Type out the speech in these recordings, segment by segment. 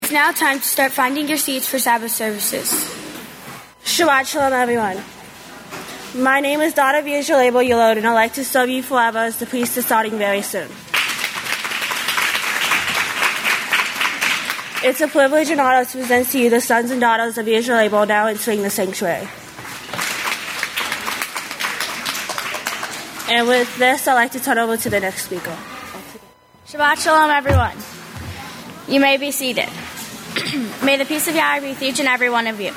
It's now time to start finding your seats for Sabbath services. Shabbat Shalom, everyone. My name is Dada V'Yishalebo Yelod, and I'd like to serve you forever as the priest is starting very soon. It's a privilege and honor to present to you the sons and daughters of V'Yishalebo now entering the sanctuary. And with this, I'd like to turn over to the next speaker. Shabbat Shalom, everyone. You may be seated. May the peace of Yahweh be with each and every one of you.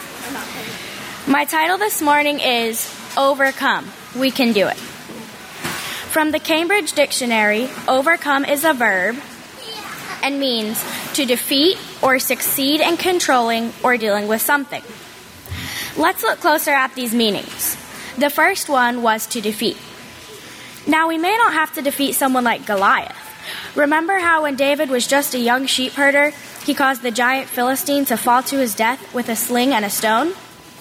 My title this morning is Overcome. We can do it. From the Cambridge Dictionary, overcome is a verb and means to defeat or succeed in controlling or dealing with something. Let's look closer at these meanings. The first one was to defeat. Now, we may not have to defeat someone like Goliath. Remember how when David was just a young sheep herder, he caused the giant Philistine to fall to his death with a sling and a stone?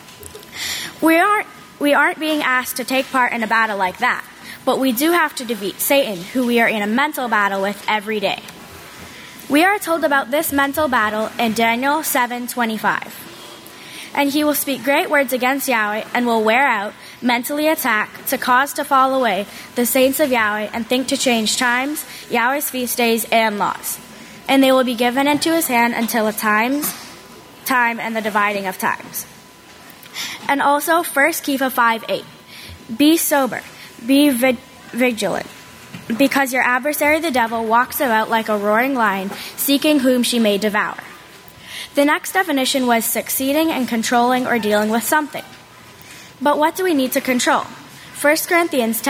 We aren't being asked to take part in a battle like that, but we do have to defeat Satan, who we are in a mental battle with every day. We are told about this mental battle in Daniel 7:25. And he will speak great words against Yahweh and will wear out, mentally attack, to cause to fall away the saints of Yahweh and think to change times, Yahweh's feast days, and laws. And they will be given into his hand until a time and the dividing of times. And also 1 Kepha 5:8. Be sober, be vigilant, because your adversary the devil walks about like a roaring lion, seeking whom she may devour. The next definition was succeeding in controlling or dealing with something. But what do we need to control? 1 Corinthians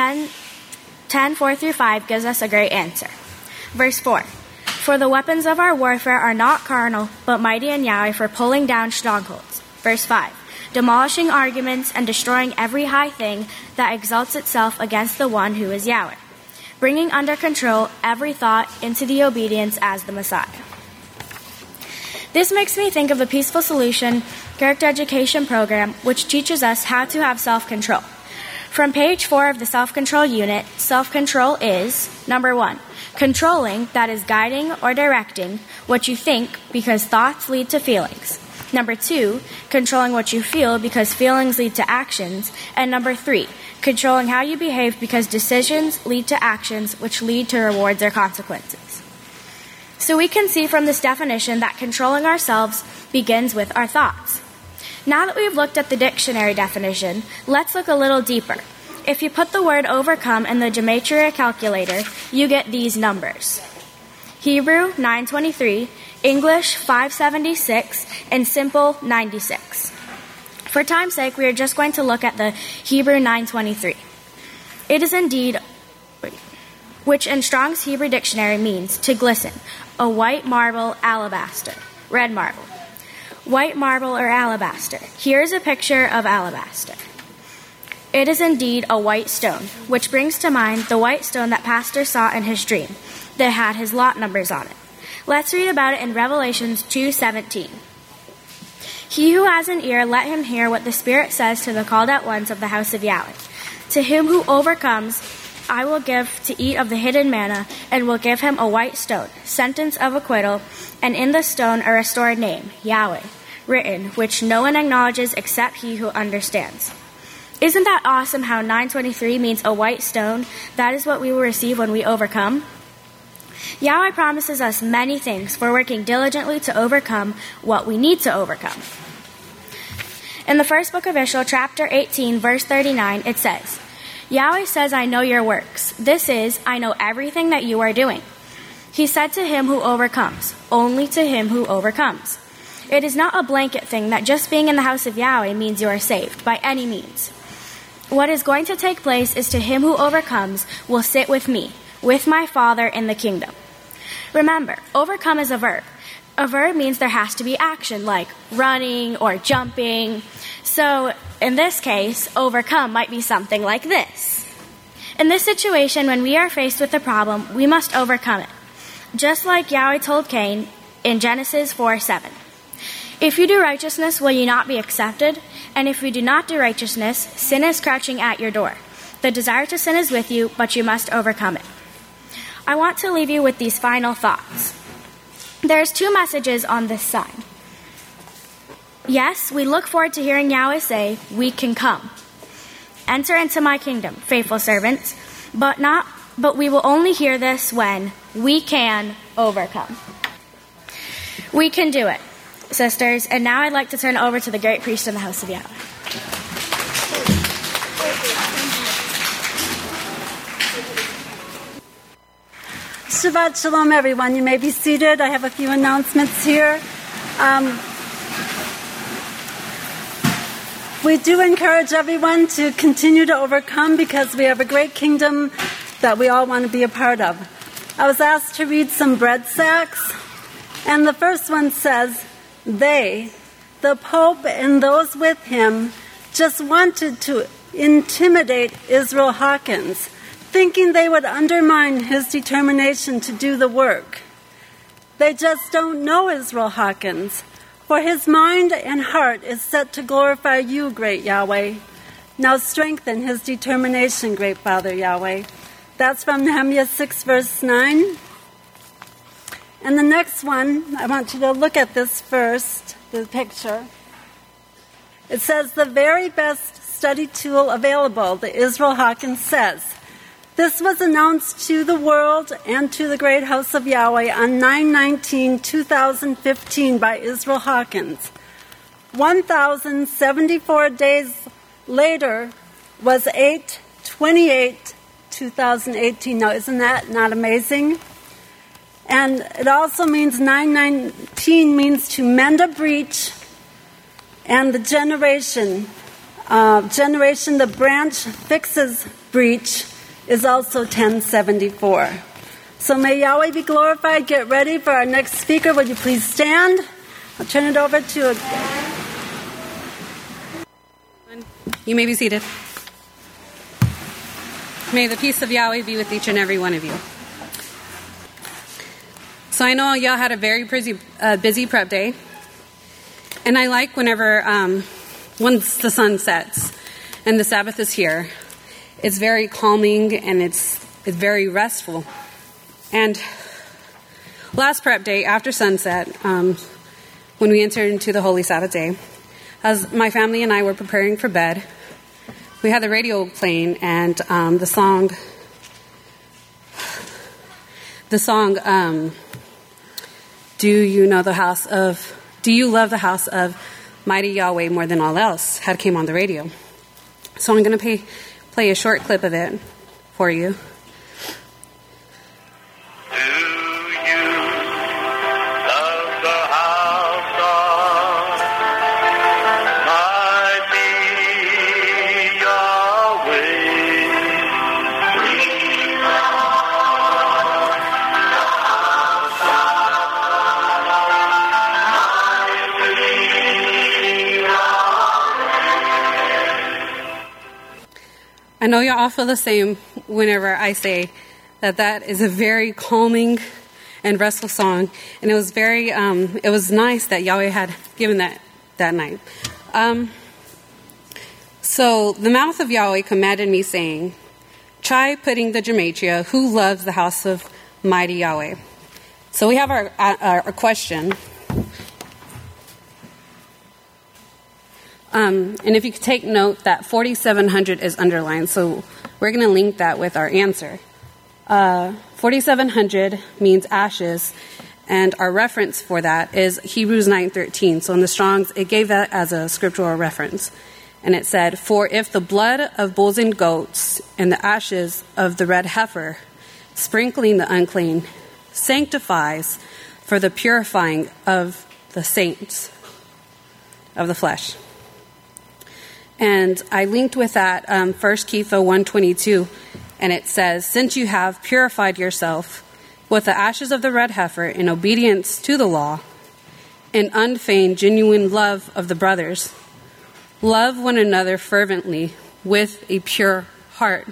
10:4-5 gives us a great answer. Verse 4. For the weapons of our warfare are not carnal, but mighty in Yahweh for pulling down strongholds. Verse 5. Demolishing arguments and destroying every high thing that exalts itself against the one who is Yahweh. Bringing under control every thought into the obedience as the Messiah. This makes me think of the Peaceful Solution character education program, which teaches us how to have self-control. From page 4 of the self-control unit, self-control is, number 1, controlling, that is guiding or directing what you think because thoughts lead to feelings. Number 2, controlling what you feel because feelings lead to actions. And number 3, controlling how you behave because decisions lead to actions which lead to rewards or consequences. So we can see from this definition that controlling ourselves begins with our thoughts. Now that we've looked at the dictionary definition, let's look a little deeper. If you put the word overcome in the gematria calculator, you get these numbers. Hebrew 923, English 576, and simple 96. For time's sake, we are just going to look at the Hebrew 923. It is indeed, which in Strong's Hebrew Dictionary means to glisten, a white marble, alabaster, red marble. White marble or alabaster. Here is a picture of alabaster. It is indeed a white stone, which brings to mind the white stone that Pastor saw in his dream that had his lot numbers on it. Let's read about it in Revelations 2:17. He who has an ear, let him hear what the Spirit says to the called out ones of the house of Yahweh. To him who overcomes, I will give to eat of the hidden manna, and will give him a white stone, sentence of acquittal, and in the stone a restored name, Yahweh, written, which no one acknowledges except he who understands. Isn't that awesome how 923 means a white stone? That is what we will receive when we overcome. Yahweh promises us many things for working diligently to overcome what we need to overcome. In the first book of Ishmael, chapter 18, verse 39, it says, Yahweh says, I know your works. This is, I know everything that you are doing. He said to him who overcomes, only to him who overcomes. It is not a blanket thing that just being in the house of Yahweh means you are saved, by any means. What is going to take place is to him who overcomes will sit with me, with my Father in the kingdom. Remember, overcome is a verb. A verb means there has to be action, like running or jumping. So, in this case, overcome might be something like this. In this situation, when we are faced with a problem, we must overcome it. Just like Yahweh told Cain in Genesis 4:7. If you do righteousness, will you not be accepted? And if you do not do righteousness, sin is crouching at your door. The desire to sin is with you, but you must overcome it. I want to leave you with these final thoughts. There's two messages on this sign. Yes, we look forward to hearing Yahweh say, "We can come. Enter into my kingdom, faithful servants," but we will only hear this when we can overcome. We can do it, sisters, and now I'd like to turn it over to the great priest in the house of Yahweh. Shabbat Shalom, everyone. You may be seated. I have a few announcements here. We do encourage everyone to continue to overcome because we have a great kingdom that we all want to be a part of. I was asked to read some bread sacks, and the first one says, "They, the Pope and those with him, just wanted to intimidate Israel Hawkins, thinking they would undermine his determination to do the work. They just don't know Israel Hawkins. For his mind and heart is set to glorify you, great Yahweh. Now strengthen his determination, great Father Yahweh." That's from Nehemiah 6, verse 9. And the next one, I want you to look at this first, the picture. It says, "The very best study tool available," the Israel Hawkins says. This was announced to the world and to the Great House of Yahweh on 9/19/2015 by Israel Hawkins. 1,074 days later was 8/28/2018. Now, isn't that not amazing? And it also means 919 means to mend a breach, and the generation, the branch fixes breach, is also 1074. So may Yahweh be glorified. Get ready for our next speaker. Would you please stand? I'll turn it over to... You may be seated. May the peace of Yahweh be with each and every one of you. So I know y'all had a very busy prep day. And I like whenever, once the sun sets and the Sabbath is here, it's very calming and it's very restful. And last prep day, after sunset, when we entered into the Holy Sabbath day, as my family and I were preparing for bed, we had the radio playing, and the song, "Do you love the house of mighty Yahweh more than all else?" had came on the radio. So I'm going to play a short clip of it for you. I know y'all all feel the same whenever I say that is a very calming and restful song, and it was it was nice that Yahweh had given that night. So the mouth of Yahweh commanded me, saying, "Try putting the gematria, who loves the house of mighty Yahweh?" So we have our question. And if you could take note that 4,700 is underlined, so we're going to link that with our answer. 4,700 means ashes, and our reference for that is Hebrews 9:13. So in the Strong's, it gave that as a scriptural reference. And it said, "For if the blood of bulls and goats and the ashes of the red heifer, sprinkling the unclean, sanctifies for the purifying of the saints of the flesh." And I linked with that 1 Kepha 1:22, and it says, "Since you have purified yourself with the ashes of the red heifer in obedience to the law, in unfeigned, genuine love of the brothers, love one another fervently with a pure heart."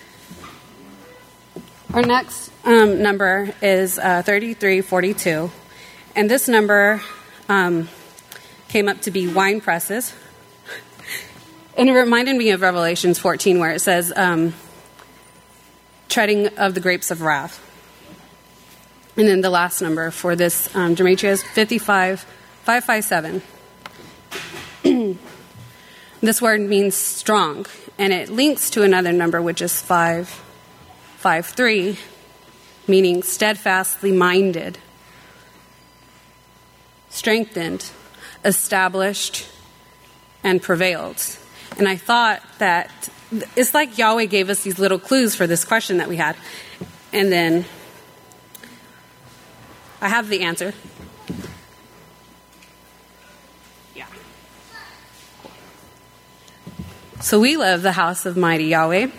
Our next number is 3342, and this number came up to be wine presses. And it reminded me of Revelations 14, where it says, treading of the grapes of wrath. And then the last number for this gematria is 557. This word means strong, and it links to another number, which is 553, meaning steadfastly minded, strengthened, established, and prevailed. And I thought that it's like Yahweh gave us these little clues for this question that we had. And then I have the answer. Yeah. So we love the house of mighty Yahweh.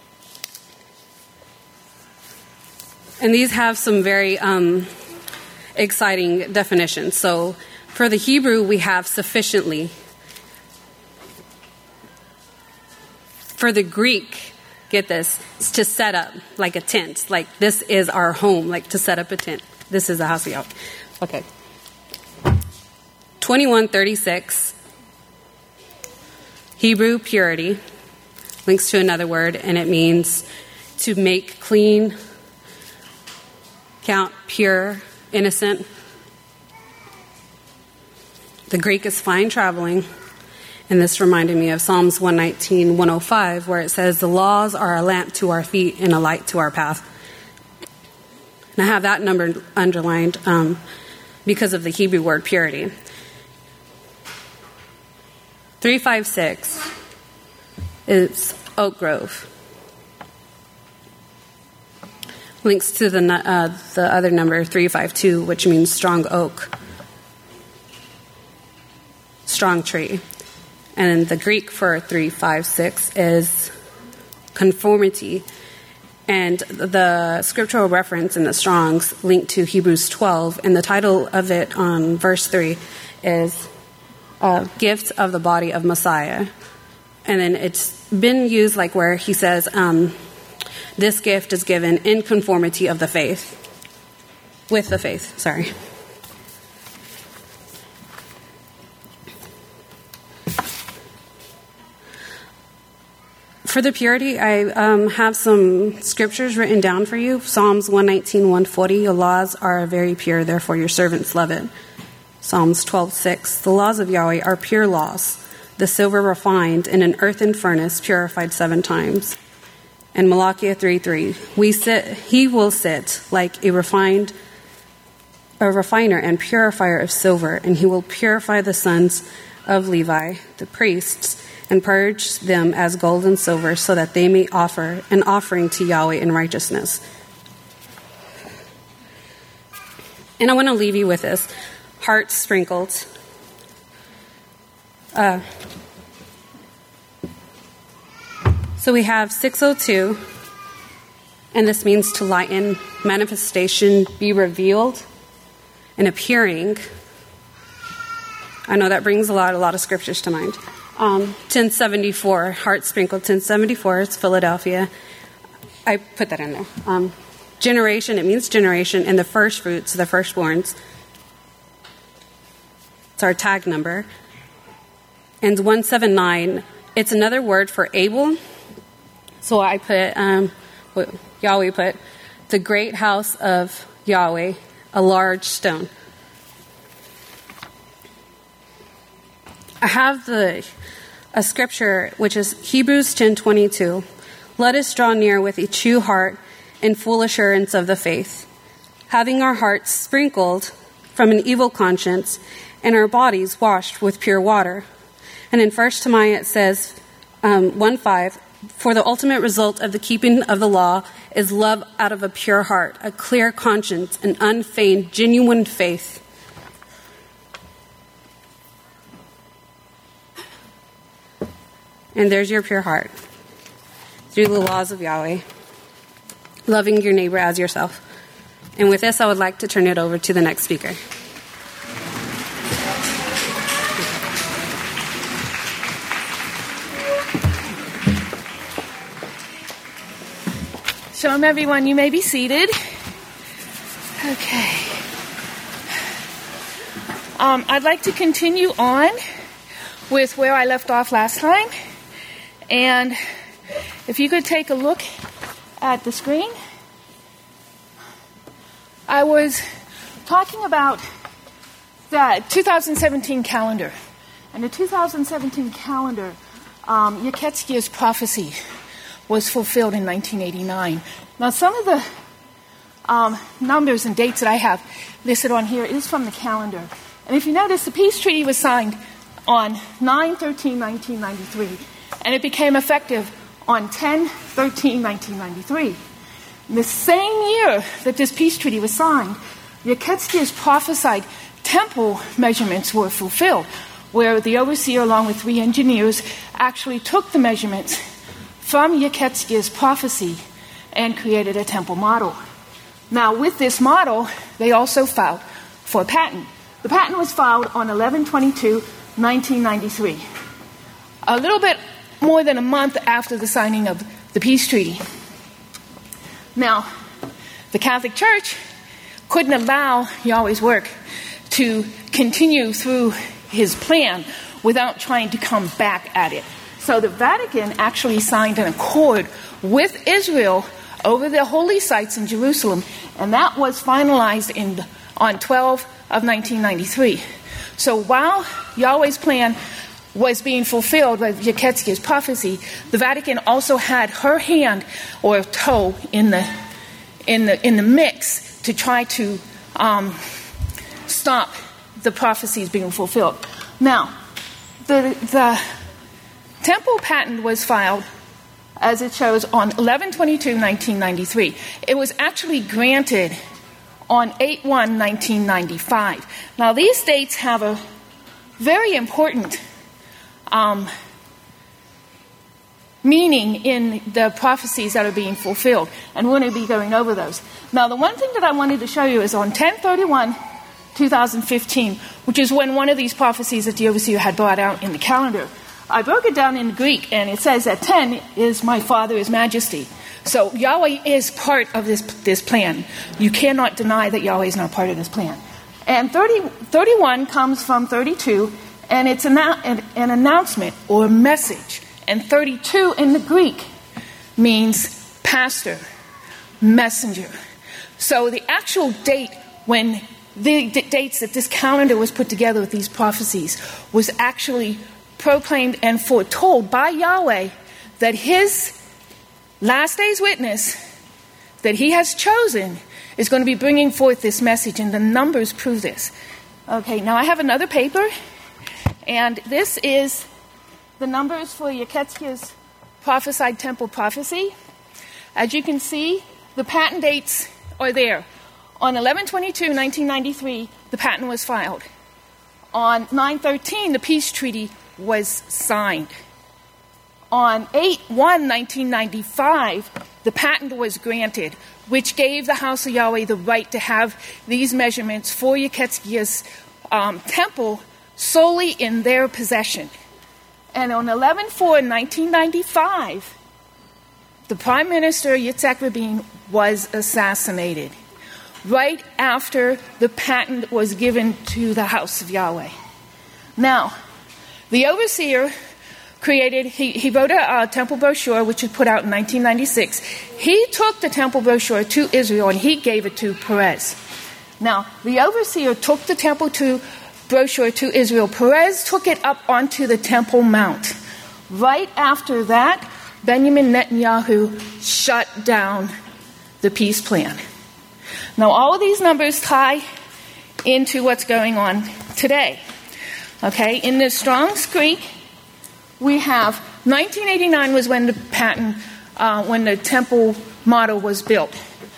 And these have some very exciting definitions. So for the Hebrew, we have sufficiently. For the Greek, get this, it's to set up like a tent. Like this is our home, like to set up a tent. This is the house of Yahweh. Okay. 2136, Hebrew purity, links to another word, and it means to make clean, count pure, innocent. The Greek is fine traveling. And this reminded me of Psalms 119, 105, where it says, the laws are a lamp to our feet and a light to our path. And I have that number underlined because of the Hebrew word purity. 356 is Oak Grove. Links to the other number, 352, which means strong oak, strong tree. And the Greek for 356 is conformity. And the scriptural reference in the Strong's linked to Hebrews 12. And the title of it on verse 3 is Gift of the Body of Messiah. And then it's been used like where he says, this gift is given in conformity of the faith. With the faith, sorry. For the purity, I have some scriptures written down for you. Psalms 119, 140, your laws are very pure, therefore your servants love it. Psalms 12:6, the laws of Yahweh are pure laws, the silver refined in an earthen furnace, purified 7 times. And Malachi 3:3, he will sit like a refiner and purifier of silver, and he will purify the sons of Levi, the priests, and purge them as gold and silver, so that they may offer an offering to Yahweh in righteousness. And I want to leave you with this. Heart sprinkled. So we have 602, and this means to lighten, manifestation, be revealed, and appearing. I know that brings a lot of scriptures to mind. 1074, heart sprinkled, 1074, it's Philadelphia. I put that in there. Generation, it means generation, and the first fruits, the firstborns. It's our tag number. And 179, it's another word for able. So I put, Yahweh put, the great house of Yahweh, a large stone. I have a scripture which is Hebrews 10:22. Let us draw near with a true heart and full assurance of the faith, having our hearts sprinkled from an evil conscience and our bodies washed with pure water. And in 1 Timothy it says 1:5, for the ultimate result of the keeping of the law is love out of a pure heart, a clear conscience, an unfeigned, genuine faith. And there's your pure heart. Through the laws of Yahweh. Loving your neighbor as yourself. And with this, I would like to turn it over to the next speaker. Shalom, everyone. You may be seated. Okay. I'd like to continue on with where I left off last time. And if you could take a look at the screen. I was talking about the 2017 calendar. And the 2017 calendar, Yeketskia's prophecy was fulfilled in 1989. Now, some of the numbers and dates that I have listed on here is from the calendar. And if you notice, the peace treaty was signed on 9/13/1993, and it became effective on 10/13/1993. The same year that this peace treaty was signed, Yeketskia's prophesied temple measurements were fulfilled, where the overseer, along with 3 engineers, actually took the measurements from Yeketskia's prophecy and created a temple model. Now, with this model, they also filed for a patent. The patent was filed on 11/22/1993, a little bit more than a month after the signing of the peace treaty. Now, the Catholic Church couldn't allow Yahweh's work to continue through his plan without trying to come back at it. So the Vatican actually signed an accord with Israel over the holy sites in Jerusalem, and that was finalized on 12/1993. So while Yahweh's plan was being fulfilled by Yeketskia's prophecy, the Vatican also had her hand or toe in the mix to try to stop the prophecies being fulfilled. Now, the temple patent was filed, as it shows, on 11/22/1993. It was actually granted on 8/1/1995. Now, these dates have a very important meaning in the prophecies that are being fulfilled, and we're going to be going over those. Now, the one thing that I wanted to show you is on 10/31/2015, which is when one of these prophecies that the overseer had brought out in the calendar. I broke it down in Greek, and it says that 10 is my Father, His Majesty. So Yahweh is part of this plan. You cannot deny that Yahweh is not part of this plan. And 31 comes from 32, and it's an announcement or a message. And 32 in the Greek means pastor, messenger. So the actual date when the dates that this calendar was put together with these prophecies was actually proclaimed and foretold by Yahweh that his last day's witness that he has chosen is going to be bringing forth this message, and the numbers prove this. Okay, now I have another paper, and this is the numbers for Yeketskia's prophesied temple prophecy. As you can see, the patent dates are there. On 11/22/1993, the patent was filed. On 9/13, the peace treaty was signed. On 8/1/1995, the patent was granted, which gave the House of Yahweh the right to have these measurements for Yeketskia's temple solely in their possession. And on 11/4/1995, the Prime Minister, Yitzhak Rabin, was assassinated right after the patent was given to the House of Yahweh. Now, the overseer he wrote a temple brochure, which was put out in 1996. He took the temple brochure to Israel, and he gave it to Perez. Now, the overseer took the temple brochure to Israel. Perez took it up onto the Temple Mount. Right after that, Benjamin Netanyahu shut down the peace plan. Now, all of these numbers tie into what's going on today. Okay, in the Strong's Greek, we have 1989 was when the patent, when the temple model was built.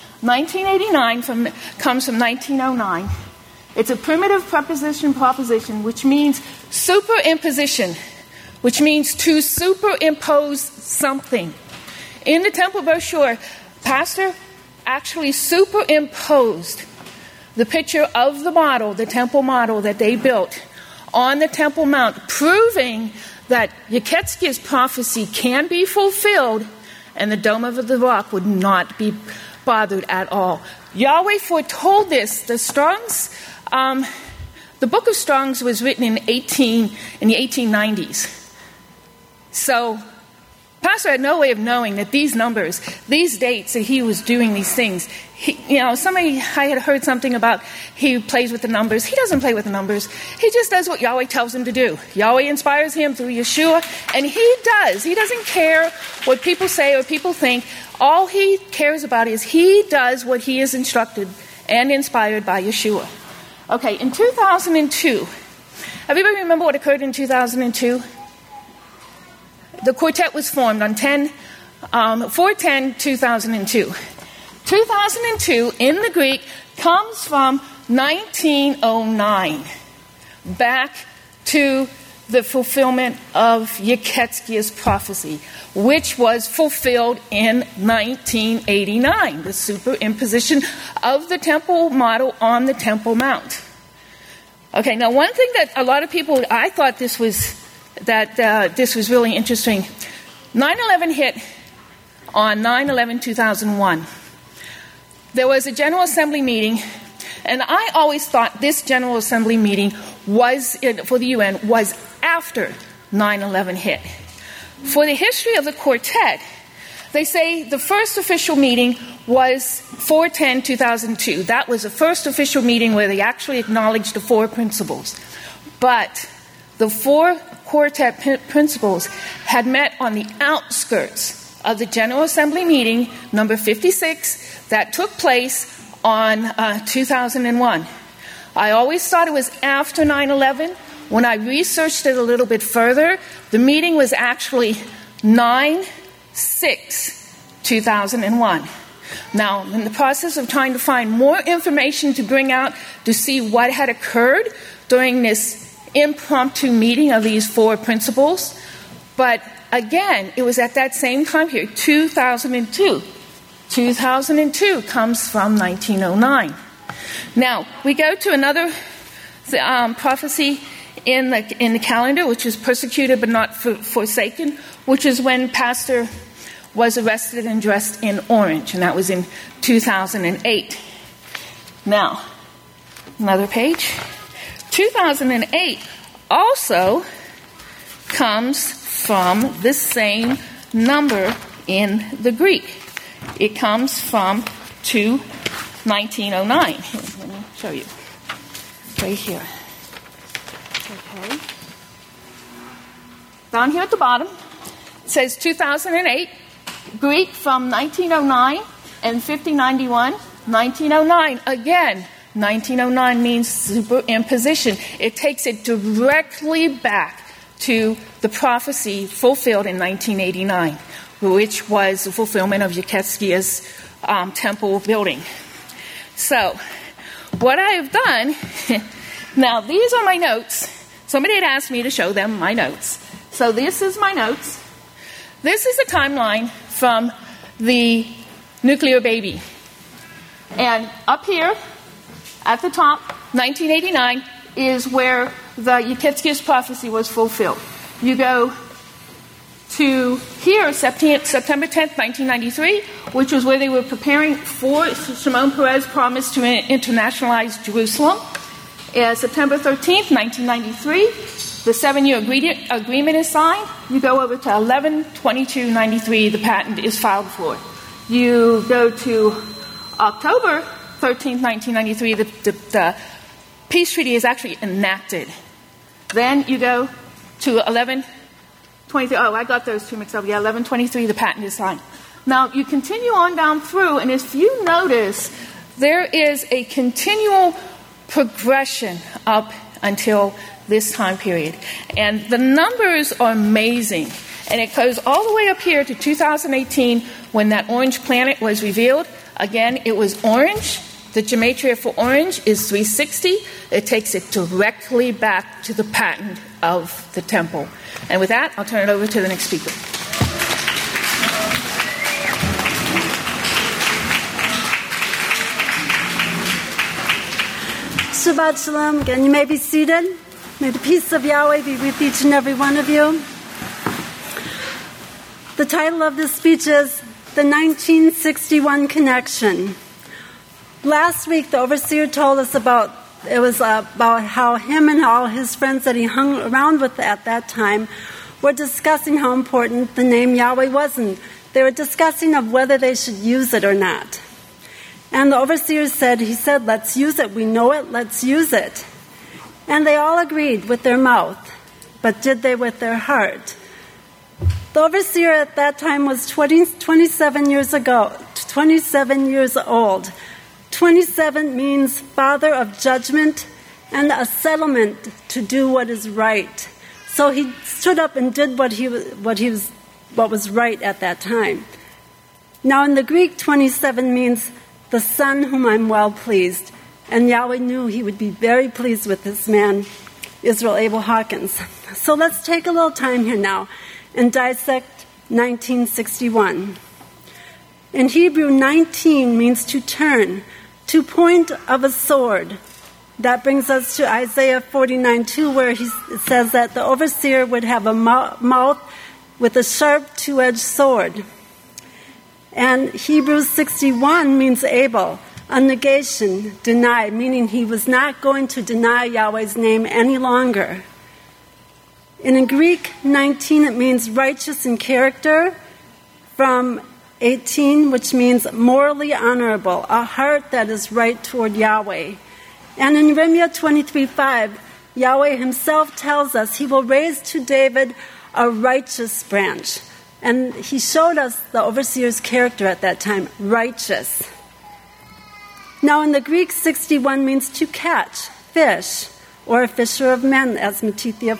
1989 comes from 1909. It's a primitive proposition, which means superimposition, which means to superimpose something. In the temple brochure, Pastor actually superimposed the picture of the model, the temple model that they built, on the Temple Mount, proving that Yeketskia's prophecy can be fulfilled and the Dome of the Rock would not be bothered at all. Yahweh foretold this. The Strong's, the Book of Strong's was written in the 1890s. So Pastor had no way of knowing that these numbers, these dates that he was doing these things, I had heard something about he plays with the numbers. He doesn't play with the numbers. He just does what Yahweh tells him to do. Yahweh inspires him through Yeshua, and he does. He doesn't care what people say or people think. All he cares about is he does what he is instructed and inspired by Yeshua. Okay, in 2002, everybody remember what occurred in 2002? The quartet was formed on 4/10/2002. 2002 in the Greek comes from 1909, back to the fulfillment of Yeketskia's prophecy, which was fulfilled in 1989, the superimposition of the temple model on the Temple Mount. Okay, now one thing that a lot of people, I thought this was really interesting. 9/11 hit on 9/11/2001. There was a General Assembly meeting, and I always thought this General Assembly meeting for the UN was after 9/11 hit. For the history of the quartet, they say the first official meeting was 4/10/2002. That was the first official meeting where they actually acknowledged the four principles. But the four quartet principles had met on the outskirts of the General Assembly meeting, number 56, that took place on 2001. I always thought it was after 9/11. When I researched it a little bit further, the meeting was actually 9/6/2001. Now, in the process of trying to find more information to bring out to see what had occurred during this impromptu meeting of these four principles, but again, it was at that same time period, 2002. 2002 comes from 1909. Now, we go to another prophecy in the calendar, which is persecuted but not forsaken, which is when Pastor was arrested and dressed in orange, and that was in 2008. Now, another page. 2008 also comes from the same number in the Greek. It comes from 1909. Here, let me show you. Right here. Okay. Down here at the bottom, it says 2008, Greek from 1909 and 5091, 1909. Again, 1909 means superimposition. It takes it directly back to the prophecy fulfilled in 1989, which was the fulfillment of Yeketskia's temple building. So, what I have done, now these are my notes. Somebody had asked me to show them my notes. So this is my notes. This is a timeline from the nuclear baby. And up here, at the top, 1989, is where the Yeketskia's prophecy was fulfilled. You go to here, September 10th, 1993, which was where they were preparing for Shimon Peres' promise to internationalize Jerusalem. September 13th, 1993, the 7-year agreement is signed. You go over to 11/22/93, the patent is filed for. You go to October 13th, 1993, the peace treaty is actually enacted. Then you go to 11/23. Oh, I got those two mixed up. Yeah, 11/23, the patent is signed. Now, you continue on down through, and if you notice, there is a continual progression up until this time period. And the numbers are amazing. And it goes all the way up here to 2018 when that orange planet was revealed. Again, it was orange. The gematria for orange is 360. It takes it directly back to the patent of the temple. And with that, I'll turn it over to the next speaker. Shabbat Shalom. Again, you may be seated. May the peace of Yahweh be with each and every one of you. The title of this speech is The 1961 Connection. Last week, the overseer told us about how him and all his friends that he hung around with at that time were discussing how important the name Yahweh was, and they were discussing of whether they should use it or not. And the overseer said, let's use it. We know it, let's use it. And they all agreed with their mouth, but did they with their heart? The overseer at that time was 27 years old. 27 means father of judgment and a settlement to do what is right. So he stood up and did what was right at that time. Now in the Greek, 27 means the son whom I'm well pleased. And Yahweh knew he would be very pleased with this man, Israel Abel Hawkins. So let's take a little time here now and dissect 1961. In Hebrew, 19 means to turn, to point of a sword. That brings us to Isaiah 49:2, where it says that the overseer would have a mouth with a sharp two-edged sword. And Hebrews 61 means able, a negation, deny, meaning he was not going to deny Yahweh's name any longer. And in Greek, 19, it means righteous in character, from 18, which means morally honorable, a heart that is right toward Yahweh. And in Jeremiah 23:5, Yahweh himself tells us he will raise to David a righteous branch. And he showed us the overseer's character at that time, righteous. Now in the Greek, 61 means to catch, fish, or a fisher of men, as Matithia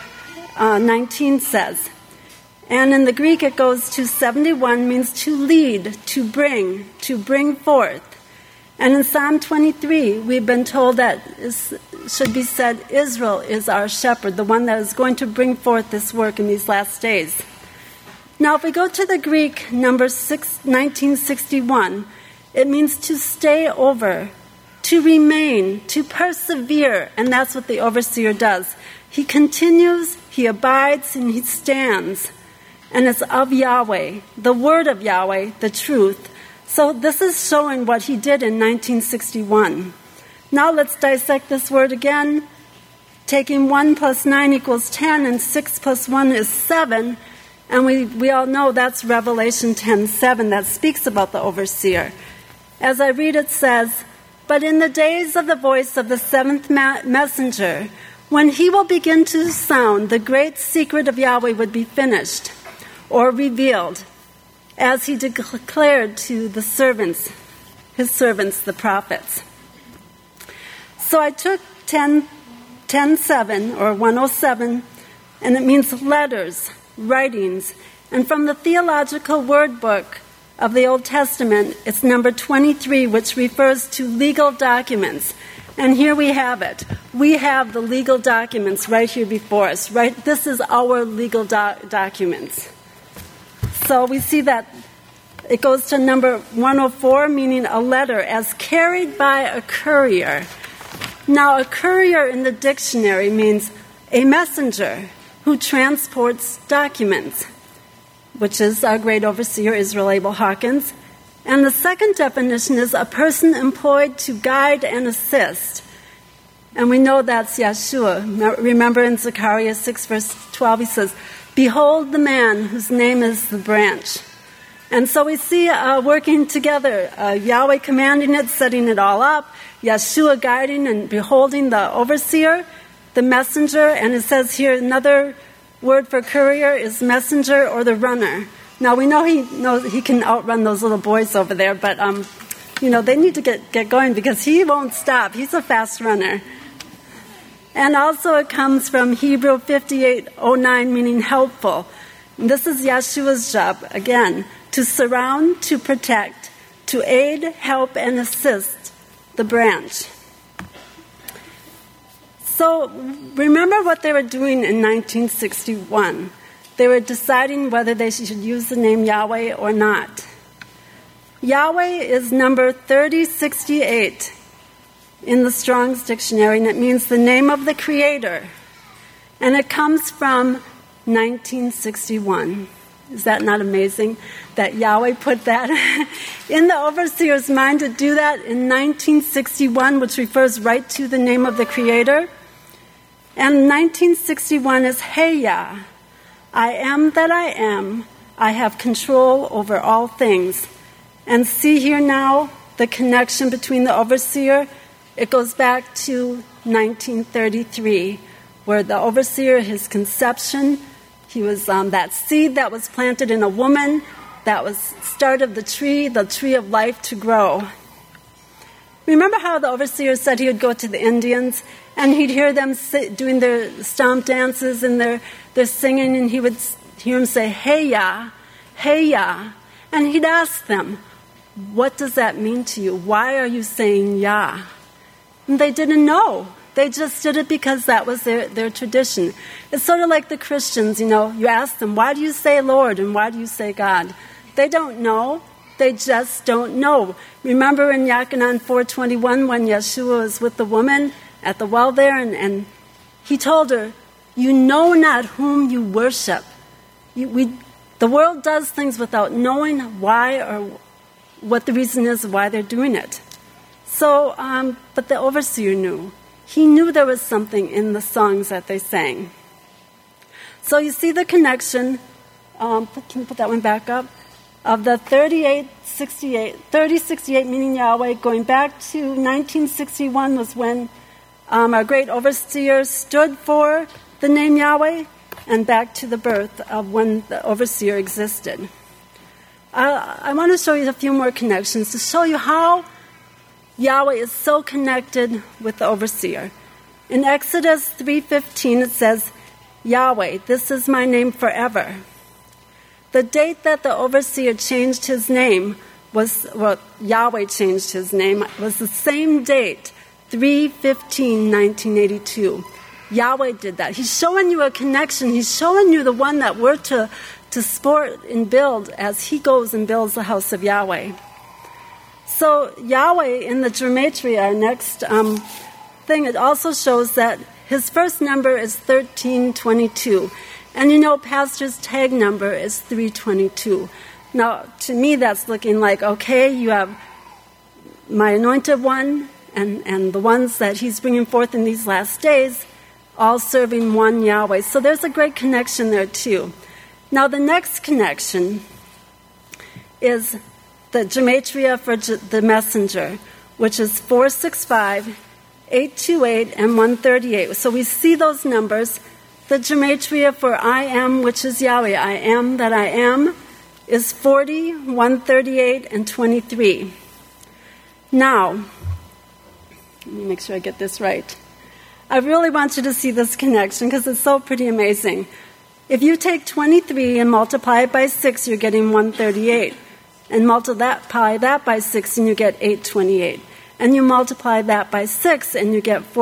4:19 says. And in the Greek, it goes to 71 means to lead, to bring forth. And in Psalm 23, we've been told that it should be said, Israel is our shepherd, the one that is going to bring forth this work in these last days. Now, if we go to the Greek number 1961, it means to stay over, to remain, to persevere, and that's what the overseer does. He continues, he abides, and he stands. And it's of Yahweh, the word of Yahweh, the truth. So this is showing what he did in 1961. Now let's dissect this word again. Taking 1 plus 9 equals 10, and 6 plus 1 is 7. And we all know that's Revelation 10:7 that speaks about the overseer. As I read, it says, "But in the days of the voice of the seventh messenger, when he will begin to sound, the great secret of Yahweh would be finished or revealed, as he declared to the servants, his servants, the prophets." So I took 10:7 or 107, and it means letters, writings. And from the Theological Word Book of the Old Testament, it's number 23, which refers to legal documents. And here we have it. We have the legal documents right here before us, right? This is our legal documents. So we see that it goes to number 104, meaning a letter, as carried by a courier. Now, a courier in the dictionary means a messenger who transports documents, which is our great overseer, Israel Abel Hawkins. And the second definition is a person employed to guide and assist. And we know that's Yeshua. Remember in Zechariah 6, verse 12, he says, "Behold the man whose name is the branch." And so we see working together, Yahweh commanding it, setting it all up, Yeshua guiding and beholding the overseer, the messenger, and it says here another word for courier is messenger or the runner. Now we know he can outrun those little boys over there, but they need to get going because he won't stop. He's a fast runner. And also it comes from Hebrew 58:09, meaning helpful. And this is Yeshua's job, again, to surround, to protect, to aid, help, and assist the branch. So remember what they were doing in 1961. They were deciding whether they should use the name Yahweh or not. Yahweh is number 3068 in the Strong's Dictionary, and it means the name of the Creator. And it comes from 1961. Is that not amazing that Yahweh put that in the overseer's mind to do that in 1961, which refers right to the name of the Creator? And 1961 is Heya, I am that I am. I have control over all things. And see here now the connection between the overseer. It goes back to 1933, where the overseer, his conception, he was that seed that was planted in a woman, that was start of the tree of life to grow. Remember how the overseer said he would go to the Indians and he'd hear them doing their stomp dances and their singing, and he would hear them say, "Hey ya, hey ya," and he'd ask them, "What does that mean to you? Why are you saying ya?" And they didn't know. They just did it because that was their tradition. It's sort of like the Christians, you ask them, "Why do you say Lord and why do you say God?" They don't know. They just don't know. Remember in Yachanan 4:21 when Yeshua was with the woman at the well there, and he told her, "You know not whom you worship." The world does things without knowing why or what the reason is why they're doing it. So, but the overseer knew. He knew there was something in the songs that they sang. So you see the connection. Can you put that one back up? Of the 3068 meaning Yahweh, going back to 1961 was when our great overseer stood for the name Yahweh, and back to the birth of when the overseer existed. I want to show you a few more connections to show you how Yahweh is so connected with the overseer. In Exodus 3:15 it says, "Yahweh, this is my name forever." The date that the overseer changed his name Yahweh changed his name, was the same date, 3/15/1982. Yahweh did that. He's showing you a connection. He's showing you the one that we're to support and build as he goes and builds the house of Yahweh. So Yahweh in the gematria, our next thing, it also shows that his first number is 1322. And Pastor's tag number is 322. Now, to me, that's looking like, okay, you have my anointed one and the ones that he's bringing forth in these last days, all serving one Yahweh. So there's a great connection there, too. Now, the next connection is the gematria for the messenger, which is 465, 828, and 138. So we see those numbers. The gematria for I am, which is Yahweh, I am that I am, is 40, 138, and 23. Now, let me make sure I get this right. I really want you to see this connection because it's so pretty amazing. If you take 23 and multiply it by 6, you're getting 138. And multiply that by 6 and you get 828. And you multiply that by 6 and you get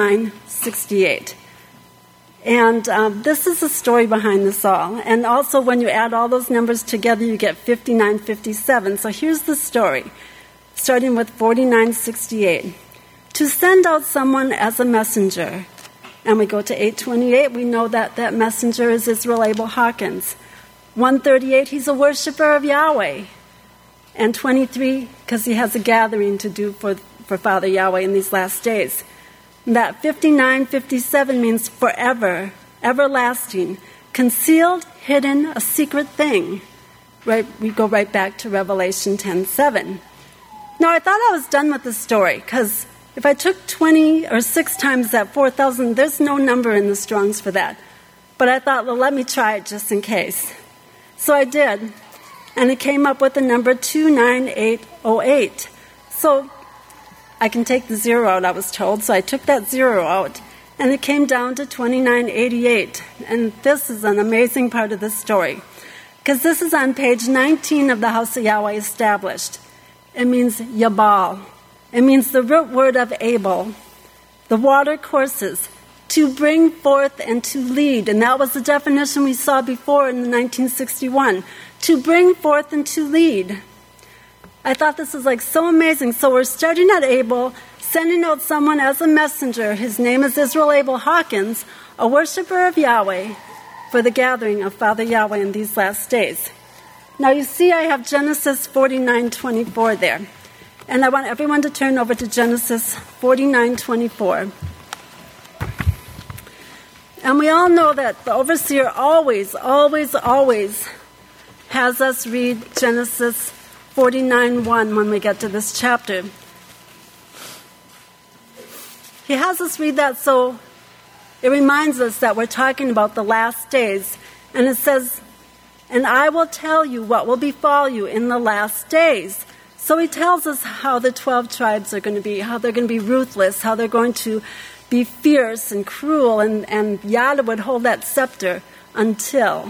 4968. And this is the story behind this all. And also when you add all those numbers together, you get 5957. So here's the story, starting with 4968. To send out someone as a messenger. And we go to 828. We know that that messenger is Israel Abel Hawkins. 138, he's a worshiper of Yahweh. And 23, because he has a gathering to do for Father Yahweh in these last days. That 5957 means forever, everlasting, concealed, hidden, a secret thing. Right? We go right back to Revelation 10:7. Now, I thought I was done with the story, because if I took 20 or 6 times that 4,000, there's no number in the Strongs for that. But I thought, well, let me try it just in case. So I did, and it came up with the number 29808. So I can take the 0 out, I was told. So I took that 0 out, and it came down to 2988. And this is an amazing part of the story, because this is on page 19 of the House of Yahweh Established. It means Yabal. It means the root word of Abel. The water courses, to bring forth and to lead. And that was the definition we saw before in 1961. To bring forth and to lead. I thought this was so amazing. So we're starting at Abel, sending out someone as a messenger. His name is Israel Abel Hawkins, a worshiper of Yahweh, for the gathering of Father Yahweh in these last days. Now you see I have Genesis 49:24 there. And I want everyone to turn over to Genesis 49:24. And we all know that the overseer always, always, always has us read Genesis 49:1 when we get to this chapter. He has us read that so it reminds us that we're talking about the last days. And it says, "And I will tell you what will befall you in the last days." So he tells us how the 12 tribes are going to be, how they're going to be ruthless, how they're going to be fierce and cruel, and Yahweh would hold that scepter until.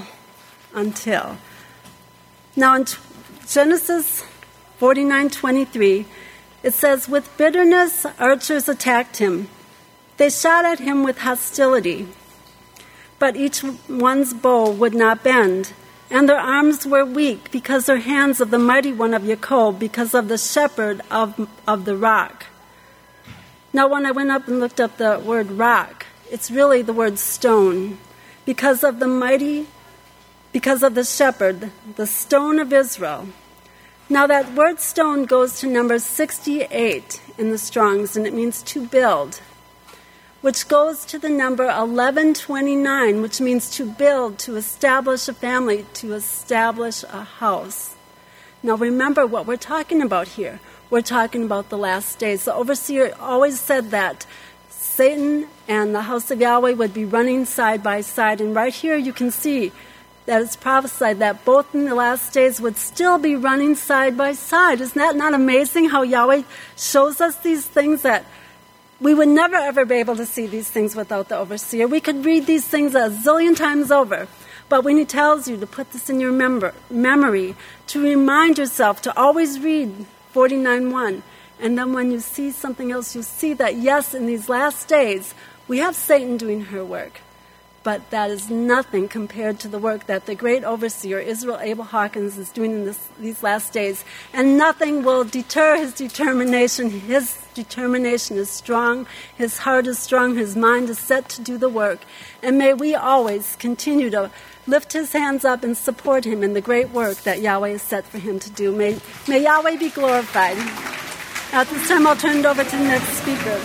Now in Genesis 49:23, it says, "With bitterness archers attacked him. They shot at him with hostility. But each one's bow would not bend, and their arms were weak because their hands of the mighty one of Jacob, because of the shepherd of the rock." Now when I went up and looked up the word rock, it's really the word stone. Because of the shepherd, the stone of Israel. Now that word stone goes to number 68 in the Strong's, and it means to build, which goes to the number 1129, which means to build, to establish a family, to establish a house. Now remember what we're talking about here. We're talking about the last days. The overseer always said that Satan and the house of Yahweh would be running side by side. And right here you can see that it's prophesied that both in the last days would still be running side by side. Isn't that not amazing how Yahweh shows us these things that we would never ever be able to see these things without the overseer? We could read these things a zillion times over. But when he tells you to put this in your memory, to remind yourself to always read 49:1, and then when you see something else, you see that, yes, in these last days, we have Satan doing her work. But that is nothing compared to the work that the great overseer, Israel Abel Hawkins, is doing in these last days. And nothing will deter his determination. His determination is strong. His heart is strong. His mind is set to do the work. And may we always continue to lift his hands up and support him in the great work that Yahweh has set for him to do. May Yahweh be glorified. At this time, I'll turn it over to the next speaker.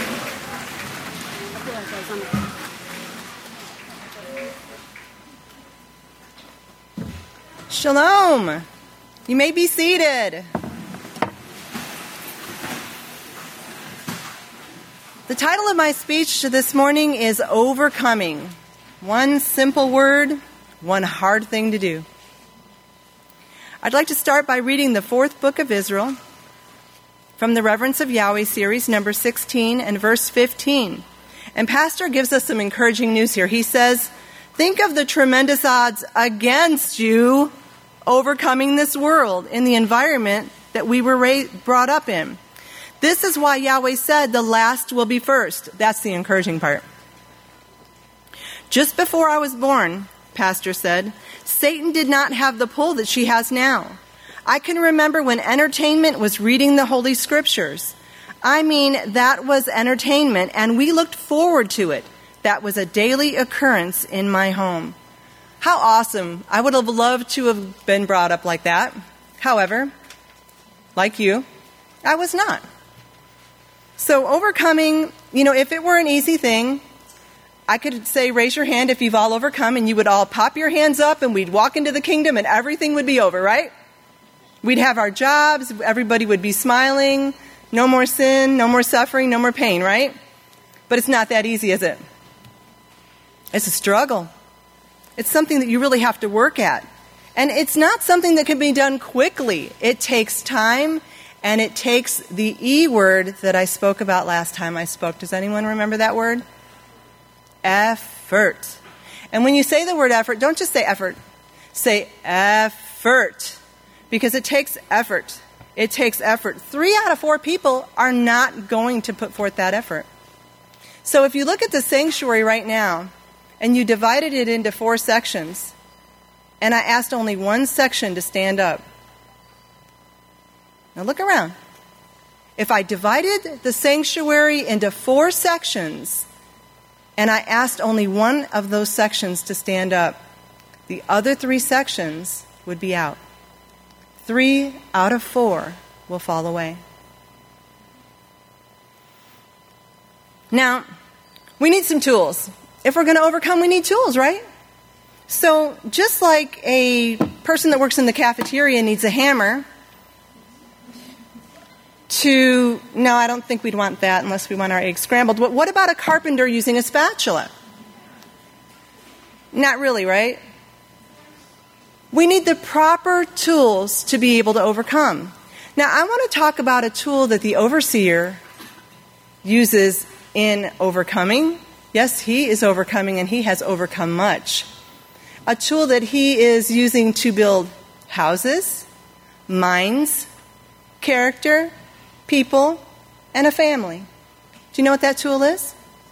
Shalom. You may be seated. The title of my speech this morning is Overcoming. One simple word, one hard thing to do. I'd like to start by reading the 4th book of Israel from the Reverence of Yahweh series, number 16 and verse 15. And Pastor gives us some encouraging news here. He says, "Think of the tremendous odds against you overcoming this world in the environment that we were brought up in. This is why Yahweh said the last will be first." That's the encouraging part. "Just before I was born," Pastor said, "Satan did not have the pull that she has now. I can remember when entertainment was reading the Holy Scriptures. I mean, that was entertainment, and we looked forward to it. That was a daily occurrence in my home." How awesome. I would have loved to have been brought up like that. However, like you, I was not. So overcoming, if it were an easy thing, I could say, raise your hand if you've all overcome, and you would all pop your hands up, and we'd walk into the kingdom, and everything would be over, right? We'd have our jobs, everybody would be smiling, no more sin, no more suffering, no more pain, right? But it's not that easy, is it? It's a struggle. It's something that you really have to work at. And it's not something that can be done quickly. It takes time, and it takes the E word that I spoke about last time I spoke. Does anyone remember that word? Effort. And when you say the word effort, don't just say effort. Say effort. Because it takes effort. It takes effort. 3 out of 4 people are not going to put forth that effort. So if you look at the sanctuary right now, and you divided it into 4 sections, and I asked only one section to stand up. Now look around. If I divided the sanctuary into 4 sections, and I asked only one of those sections to stand up, the other 3 sections would be out. 3 out of 4 will fall away. Now, we need some tools. if we're going to overcome, we need tools, right? So just like a person that works in the cafeteria needs a hammer no, I don't think we'd want that unless we want our eggs scrambled. But what about a carpenter using a spatula? Not really, right? We need the proper tools to be able to overcome. Now, I want to talk about a tool that the overseer uses in overcoming. Yes, he is overcoming, and he has overcome much. A tool that he is using to build houses, minds, character, people, and a family. Do you know what that tool is?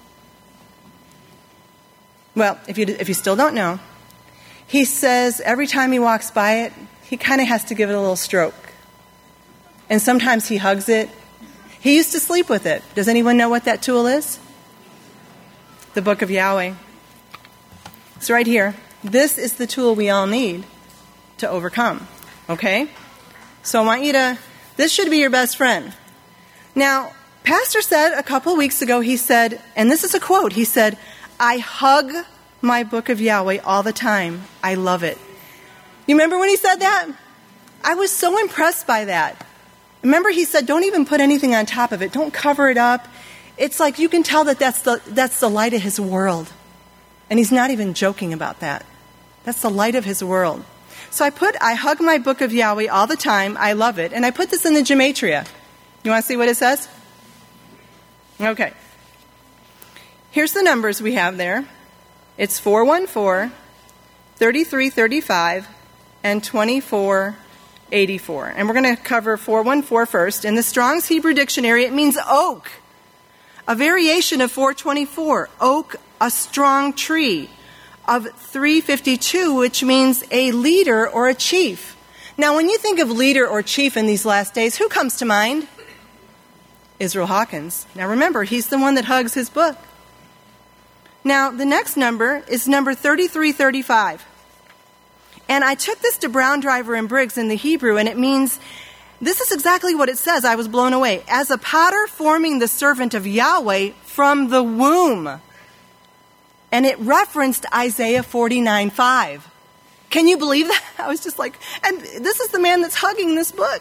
Well, if you still don't know, he says every time he walks by it, he kind of has to give it a little stroke. And sometimes he hugs it. He used to sleep with it. Does anyone know what that tool is? The Book of Yahweh. It's right here. This is the tool we all need to overcome. Okay? So I want you to, this should be your best friend. Now, Pastor said a couple weeks ago, he said, and this is a quote, he said, I hug my Book of Yahweh all the time. I love it. You remember when he said that? I was so impressed by that. Remember he said, don't even put anything on top of it. Don't cover it up. It's like you can tell that that's the light of his world. And he's not even joking about that. That's the light of his world. So I hug my Book of Yahweh all the time. I love it. And I put this in the Gematria. You want to see what it says? Okay. Here's the numbers we have there. It's 414, 3335, and 2484. And we're going to cover 414 first. In the Strong's Hebrew Dictionary, it means oak. A variation of 424, oak, a strong tree. Of 352, which means a leader or a chief. Now, when you think of leader or chief in these last days, who comes to mind? Israel Hawkins. Now remember, he's the one that hugs his book. Now, the next number is number 3335. And I took this to Brown, Driver, and Briggs in the Hebrew, and it means, this is exactly what it says. I was blown away. As a potter forming the servant of Yahweh from the womb. And it referenced Isaiah 49:5. Can you believe that? I was just like, and this is the man that's hugging this book.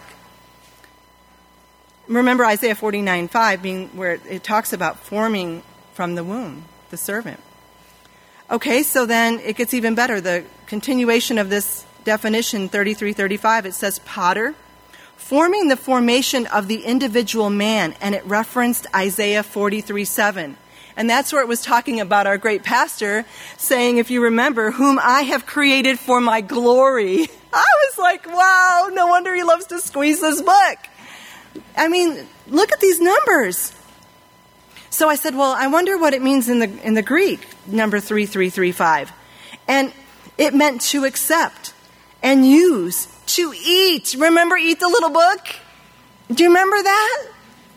Remember Isaiah 49:5 being where it talks about forming from the womb, the servant. Okay, so then it gets even better. The continuation of this definition, 3335, it says potter, forming the formation of the individual man, and it referenced Isaiah 43:7. And that's where it was talking about our great pastor saying, if you remember, whom I have created for my glory. I was like, wow, no wonder he loves to squeeze this book. I mean, look at these numbers. So I said, well, I wonder what it means in the Greek, number 3335. And it meant to accept and use, to eat. Remember, eat the little book? Do you remember that?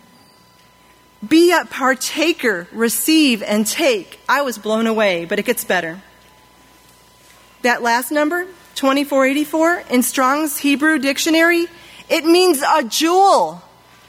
Be a partaker, receive, and take. I was blown away, but it gets better. That last number, 2484, in Strong's Hebrew Dictionary, it means a jewel.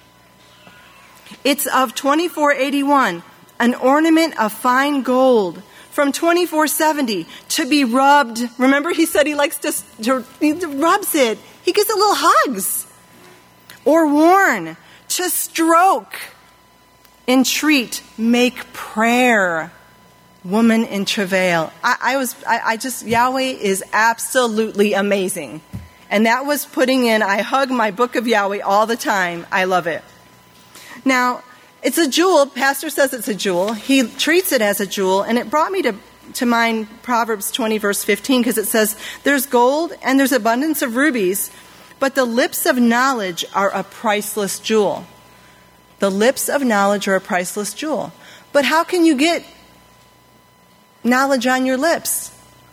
It's of 2481, an ornament of fine gold. From 2470, to be rubbed. Remember, he said he likes he rubs it. He gives it little hugs. Or worn, to stroke. Entreat, make prayer, woman in travail. Yahweh is absolutely amazing. And that was putting in, I hug my Book of Yahweh all the time. I love it. Now, it's a jewel. Pastor says it's a jewel. He treats it as a jewel. And it brought me to mind Proverbs 20, verse 15, because it says, there's gold and there's abundance of rubies, but the lips of knowledge are a priceless jewel. The lips of knowledge are a priceless jewel. But how can you get knowledge on your lips?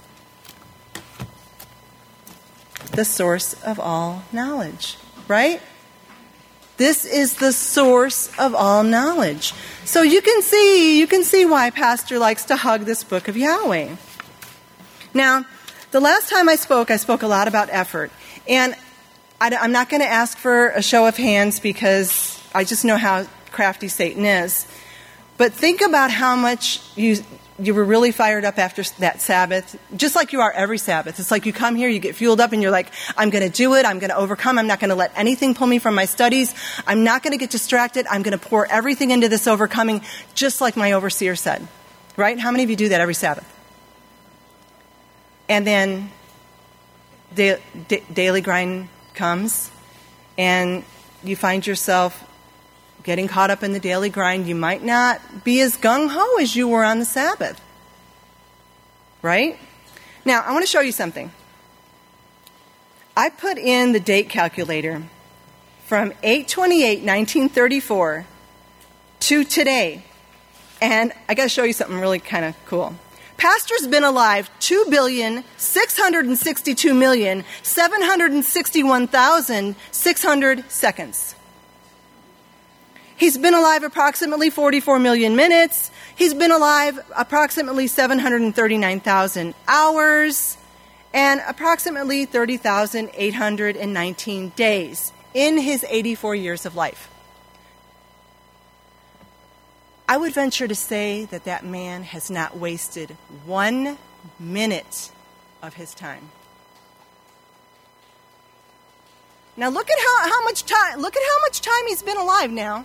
The source of all knowledge, right? This is the source of all knowledge. So you can see why Pastor likes to hug this Book of Yahweh. Now, the last time I spoke a lot about effort. And I'm not going to ask for a show of hands because I just know how crafty Satan is. But think about how much you were really fired up after that Sabbath, just like you are every Sabbath. It's like you come here, you get fueled up, and you're like, I'm going to do it. I'm going to overcome. I'm not going to let anything pull me from my studies. I'm not going to get distracted. I'm going to pour everything into this overcoming, just like my overseer said. Right? How many of you do that every Sabbath? And then the daily grind comes, and you find yourself getting caught up in the daily grind. You might not be as gung-ho as you were on the Sabbath. Right? Now, I want to show you something. I put in the date calculator from 8/28/1934 to today. And I got to show you something really kind of cool. Pastor's been alive 2,662,761,600 seconds. He's been alive approximately 44 million minutes. He's been alive approximately 739,000 hours and approximately 30,819 days in his 84 years of life. I would venture to say that that man has not wasted 1 minute of his time. Now look at how much time he's been alive now.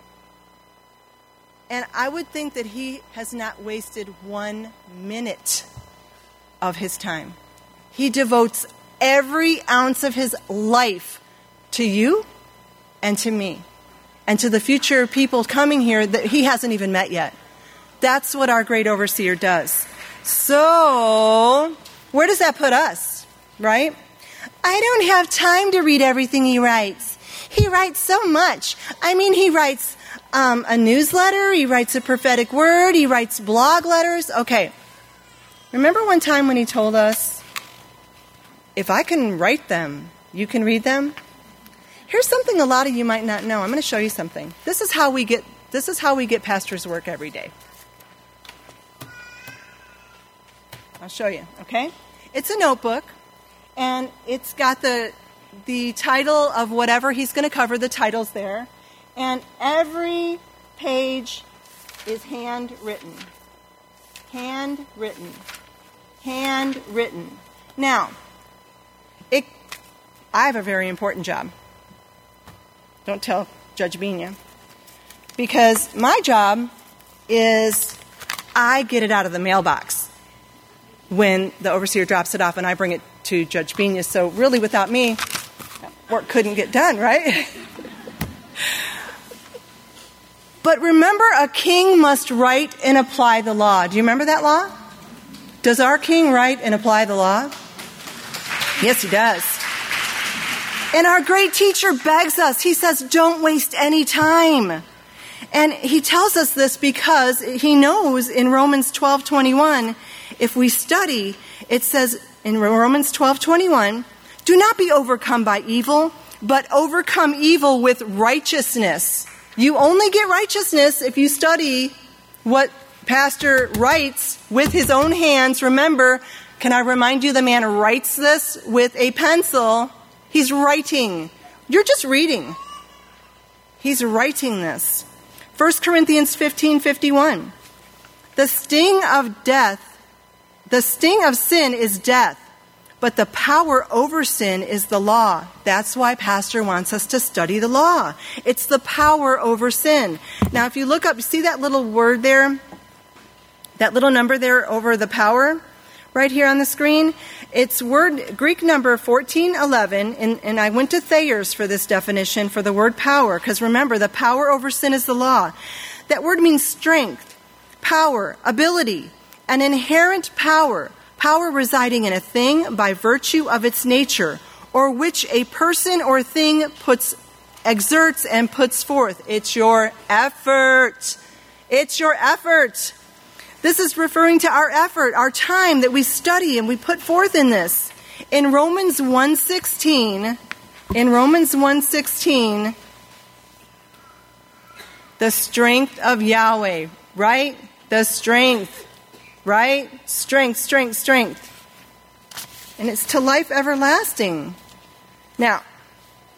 And I would think that he has not wasted 1 minute of his time. He devotes every ounce of his life to you and to me and to the future people coming here that he hasn't even met yet. That's what our great overseer does. So, where does that put us, right? I don't have time to read everything he writes. He writes so much. I mean, he writes a newsletter, he writes a prophetic word, he writes blog letters. Okay, remember one time when he told us, if I can write them, you can read them? Here's something a lot of you might not know. I'm going to show you something. This is how we get pastors' work every day. I'll show you, okay? It's a notebook, and it's got the title of whatever he's going to cover. The title's there. And every page is handwritten. Handwritten. Handwritten. Now, I have a very important job. Don't tell Judge Bina. Because my job is I get it out of the mailbox when the overseer drops it off, and I bring it to Judge Bina. So really, without me, work couldn't get done, right? But remember, a king must write and apply the law. Do you remember that law? Does our king write and apply the law? Yes, he does. And our great teacher begs us. He says, don't waste any time. And he tells us this because he knows in Romans 12:21, if we study, it says in Romans 12:21, do not be overcome by evil, but overcome evil with righteousness. You only get righteousness if you study what Pastor writes with his own hands. Remember, can I remind you, the man writes this with a pencil. He's writing. You're just reading. He's writing this. 1 Corinthians 15:51. The sting of sin is death, but the power over sin is the law. That's why Pastor wants us to study the law. It's the power over sin. Now, if you look up, see that little word there? That little number there over the power? Right here on the screen? It's Greek number 1411, and I went to Thayer's for this definition for the word power, because remember, the power over sin is the law. That word means strength, power, ability, an inherent power residing in a thing by virtue of its nature, or which a person or thing exerts and puts forth. It's your effort. It's your effort. This is referring to our effort, our time that we study and we put forth in this. In Romans 1:16, the strength of Yahweh, right? The strength. Right? Strength. And it's to life everlasting. Now,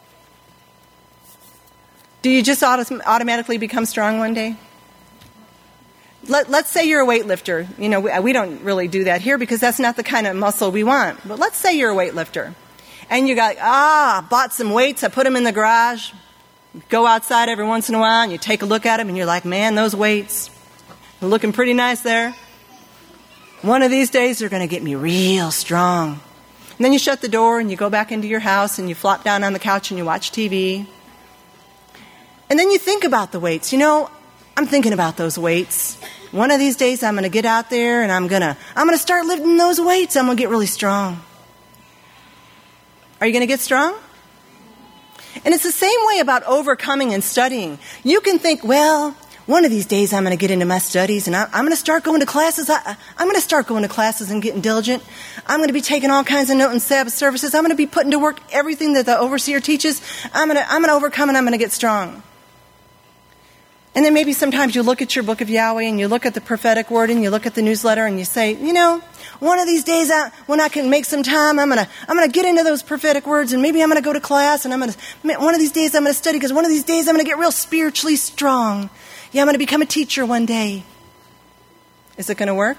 do you just automatically become strong one day? Let's say you're a weightlifter. You know, we don't really do that here because that's not the kind of muscle we want. But let's say you're a weightlifter. And you got, bought some weights. I put them in the garage. Go outside every once in a while and you take a look at them and you're like, man, those weights are looking pretty nice there. One of these days they're going to get me real strong. And then you shut the door and you go back into your house and you flop down on the couch and you watch TV. And then you think about the weights. You know, I'm thinking about those weights. One of these days I'm going to get out there and I'm going to start lifting those weights. I'm going to get really strong. Are you going to get strong? And it's the same way about overcoming and studying. You can think, well, one of these days I'm going to get into my studies and I'm going to start going to classes. I'm going to start going to classes and getting diligent. I'm going to be taking all kinds of notes and Sabbath services. I'm going to be putting to work everything that the overseer teaches. I'm going to overcome and I'm going to get strong. And then maybe sometimes you look at your book of Yahweh and you look at the prophetic word and you look at the newsletter and you say, you know, one of these days when I can make some time, I'm gonna get into those prophetic words and maybe I'm gonna go to class and one of these days I'm gonna study because one of these days I'm gonna get real spiritually strong. Yeah, I'm gonna become a teacher one day. Is it gonna work?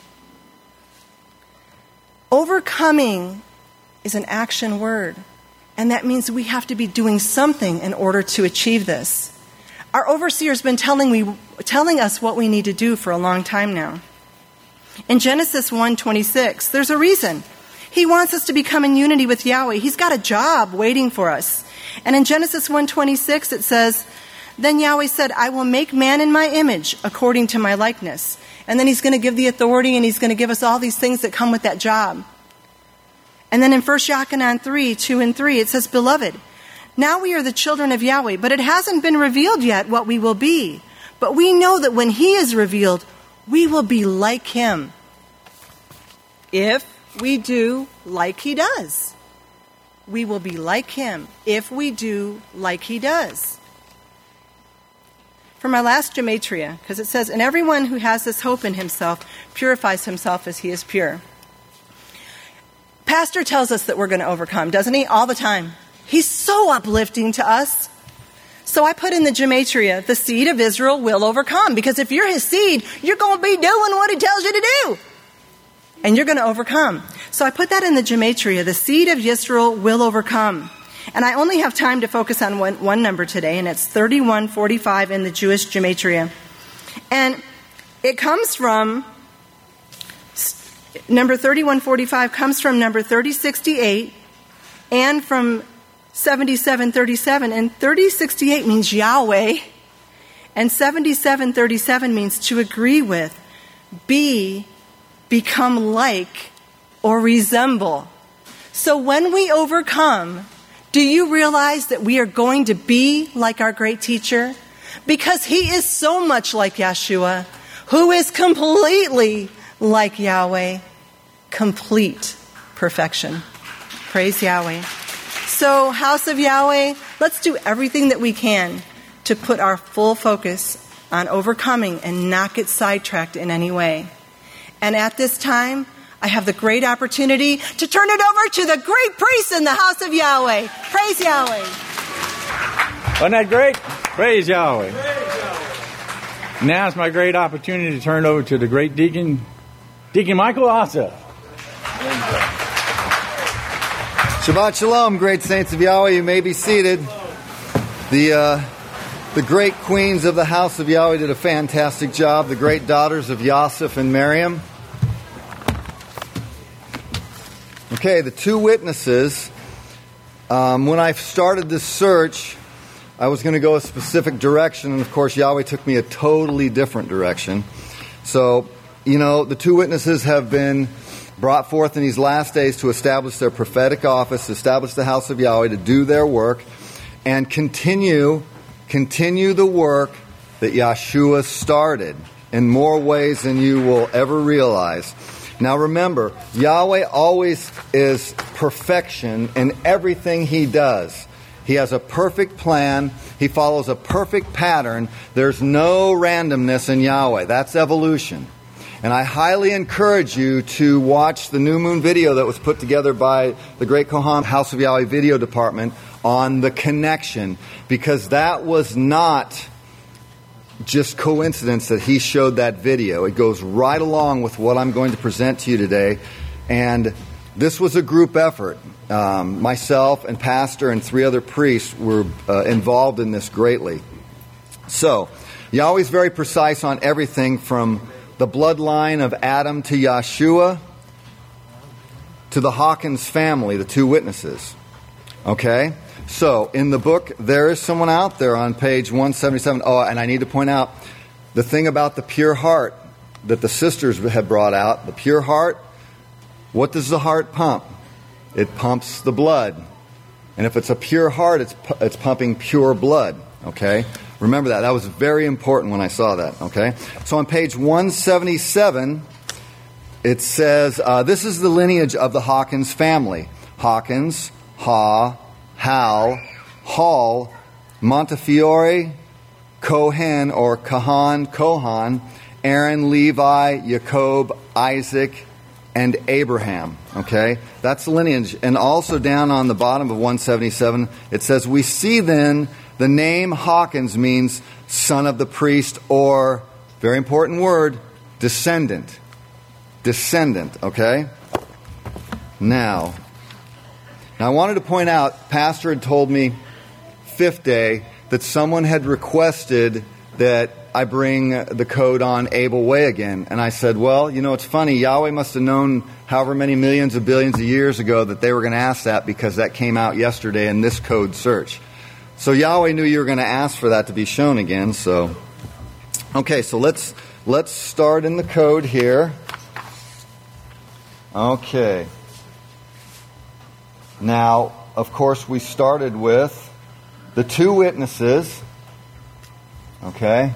Overcoming is an action word, and that means we have to be doing something in order to achieve this. Our overseer's been telling us what we need to do for a long time now. In Genesis 1:26, there's a reason. He wants us to become in unity with Yahweh. He's got a job waiting for us. And in Genesis 1:26 it says, then Yahweh said, I will make man in my image according to my likeness. And then he's going to give the authority and he's going to give us all these things that come with that job. And then in 1 Yochanan 3:2 and 3, it says, beloved, now we are the children of Yahweh, but it hasn't been revealed yet what we will be. But we know that when he is revealed, we will be like him. If we do like he does. We will be like him if we do like he does. For my last gematria, because it says, and everyone who has this hope in himself purifies himself as he is pure. Pastor tells us that we're going to overcome, doesn't he? All the time. He's so uplifting to us. So I put in the gematria, the seed of Israel will overcome. Because if you're his seed, you're going to be doing what he tells you to do. And you're going to overcome. So I put that in the gematria, the seed of Israel will overcome. And I only have time to focus on one number today, and it's 3145 in the Jewish gematria. And it comes from, number 3145 comes from number 3068 and from 7737, and 3068 means Yahweh, and 7737 means to agree with, become like, or resemble. So when we overcome, do you realize that we are going to be like our great teacher? Because he is so much like Yeshua, who is completely like Yahweh, complete perfection. Praise Yahweh. So, House of Yahweh, let's do everything that we can to put our full focus on overcoming and not get sidetracked in any way. And at this time, I have the great opportunity to turn it over to the great priest in the House of Yahweh. Praise Yahweh. Wasn't that great? Praise Yahweh. Now it's my great opportunity to turn it over to the great Deacon Michael Asa. Shabbat Shalom, great saints of Yahweh. You may be seated. The great queens of the House of Yahweh did a fantastic job. The great daughters of Yosef and Miriam. Okay, the two witnesses. When I started this search, I was going to go a specific direction, and of course Yahweh took me a totally different direction. So, the two witnesses have been brought forth in these last days to establish their prophetic office, establish the House of Yahweh, to do their work, and continue the work that Yeshua started in more ways than you will ever realize. Now remember, Yahweh always is perfection in everything he does. He has a perfect plan. He follows a perfect pattern. There's no randomness in Yahweh. That's evolution. And I highly encourage you to watch the New Moon video that was put together by the Great Kohan House of Yahweh video department on the connection, because that was not just coincidence that he showed that video. It goes right along with what I'm going to present to you today. And this was a group effort. Myself and pastor and 3 other priests were involved in this greatly. So, Yahweh's very precise on everything from the bloodline of Adam to Yeshua to the Hawkins family, the 2 witnesses. Okay? So, in the book, there is someone out there on page 177. Oh, and I need to point out the thing about the pure heart that the sisters have brought out. The pure heart, what does the heart pump? It pumps the blood. And if it's a pure heart, it's pumping pure blood. Okay? Remember that. That was very important when I saw that. Okay? So on page 177, it says, this is the lineage of the Hawkins family. Hawkins, Hal, Hall, Montefiore, Cohen or Kohan, Aaron, Levi, Jacob, Isaac, and Abraham. Okay? That's the lineage. And also down on the bottom of 177, it says, we see then the name Hawkins means son of the priest, or, very important word, descendant. Descendant, okay? Now, I wanted to point out, Pastor had told me 5th day that someone had requested that I bring the code on Abel Way again. And I said, well, it's funny. Yahweh must have known however many millions of billions of years ago that they were going to ask that, because that came out yesterday in this code search. So Yahweh knew you were going to ask for that to be shown again. So, okay, so let's start in the code here. Okay. Now, of course, we started with the 2 witnesses. Okay.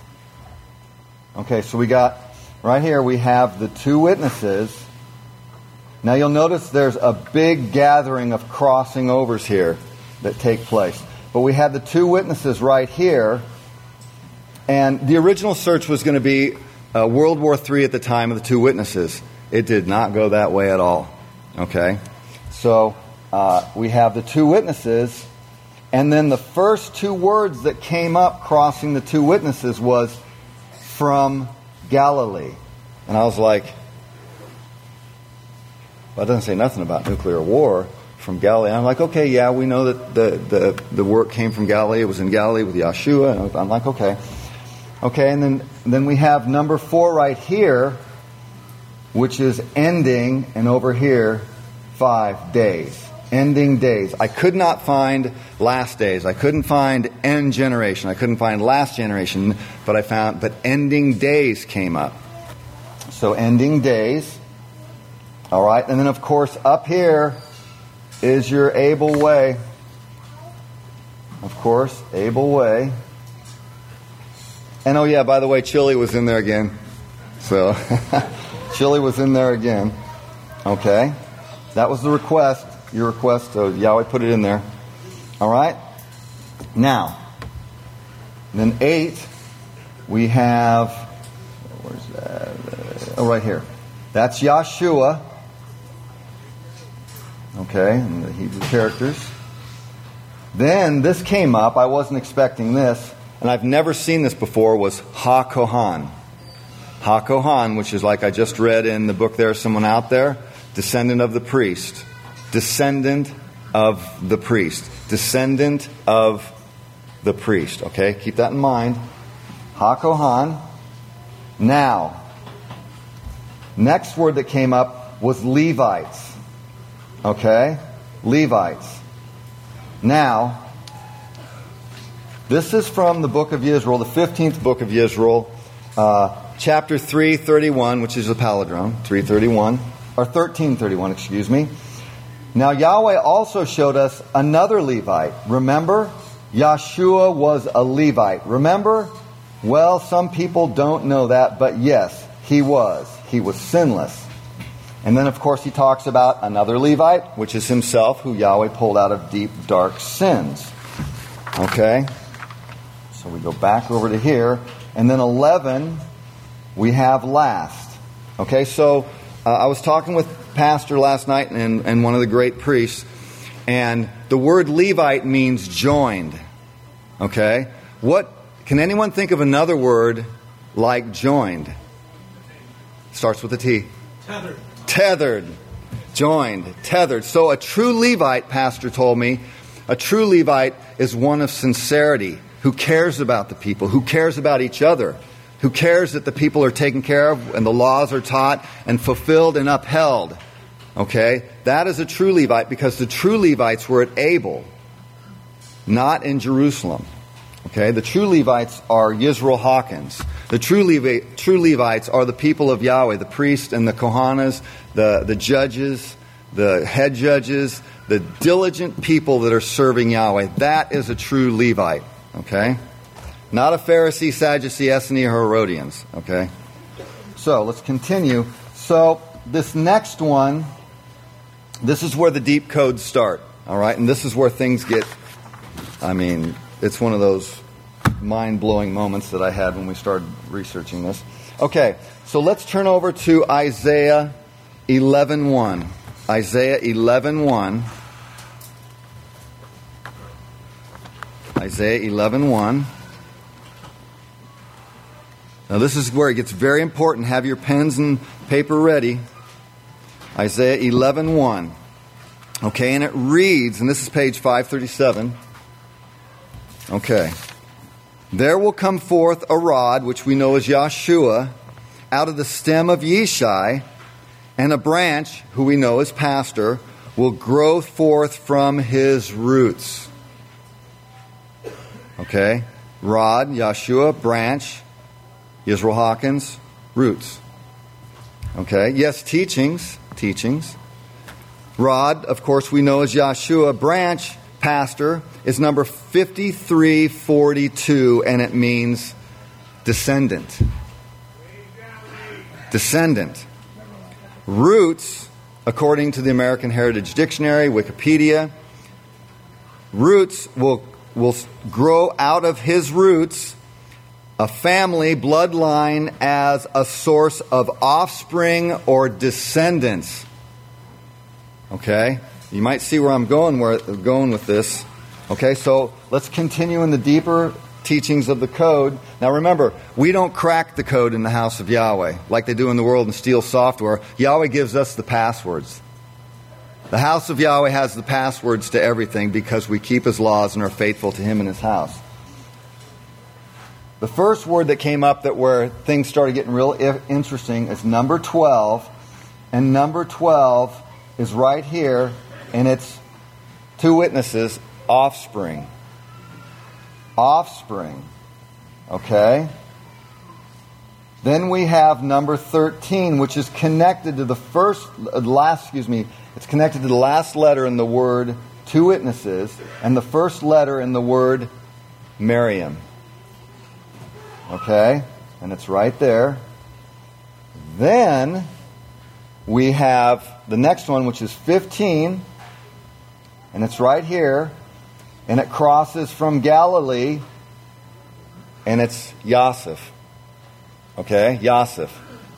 Okay, so we got, right here we have the 2 witnesses. Now you'll notice there's a big gathering of crossing overs here that take place. But we had the 2 witnesses right here. And the original search was going to be World War III at the time of the 2 witnesses. It did not go that way at all. Okay? So we have the 2 witnesses. And then the first 2 words that came up crossing the 2 witnesses was from Galilee. And I was like, well, it doesn't say nothing about nuclear war from Galilee. And I'm like, okay, yeah, we know that the work came from Galilee. It was in Galilee with Yeshua. And I'm like, okay. Okay, and then we have number 4 right here, which is ending, and over here, 5 days. Ending days. I could not find last days. I couldn't find end generation. I couldn't find last generation, but ending days came up. So ending days. All right. And then, of course, up here is your Abel Way. Of course, Abel Way. And oh yeah, by the way, Chile was in there again. So, Chile was in there again. Okay. That was the request. Your request, so Yahweh put it in there. All right? Now, then 8, we have, where's that? Right here. That's Yeshua. Okay, and the Hebrew characters. Then this came up. I wasn't expecting this, and I've never seen this before, was Ha-Kohan. Ha-Kohan, which is like I just read in the book There Is Someone Out There, descendant of the priest. Descendant of the priest. Descendant of the priest. Okay, keep that in mind. Ha-Kohan. Now, next word that came up was Levites. Okay, Levites. Now, this is from the book of Yisrael, the 15th book of Yisrael, chapter 3:31, which is the palindrome, 3:31, or 13:31, excuse me. Now Yahweh also showed us another Levite. Remember? Yeshua was a Levite. Remember? Well, some people don't know that, but yes, he was. He was sinless. And then, of course, he talks about another Levite, which is himself, who Yahweh pulled out of deep, dark sins. Okay? So we go back over to here. And then 11, we have last. Okay, so I was talking with Pastor last night and one of the great priests, and the word Levite means joined. Okay? What Can anyone think of another word like joined? Starts with a T. Tethered. Tethered. Joined. Tethered. So a true Levite, Pastor told me, a true Levite is one of sincerity, who cares about the people, who cares about each other, who cares that the people are taken care of and the laws are taught and fulfilled and upheld. Okay? That is a true Levite, because the true Levites were at Abel, not in Jerusalem. Okay? The true Levites are Yisrael Hawkins. The true Levites are the people of Yahweh, the priests and the Kohanas, the judges, the head judges, the diligent people that are serving Yahweh. That is a true Levite. Okay? Not a Pharisee, Sadducee, Essene, or Herodians. Okay? So, let's continue. So, this next one, this is where the deep codes start. Alright? And this is where things get, it's one of those mind-blowing moments that I had when we started researching this. Okay, so let's turn over to Isaiah 11:1. Isaiah 11:1. Isaiah 11:1. Now this is where it gets very important. Have your pens and paper ready. Isaiah 11:1. Okay, and it reads, and this is page 537. Okay. There will come forth a rod, which we know as Yahshua, out of the stem of Yishai, and a branch, who we know as pastor, will grow forth from his roots. Okay? Rod, Yahshua, branch, Yisrael Hawkins, roots. Okay? Yes, teachings. Rod, of course, we know as Yahshua. Branch, pastor, is number 5342, and it means descendant. Descendant. Roots, according to the American Heritage Dictionary, Wikipedia, roots will grow out of his roots a family bloodline as a source of offspring or descendants. Okay? You might see where I'm going with this. Okay, so let's continue in the deeper teachings of the code. Now remember, we don't crack the code in the house of Yahweh like they do in the world and steal software. Yahweh gives us the passwords. The house of Yahweh has the passwords to everything because we keep his laws and are faithful to him and his house. The first word that came up where things started getting real interesting is number 12. And number 12 is right here, and it's two witnesses, offspring. Offspring. Okay? Then we have number 13, which is connected to it's connected to the last letter in the word two witnesses, and the first letter in the word Miriam. Okay? And it's right there. Then we have the next one, which is 15, and it's right here, and it crosses from Galilee, and it's Yosef. Okay? Yosef.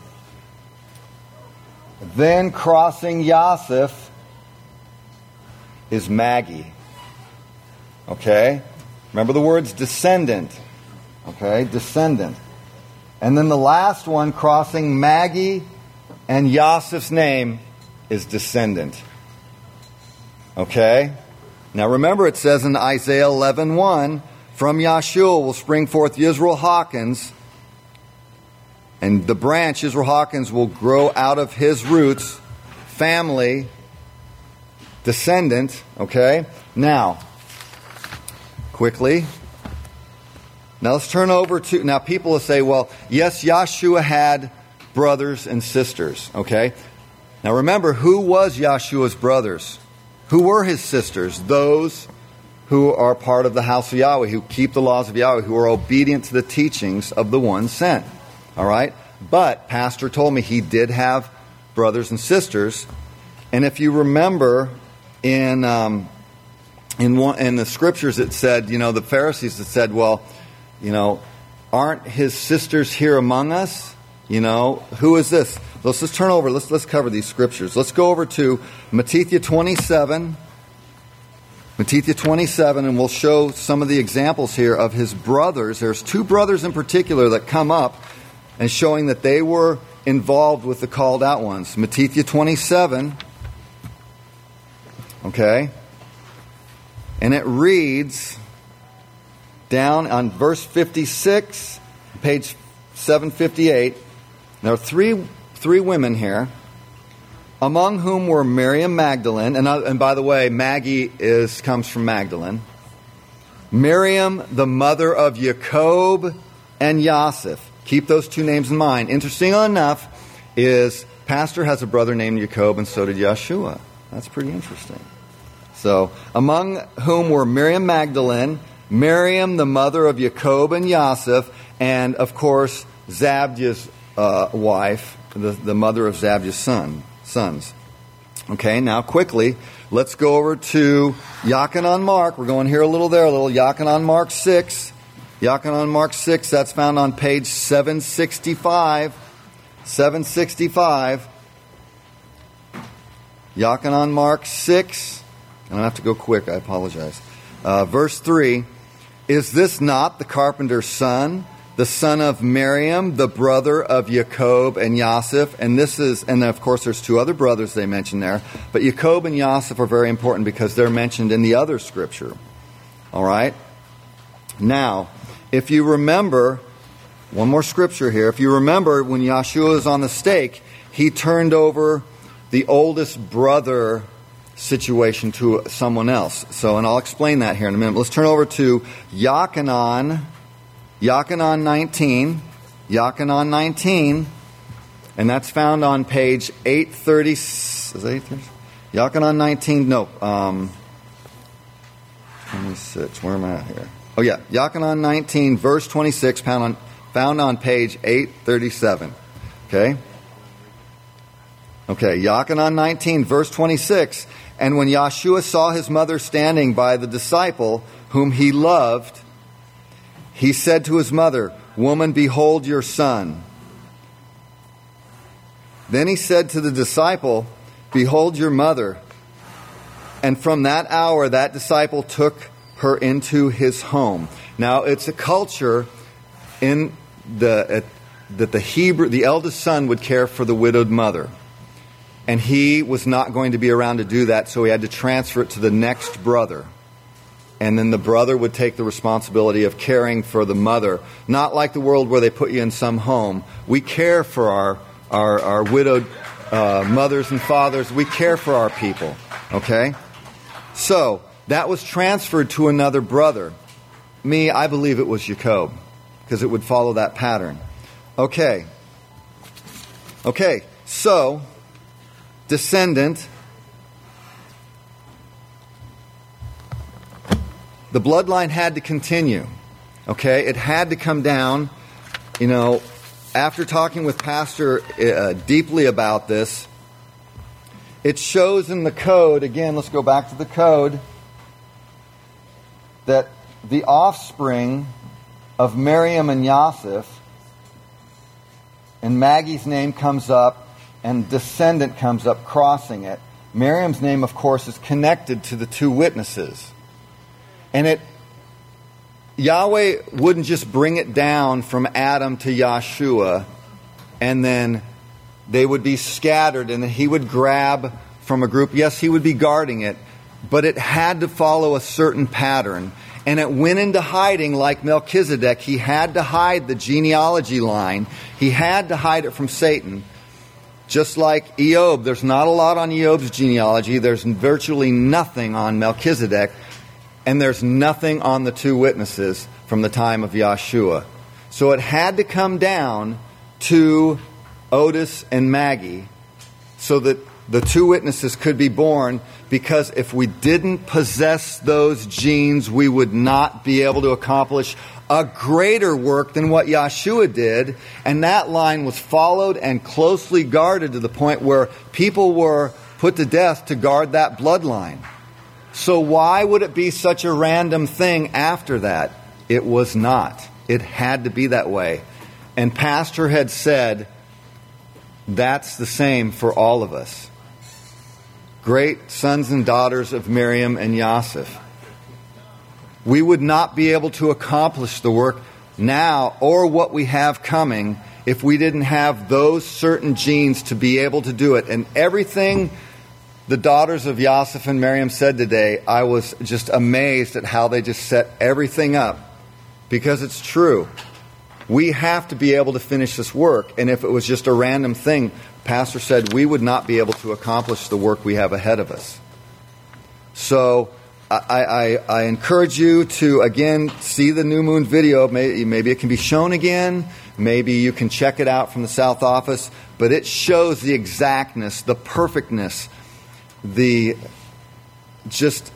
Then crossing Yosef is Maggie. Okay? Remember the words descendant. Okay? Descendant. And then the last one crossing Maggie and Yosef's name is descendant. Okay? Now remember it says in Isaiah 11:1, from Yahshua will spring forth Yisrael Hawkins, and the branch, Yisrael Hawkins, will grow out of his roots, family, descendant. Okay? Now, quickly. Now let's turn over to, now people will say, well, yes, Yahshua had brothers and sisters. Okay? Now remember, who was Yahshua's brothers? Who were his sisters? Those who are part of the house of Yahweh, who keep the laws of Yahweh, who are obedient to the teachings of the one sent. All right? But Pastor told me he did have brothers and sisters. And if you remember in the scriptures it said, the Pharisees had said, well, aren't his sisters here among us? Who is this? Let's just turn over. Let's cover these scriptures. Let's go over to Matthew 27. Matthew 27, and we'll show some of the examples here of his brothers. There's two brothers in particular that come up and showing that they were involved with the called out ones. Matthew 27, okay, and it reads down on verse 56, page 758. There are three women here, among whom were Miriam Magdalene, and by the way, Maggie comes from Magdalene. Miriam, the mother of Jacob and Yosef. Keep those two names in mind. Interesting enough is Pastor has a brother named Jacob, and so did Yeshua. That's pretty interesting. So, among whom were Miriam Magdalene, Miriam, the mother of Jacob and Yosef, and of course, Zabdia's wife, the mother of Zabdia's sons. Okay, now quickly, let's go over to Yachanan Mark. We're going here a little, there a little. Yachanan Mark 6. Yachanan Mark 6, that's found on page 765. 765. Yachanan Mark 6. I don't have to go quick, I apologize. Verse 3. Is this not the carpenter's son, the son of Miriam, the brother of Jacob and Yosef? And of course there's two other brothers they mention there. But Jacob and Yosef are very important because they're mentioned in the other scripture. All right? Now, if you remember, one more scripture here. If you remember when Yeshua was on the stake, he turned over the oldest brother situation to someone else. And I'll explain that here in a minute. Let's turn over to Yachanan 19. Yachanan 19. And that's found on page 830. Is that 830? Yachanan 19. No. 26. Where am I at here? Oh yeah. Yachanan 19, verse 26, found on page 837. Okay? Okay. Yachanan 19, verse 26. And when Yeshua saw his mother standing by the disciple whom he loved, he said to his mother, "Woman, behold your son." Then he said to the disciple, "Behold your mother." And from that hour, that disciple took her into his home. Now, it's a culture in that the eldest son would care for the widowed mother. And he was not going to be around to do that, so he had to transfer it to the next brother. And then the brother would take the responsibility of caring for the mother. Not like the world where they put you in some home. We care for our widowed mothers and fathers. We care for our people. Okay? So, that was transferred to another brother. I believe it was Jacob, because it would follow that pattern. Okay, so, descendant. The bloodline had to continue. Okay, it had to come down. After talking with Pastor deeply about this, it shows in the code, again, let's go back to the code, that the offspring of Miriam and Yosef, and Maggie's name comes up, and descendant comes up crossing it. Miriam's name, of course, is connected to the two witnesses. And Yahweh wouldn't just bring it down from Adam to Yeshua, and then they would be scattered, and then he would grab from a group. Yes, he would be guarding it, but it had to follow a certain pattern. And it went into hiding like Melchizedek. He had to hide the genealogy line. He had to hide it from Satan. Just like Eob, there's not a lot on Eob's genealogy. There's virtually nothing on Melchizedek. And there's nothing on the two witnesses from the time of Yeshua. So it had to come down to Otis and Maggie so that the two witnesses could be born, because if we didn't possess those genes, we would not be able to accomplish a greater work than what Yeshua did. And that line was followed and closely guarded to the point where people were put to death to guard that bloodline. So why would it be such a random thing after that? It was not. It had to be that way. And Pastor had said, that's the same for all of us. Great sons and daughters of Miriam and Yosef. we would not be able to accomplish the work now or what we have coming if we didn't have those certain genes to be able to do it. And everything the daughters of Yosef and Miriam said today, I was just amazed at how they just set everything up, because it's true. We have to be able to finish this work, and if it was just a random thing, Pastor said we would not be able to accomplish the work we have ahead of us. So I encourage you to, again, see the New Moon video. Maybe it can be shown again. Maybe you can check it out from the South Office. But it shows the exactness, the perfectness, the just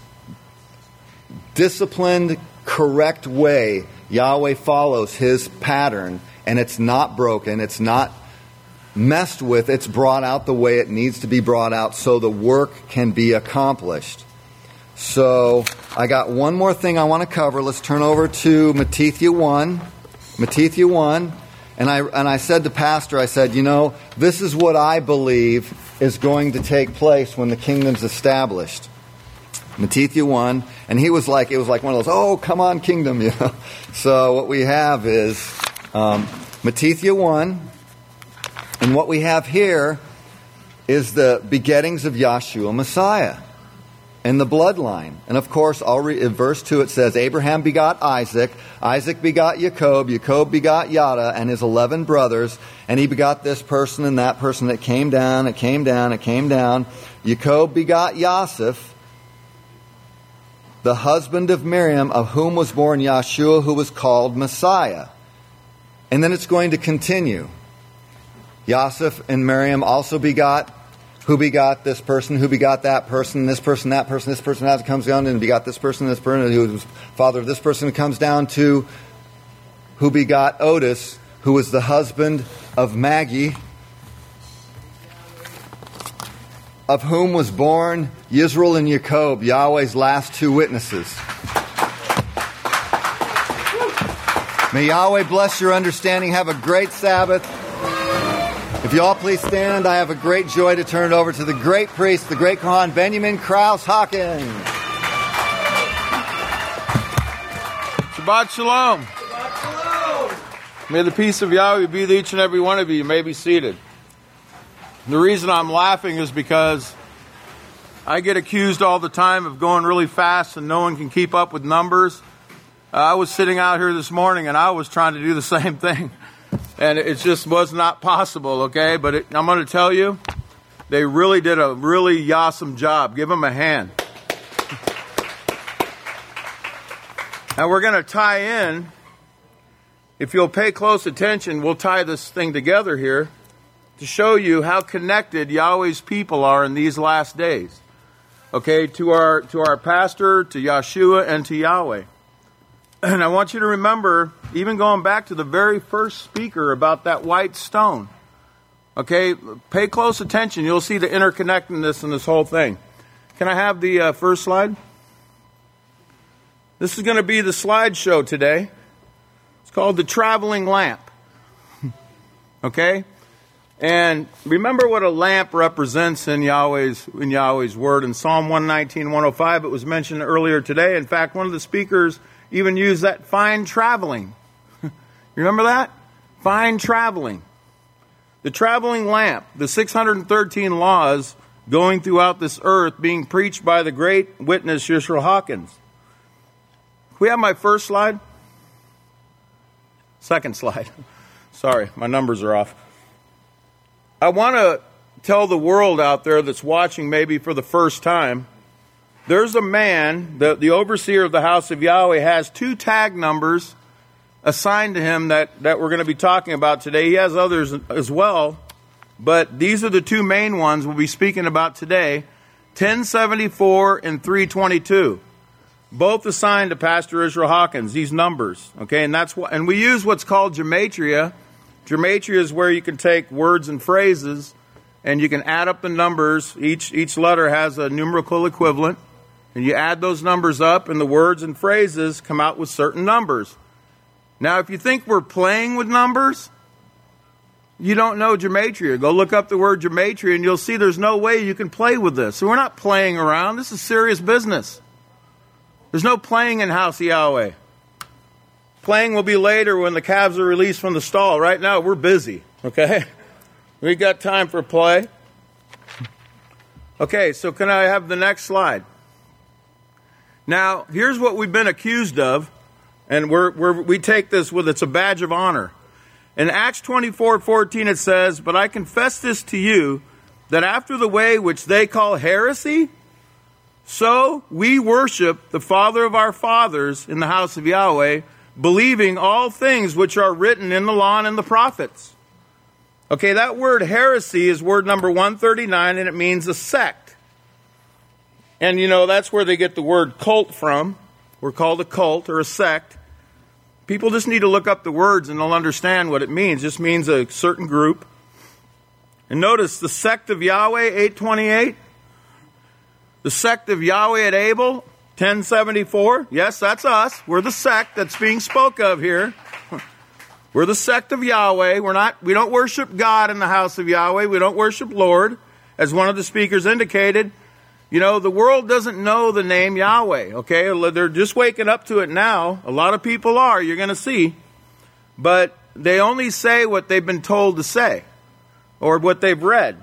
disciplined, correct way Yahweh follows His pattern. And it's not broken. It's not messed with. It's brought out the way it needs to be brought out so the work can be accomplished. So I got one more thing I want to cover. Let's turn over to Matthew 1. Matthew 1. And I said to Pastor, I said, this is what I believe is going to take place when the kingdom's established. Matthew 1. And it was like one of those, oh, come on, kingdom, So what we have is Matthew 1. And what we have here is the begettings of Yahshua Messiah. And the bloodline. And of course, in verse 2 it says, Abraham begot Isaac, Isaac begot Jacob, Jacob begot Yada and his 11 brothers, and he begot this person and that person. It came down, it came down, it came down. Jacob begot Yosef, the husband of Miriam, of whom was born Yahshua, who was called Messiah. And then it's going to continue. Yosef and Miriam also begot, who begot this person, who begot that person, this person, that person, this person, that comes down and begot this person, who was father of this person. It comes down to who begot Otis, who was the husband of Maggie, of whom was born Yisrael and Jacob, Yahweh's last two witnesses. May Yahweh bless your understanding. Have a great Sabbath. If you all please stand, I have a great joy to turn it over to the great priest, the great Kohan, Benjamin Krause Hawkins. Shabbat Shalom. Shabbat Shalom. May the peace of Yahweh be with each and every one of you. You may be seated. The reason I'm laughing is because I get accused all the time of going really fast and no one can keep up with numbers. I was sitting out here this morning and I was trying to do the same thing. And it just was not possible, okay? But I'm going to tell you, they really did a really awesome job. Give them a hand. And we're going to tie in. If you'll pay close attention, we'll tie this thing together here to show you how connected Yahweh's people are in these last days. Okay, to our pastor, to Yahshua, and to Yahweh. And I want you to remember, even going back to the very first speaker about that white stone. Okay, pay close attention. You'll see the interconnectedness in this whole thing. Can I have the first slide? This is going to be the slideshow today. It's called the traveling lamp. Okay? And remember what a lamp represents in Yahweh's word. In Psalm 119, 105, it was mentioned earlier today. In fact, one of the speakers even use that fine traveling. You remember that? Fine traveling. The traveling lamp, the 613 laws going throughout this earth being preached by the great witness Yisrael Hawkins. Can we have my first slide? Second slide. Sorry, my numbers are off. I want to tell the world out there that's watching maybe for the first time, there's a man, the overseer of the house of Yahweh, has 2 tag numbers assigned to him that we're going to be talking about today. He has others as well, but these are the 2 main ones we'll be speaking about today, 1074 and 322. Both assigned to Pastor Israel Hawkins, these numbers. Okay, and we use what's called gematria. Gematria is where you can take words and phrases and you can add up the numbers. Each letter has a numerical equivalent. And you add those numbers up, and the words and phrases come out with certain numbers. Now, if you think we're playing with numbers, you don't know gematria. Go look up the word gematria, and you'll see there's no way you can play with this. So we're not playing around. This is serious business. There's no playing in House of Yahweh. Playing will be later when the calves are released from the stall. Right now, we're busy, okay? We got time for play. Okay, so can I have the next slide? Now, here's what we've been accused of, and we take this with, it's a badge of honor. In Acts 24:14 it says, "But I confess this to you, that after the way which they call heresy, so we worship the Father of our fathers in the house of Yahweh, believing all things which are written in the law and in the prophets." Okay, that word heresy is word number 139, and it means a sect. And you know, that's where they get the word cult from. We're called a cult or a sect. People just need to look up the words and they'll understand what it means. It just means a certain group. And notice the sect of Yahweh, 828. The sect of Yahweh at Abel, 1074. Yes, that's us. We're the sect that's being spoke of here. We're the sect of Yahweh. We don't worship God in the house of Yahweh. We don't worship Lord. As one of the speakers indicated, you know, the world doesn't know the name Yahweh, okay? They're just waking up to it now. A lot of people are, you're going to see. But they only say what they've been told to say or what they've read.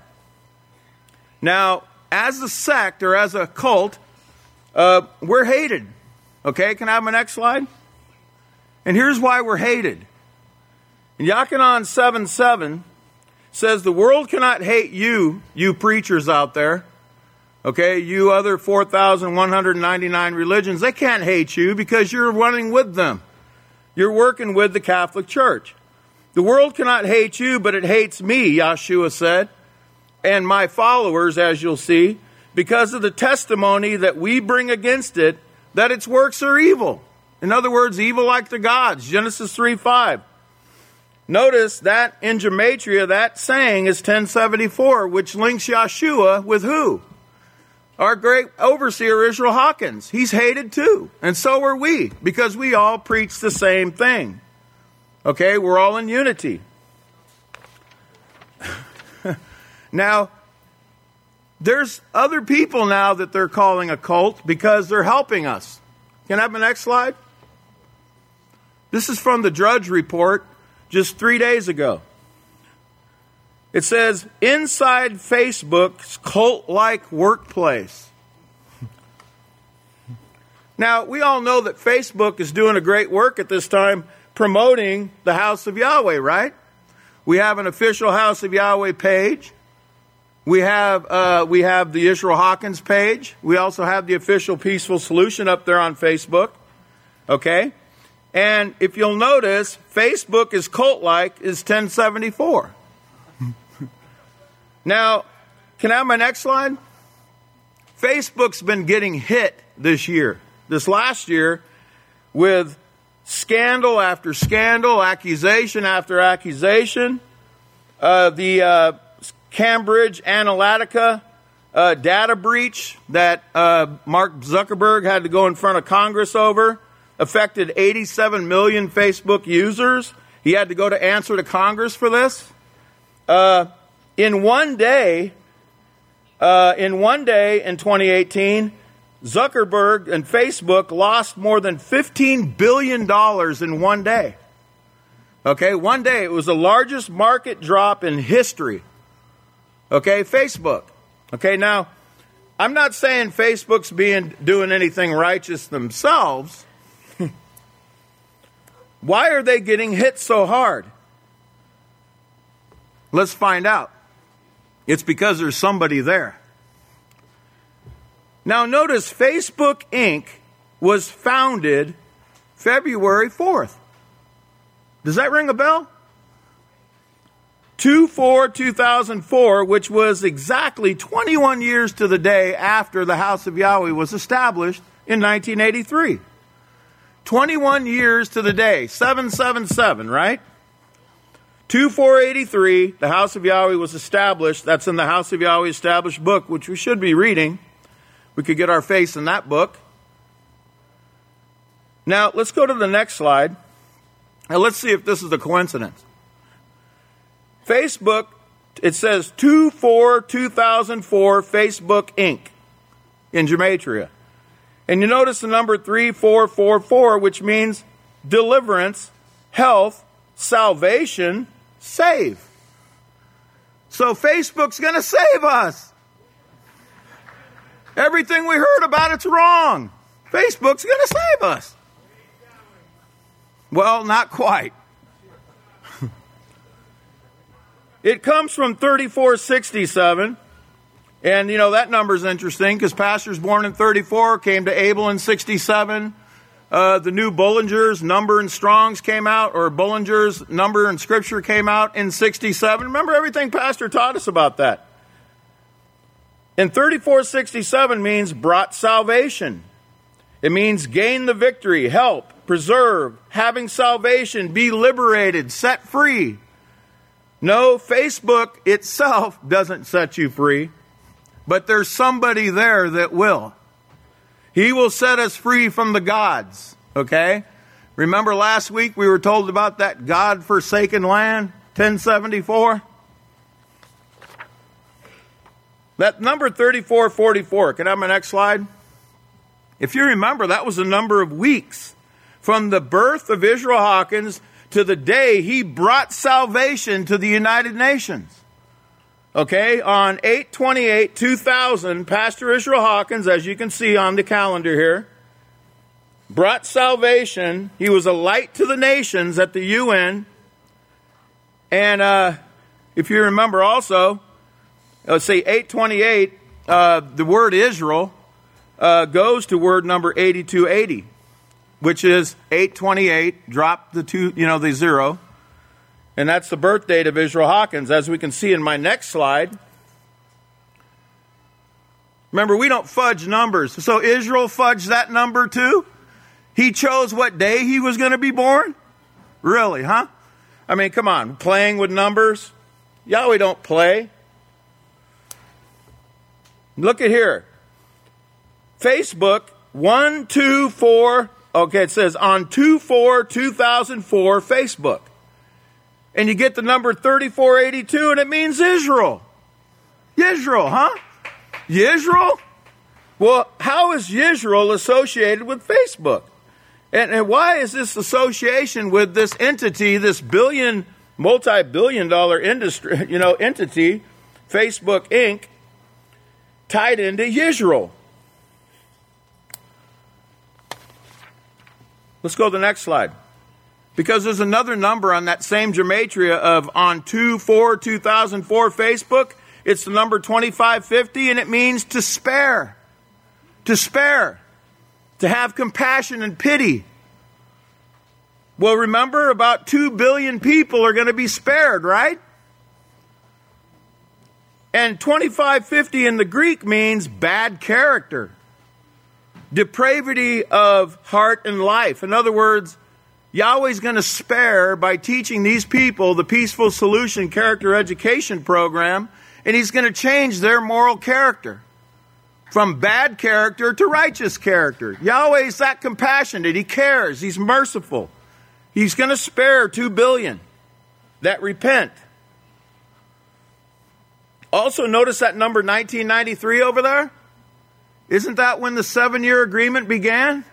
Now, as a sect or as a cult, we're hated. Okay, can I have my next slide? And here's why we're hated. In Yachanan 7:7 says, "The world cannot hate you, you preachers out there. Okay, you other 4,199 religions, they can't hate you because you're running with them. You're working with the Catholic Church. The world cannot hate you, but it hates me," Yeshua said, "and my followers, as you'll see, because of the testimony that we bring against it, that its works are evil." In other words, evil like the gods, Genesis 3:5. Notice that in Gematria, that saying is 1074, which links Yeshua with who? Our great overseer, Israel Hawkins. He's hated too. And so are we, because we all preach the same thing. Okay, we're all in unity. Now, there's other people now that they're calling a cult because they're helping us. Can I have my next slide? This is from the Drudge Report just 3 days ago. It says, "Inside Facebook's cult-like workplace." Now, we all know that Facebook is doing a great work at this time promoting the House of Yahweh, right? We have an official House of Yahweh page. We have the Israel Hawkins page. We also have the official Peaceful Solution up there on Facebook. Okay? And if you'll notice, Facebook is cult-like is 1074. Now, can I have my next slide? Facebook's been getting hit this last year, with scandal after scandal, accusation after accusation. The Cambridge Analytica data breach that Mark Zuckerberg had to go in front of Congress over affected 87 million Facebook users. He had to go to answer to Congress for this. In one day in 2018, Zuckerberg and Facebook lost more than $15 billion in one day. Okay, one day. It was the largest market drop in history. Okay, Facebook. Okay, now, I'm not saying Facebook's doing anything righteous themselves. Why are they getting hit so hard? Let's find out. It's because there's somebody there. Now notice Facebook Inc. was founded February 4th. Does that ring a bell? 2/4/2004, which was exactly 21 years to the day after the House of Yahweh was established in 1983. 21 years to the day, 777, right? 2/4/83, the House of Yahweh was established. That's in the House of Yahweh Established book, which we should be reading. We could get our face in that book. Now, let's go to the next slide. And let's see if this is a coincidence. Facebook, it says 2/4/2004 Facebook Inc. in Gematria. And you notice the number 3444, which means deliverance, health, salvation, save. So Facebook's going to save us. Everything we heard about it's wrong. Facebook's going to save us. Well, not quite. It comes from 3467. And, that number's interesting because Pastor's born in 34, came to Abel in 67. The new Bullinger's number in Strong's came out, or Bullinger's number in Scripture came out in 67. Remember everything Pastor taught us about that. And 3467 means brought salvation. It means gain the victory, help, preserve, having salvation, be liberated, set free. No, Facebook itself doesn't set you free, but there's somebody there that will. He will set us free from the gods, okay? Remember last week we were told about that God-forsaken land, 1074? That number 3444, can I have my next slide? If you remember, that was a number of weeks from the birth of Israel Hawkins to the day he brought salvation to the United Nations. Okay, on 8/28/2000, Pastor Israel Hawkins, as you can see on the calendar here, brought salvation. He was a light to the nations at the UN. And if you remember also, let's say 8/28, the word Israel goes to word number 8280, which is 8/28, drop the two, the zero. And that's the birth date of Israel Hawkins, as we can see in my next slide. Remember, we don't fudge numbers. So Israel fudged that number too? He chose what day he was going to be born? Really, huh? I mean, come on, playing with numbers? Yahweh don't play. Look at here. Facebook, 1/2/4, okay, it says on 2/4/2004, Facebook. And you get the number 3482, and it means Israel. Yisrael, huh? Yisrael? Well, how is Yisrael associated with Facebook? And why is this association with this entity, this multi-billion-dollar industry, entity, Facebook Inc., tied into Yisrael? Let's go to the next slide. Because there's another number on that same gematria of on 2/4/2004 Facebook. It's the number 2550, and it means to spare. To spare. To have compassion and pity. Well, remember, about 2 billion people are going to be spared, right? And 2550 in the Greek means bad character. Depravity of heart and life. In other words, Yahweh's going to spare by teaching these people the Peaceful Solution Character Education Program, and He's going to change their moral character from bad character to righteous character. Yahweh's that compassionate. He cares. He's merciful. He's going to spare 2 billion that repent. Also, notice that number 1993 over there? Isn't that when the 7-year agreement began?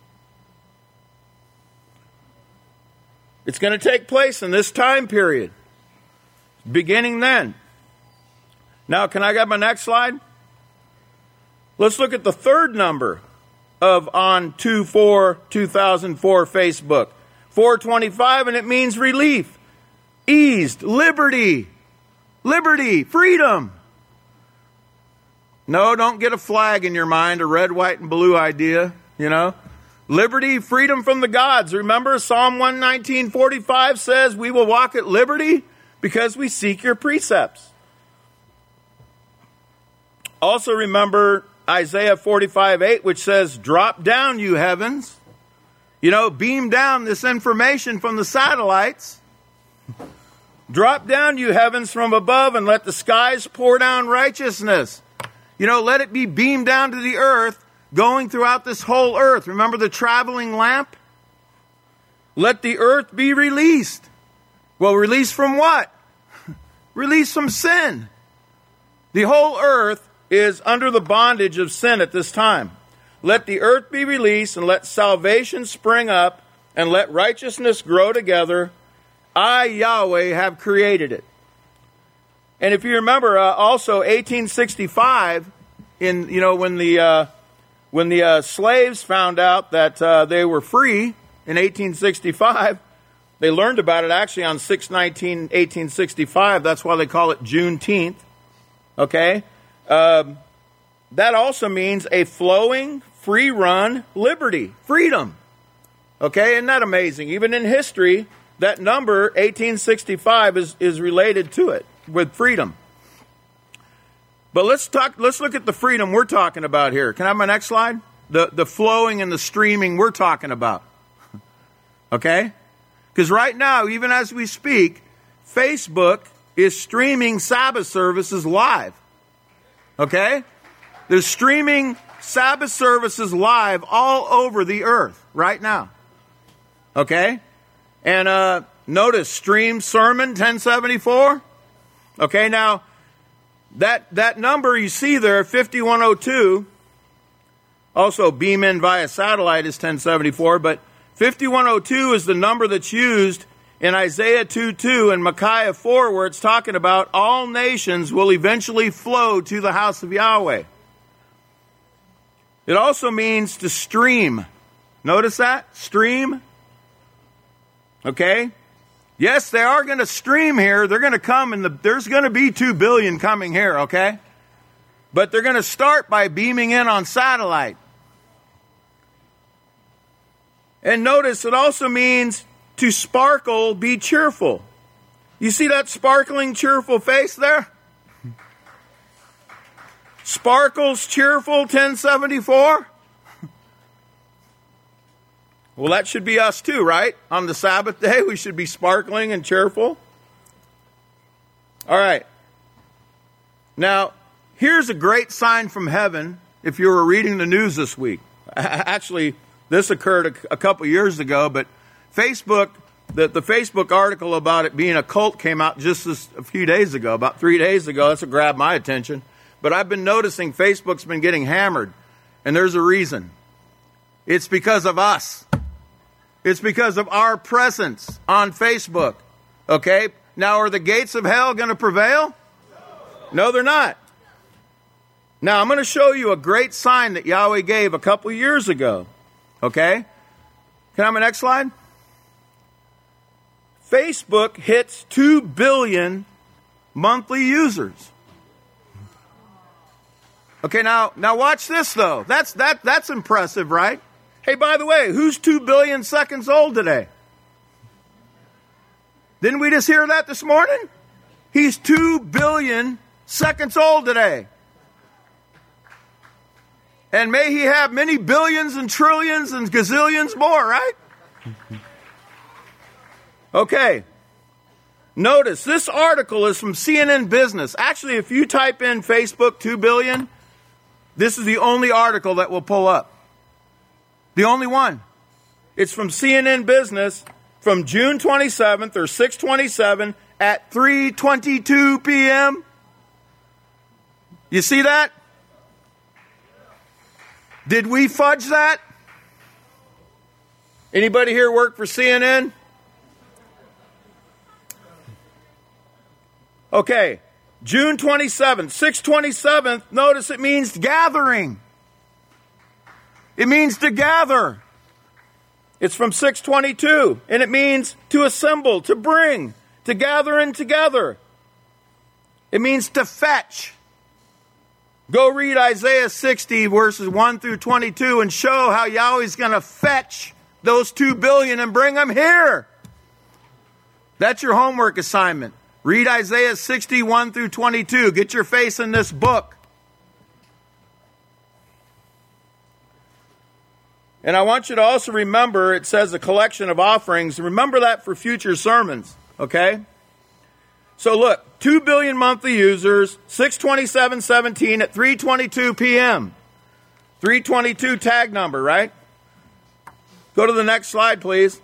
It's going to take place in this time period, beginning then. Now, can I get my next slide? Let's look at the third number of on 2/4/2004 Facebook. 425, and it means relief, eased, liberty, freedom. No, don't get a flag in your mind, a red, white, and blue idea, Liberty, freedom from the gods. Remember, Psalm 119:45 says, we will walk at liberty because we seek your precepts. Also remember Isaiah 45:8, which says, drop down, you heavens. Beam down this information from the satellites. Drop down, you heavens, from above, and let the skies pour down righteousness. Let it be beamed down to the earth, going throughout this whole earth. Remember the traveling lamp? Let the earth be released. Well, released from what? Released from sin. The whole earth is under the bondage of sin at this time. let the earth be released, and let salvation spring up, and let righteousness grow together. I, Yahweh, have created it. And if you remember, also 1865, when the slaves found out that they were free in 1865, they learned about it actually on 6/19/1865. That's why they call it Juneteenth. Okay? That also means a flowing, free-run liberty, freedom. Okay? Isn't that amazing? Even in history, that number, 1865, is related to it, with freedom. But let's look at the freedom we're talking about here. Can I have my next slide? The flowing and the streaming we're talking about. Okay? Because right now, even as we speak, Facebook is streaming Sabbath services live. Okay? They're streaming Sabbath services live all over the earth right now. Okay? And notice, stream sermon 1074. Okay, now, that number you see there, 5102, also beam in via satellite is 1074, but 5102 is the number that's used in Isaiah 2:2 and Micaiah 4, where it's talking about all nations will eventually flow to the house of Yahweh. It also means to stream. Notice that? Stream. Okay? Yes, they are going to stream here. They're going to come, and there's going to be 2 billion coming here, okay? But they're going to start by beaming in on satellite. And notice it also means to sparkle, be cheerful. You see that sparkling, cheerful face there? Sparkles, cheerful, 1074. Well, that should be us too, right? On the Sabbath day, we should be sparkling and cheerful. All right. Now, here's a great sign from heaven if you were reading the news this week. Actually, this occurred a couple years ago, but Facebook, the Facebook article about it being a cult came out just a few days ago, about 3 days ago. That's what grabbed my attention. But I've been noticing Facebook's been getting hammered, and there's a reason. It's because of us. It's because of our presence on Facebook. Okay? Now, are the gates of hell going to prevail? No, they're not. Now, I'm going to show you a great sign that Yahweh gave a couple years ago. Okay? Can I have my next slide? Facebook hits 2 billion monthly users. Okay, now watch this, though. That's impressive, right? Hey, by the way, who's 2 billion seconds old today? Didn't we just hear that this morning? He's 2 billion seconds old today. And may he have many billions and trillions and gazillions more, right? Okay. Notice, this article is from CNN Business. Actually, if you type in Facebook 2 billion, this is the only article that will pull up. The only one. It's from CNN Business from June 27th or 6/27 at 3:22 p.m. You see that? Did we fudge that? Anybody here work for CNN? Okay. June 27th, 6/27, notice it means gathering. It means to gather. It's from 6:22, and it means to assemble, to bring, to gather in together. It means to fetch. Go read Isaiah 60, verses 1 through 22, and show how Yahweh's going to fetch those 2 billion and bring them here. That's your homework assignment. Read Isaiah 61 through 22. Get your face in this book. And I want you to also remember, it says a collection of offerings. Remember that for future sermons, okay? So look, 2 billion monthly users, 6/27/17 at 3:22 p.m. 322 tag number, right? Go to the next slide, please.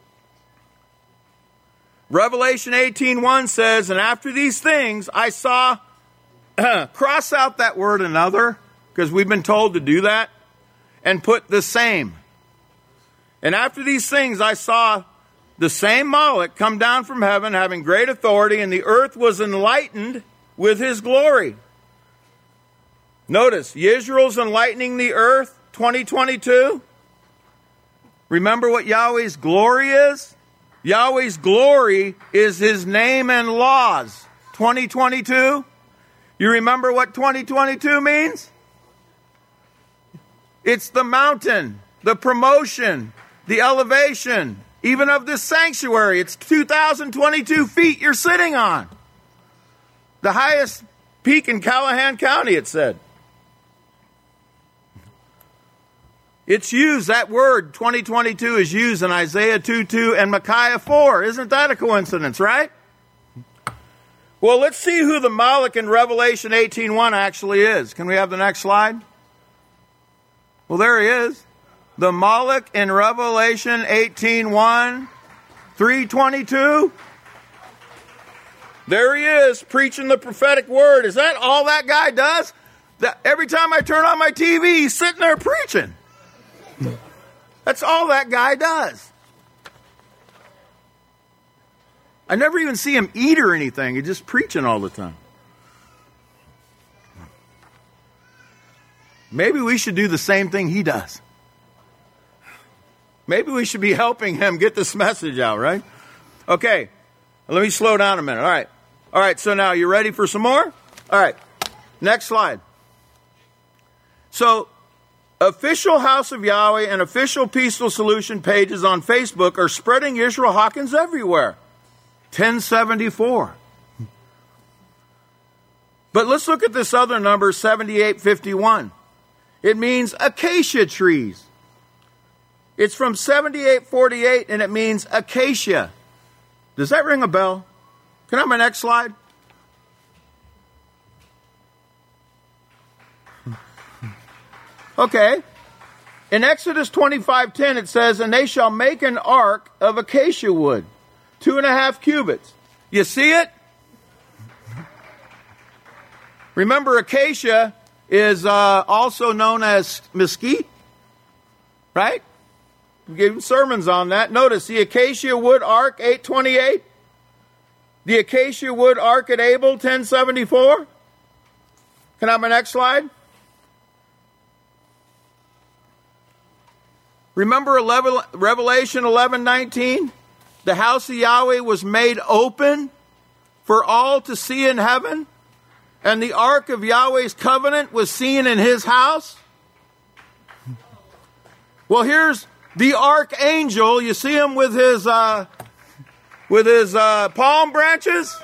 Revelation 18:1 says, and after these things I saw, cross out that word another, because we've been told to do that. and put the same. And after these things I saw the same Moloch come down from heaven, having great authority, and the earth was enlightened with his glory. Notice, Yisrael's enlightening the earth, 2022. Remember what Yahweh's glory is? Yahweh's glory is his name and laws, 2022. You remember what 2022 means? It's the mountain, the promotion, the elevation, even of this sanctuary. It's 2,022 feet you're sitting on. The highest peak in Callahan County, it said. It's used, that word 2022 is used in Isaiah 2:2 and Micaiah 4. Isn't that a coincidence, right? Well, let's see who the Moloch in Revelation 18:1 actually is. Can we have the next slide? Well, there he is. The Moloch in Revelation 18:1, 3:22. There he is, preaching the prophetic word. Is that all that guy does? Every time I turn on my TV, he's sitting there preaching. That's all that guy does. I never even see him eat or anything. He's just preaching all the time. Maybe we should do the same thing he does. Maybe we should be helping him get this message out, right? Okay, let me slow down a minute. All right, so now you ready for some more? All right, next slide. So, official House of Yahweh and official Peaceful Solution pages on Facebook are spreading Yisrael Hawkins everywhere. 1074. But let's look at this other number, 7851. It means acacia trees. It's from 7848 and it means acacia. Does that ring a bell? Can I have my next slide? Okay. In Exodus 25:10 it says, and they shall make an ark of acacia wood, 2.5 cubits. You see it? Remember, acacia is also known as mesquite, right? We gave sermons on that. Notice the acacia wood ark, 828. The acacia wood ark at Abel, 1074. Can I have my next slide? Remember Revelation 11:19? The house of Yahweh was made open for all to see in heaven, and the ark of Yahweh's covenant was seen in his house. Well, here's the archangel. You see him with his palm branches?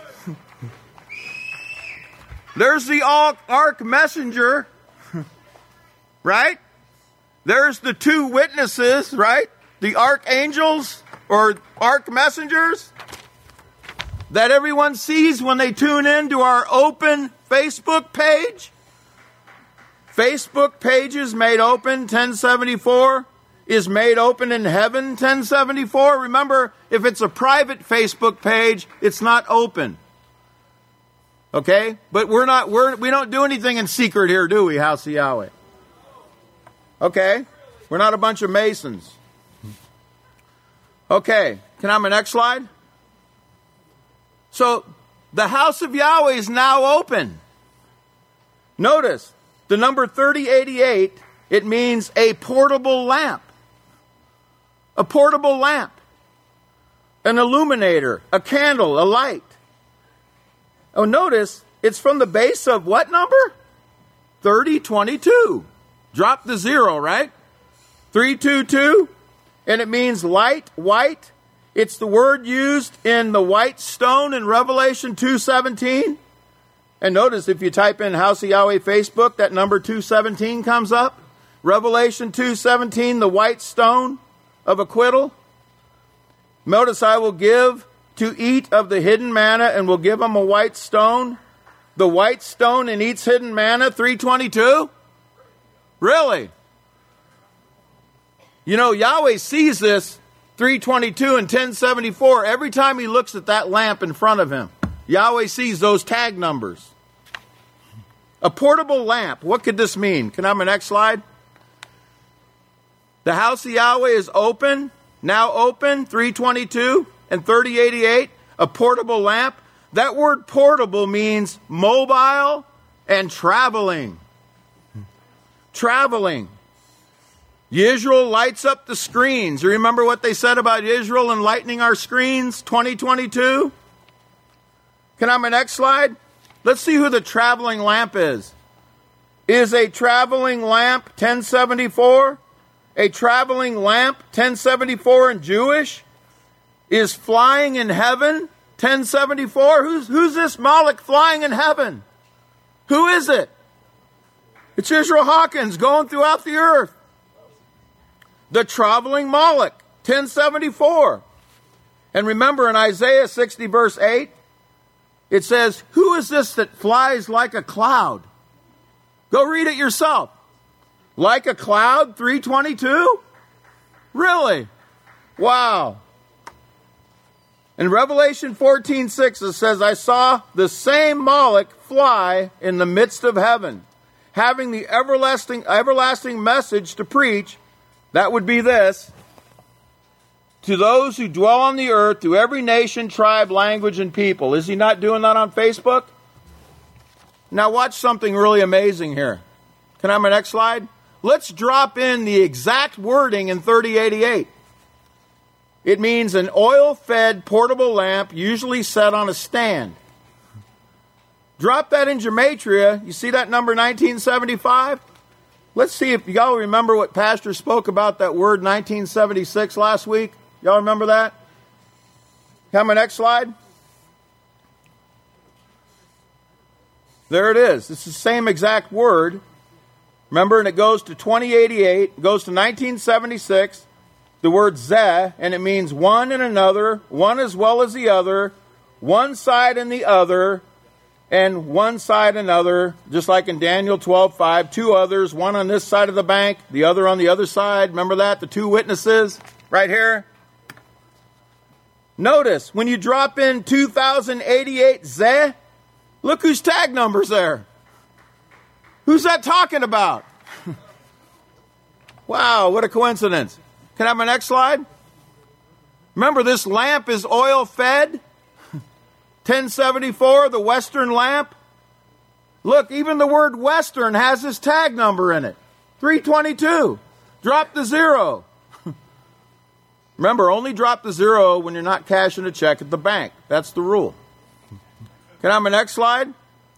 There's the ark messenger, right? There's the two witnesses, right? The archangels or ark messengers that everyone sees when they tune in to our open Facebook page. Facebook pages made open, 1074, is made open in heaven, 1074. Remember, if it's a private Facebook page, it's not open. Okay? But we don't do anything in secret here, do we, House of Yahweh? Okay? We're not a bunch of Masons. Okay. Can I have my next slide? So, the house of Yahweh is now open. Notice, the number 3088, it means a portable lamp. A portable lamp. An illuminator. A candle. A light. Oh, notice, it's from the base of what number? 3022. Drop the 0, right? 322. And it means light, white. It's the word used in the white stone in Revelation 2:17. And notice if you type in House of Yahweh Facebook, that number 217 comes up. Revelation 2:17, the white stone of acquittal. Notice I will give to eat of the hidden manna and will give them a white stone. The white stone and eats hidden manna, 322? Really? You know, Yahweh sees this 322 and 1074 every time he looks at that lamp in front of him. Yahweh sees those tag numbers. A portable lamp. What could this mean? Can I have my next slide? The house of Yahweh is open, now open, 322 and 3088, a portable lamp. That word portable means mobile and traveling. Traveling. Yisrael lights up the screens. You remember what they said about Israel enlightening our screens, 2022? Can I have my next slide? Let's see who the traveling lamp is. Is a traveling lamp 1074? A traveling lamp 1074 in Jewish? Is flying in heaven 1074? Who's this Moloch flying in heaven? Who is it? It's Israel Hawkins going throughout the earth. The traveling Moloch, 1074. And remember in Isaiah 60 verse 8, it says, who is this that flies like a cloud? Go read it yourself. Like a cloud, 322? Really? Wow. In Revelation 14:6, it says, I saw the same Moloch fly in the midst of heaven, having the everlasting message to preach. That would be this: to those who dwell on the earth, to every nation, tribe, language, and people. Is he not doing that on Facebook? Now watch something really amazing here. Can I have my next slide? Let's drop in the exact wording in 3088. It means an oil-fed portable lamp, usually set on a stand. Drop that in Gematria. You see that number 1975? Let's see if y'all remember what Pastor spoke about that word 1976 last week. Y'all remember that? Have my next slide. There it is. It's the same exact word. Remember, and it goes to 2088, it goes to 1976, the word zeh, and it means one and another, one as well as the other, one side and the other, and one side another, just like in Daniel 12:5, two others, one on this side of the bank, the other on the other side. Remember that? The two witnesses right here. Notice, when you drop in 2088 zeh, look whose tag number's there. Who's that talking about? Wow, what a coincidence. Can I have my next slide? Remember, this lamp is oil-fed. 1074, the Western lamp. Look, even the word Western has this tag number in it. 322. Drop the zero. Remember, only drop the zero when you're not cashing a check at the bank. That's the rule. Can I have my next slide?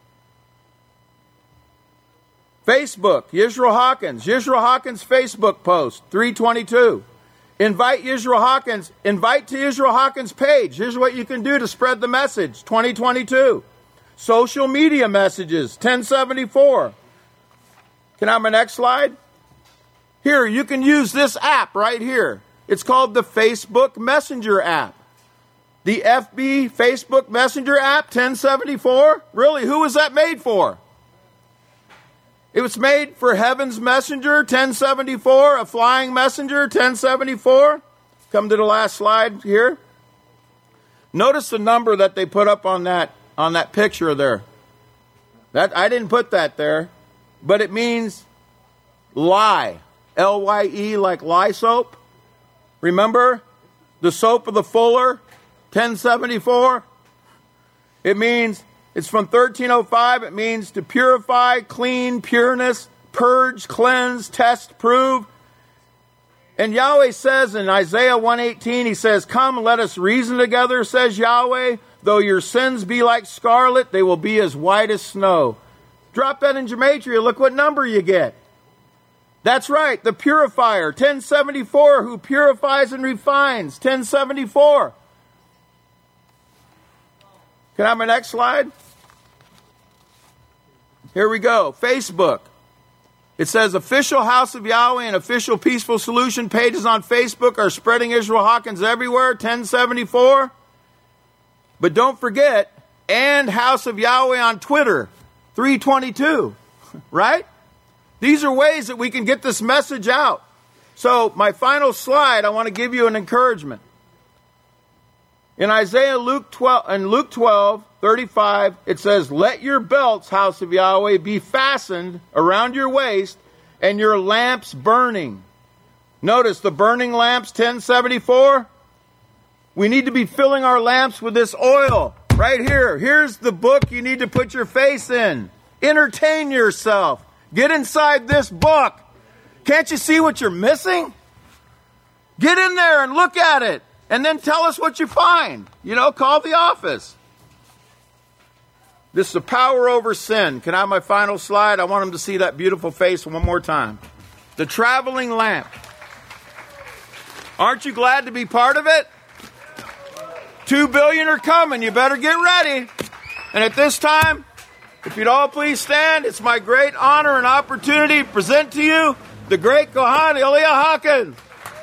Facebook, Yisrael Hawkins. Yisrael Hawkins Facebook post, 322. Invite Yisrael Hawkins. Invite to Yisrael Hawkins page. Here's what you can do to spread the message, 2022. Social media messages, 1074. Can I have my next slide? Here, you can use this app right here. It's called the Facebook Messenger app. The FB Facebook Messenger app, 1074? Really, who was that made for? It was made for Heaven's Messenger, 1074, a flying messenger, 1074. Come to the last slide here. Notice the number that they put up on that picture there. That I didn't put that there, but it means lye, L-Y-E, like lye soap. Remember the soap of the fuller, 1074? It means, it's from 1305. It means to purify, clean, pureness, purge, cleanse, test, prove. And Yahweh says in Isaiah 1:18, he says, come, let us reason together, says Yahweh. Though your sins be like scarlet, they will be as white as snow. Drop that in Gematria. Look what number you get. That's right, the purifier, 1074, who purifies and refines, 1074. Can I have my next slide? Here we go. Facebook. It says official House of Yahweh and official Peaceful Solution pages on Facebook are spreading Israel Hawkins everywhere, 1074. But don't forget, and House of Yahweh on Twitter, 322. Right? These are ways that we can get this message out. So my final slide, I want to give you an encouragement. In Luke 12:35, it says, let your belts, House of Yahweh, be fastened around your waist and your lamps burning. Notice the burning lamps, 1074. We need to be filling our lamps with this oil right here. Here's the book you need to put your face in. Entertain yourself. Get inside this book. Can't you see what you're missing? Get in there and look at it. And then tell us what you find. Call the office. This is the power over sin. Can I have my final slide? I want them to see that beautiful face one more time. The traveling lamp. Aren't you glad to be part of it? 2 billion are coming. You better get ready. And at this time, if you'd all please stand, it's my great honor and opportunity to present to you the great Kohan Ilya Hawkins.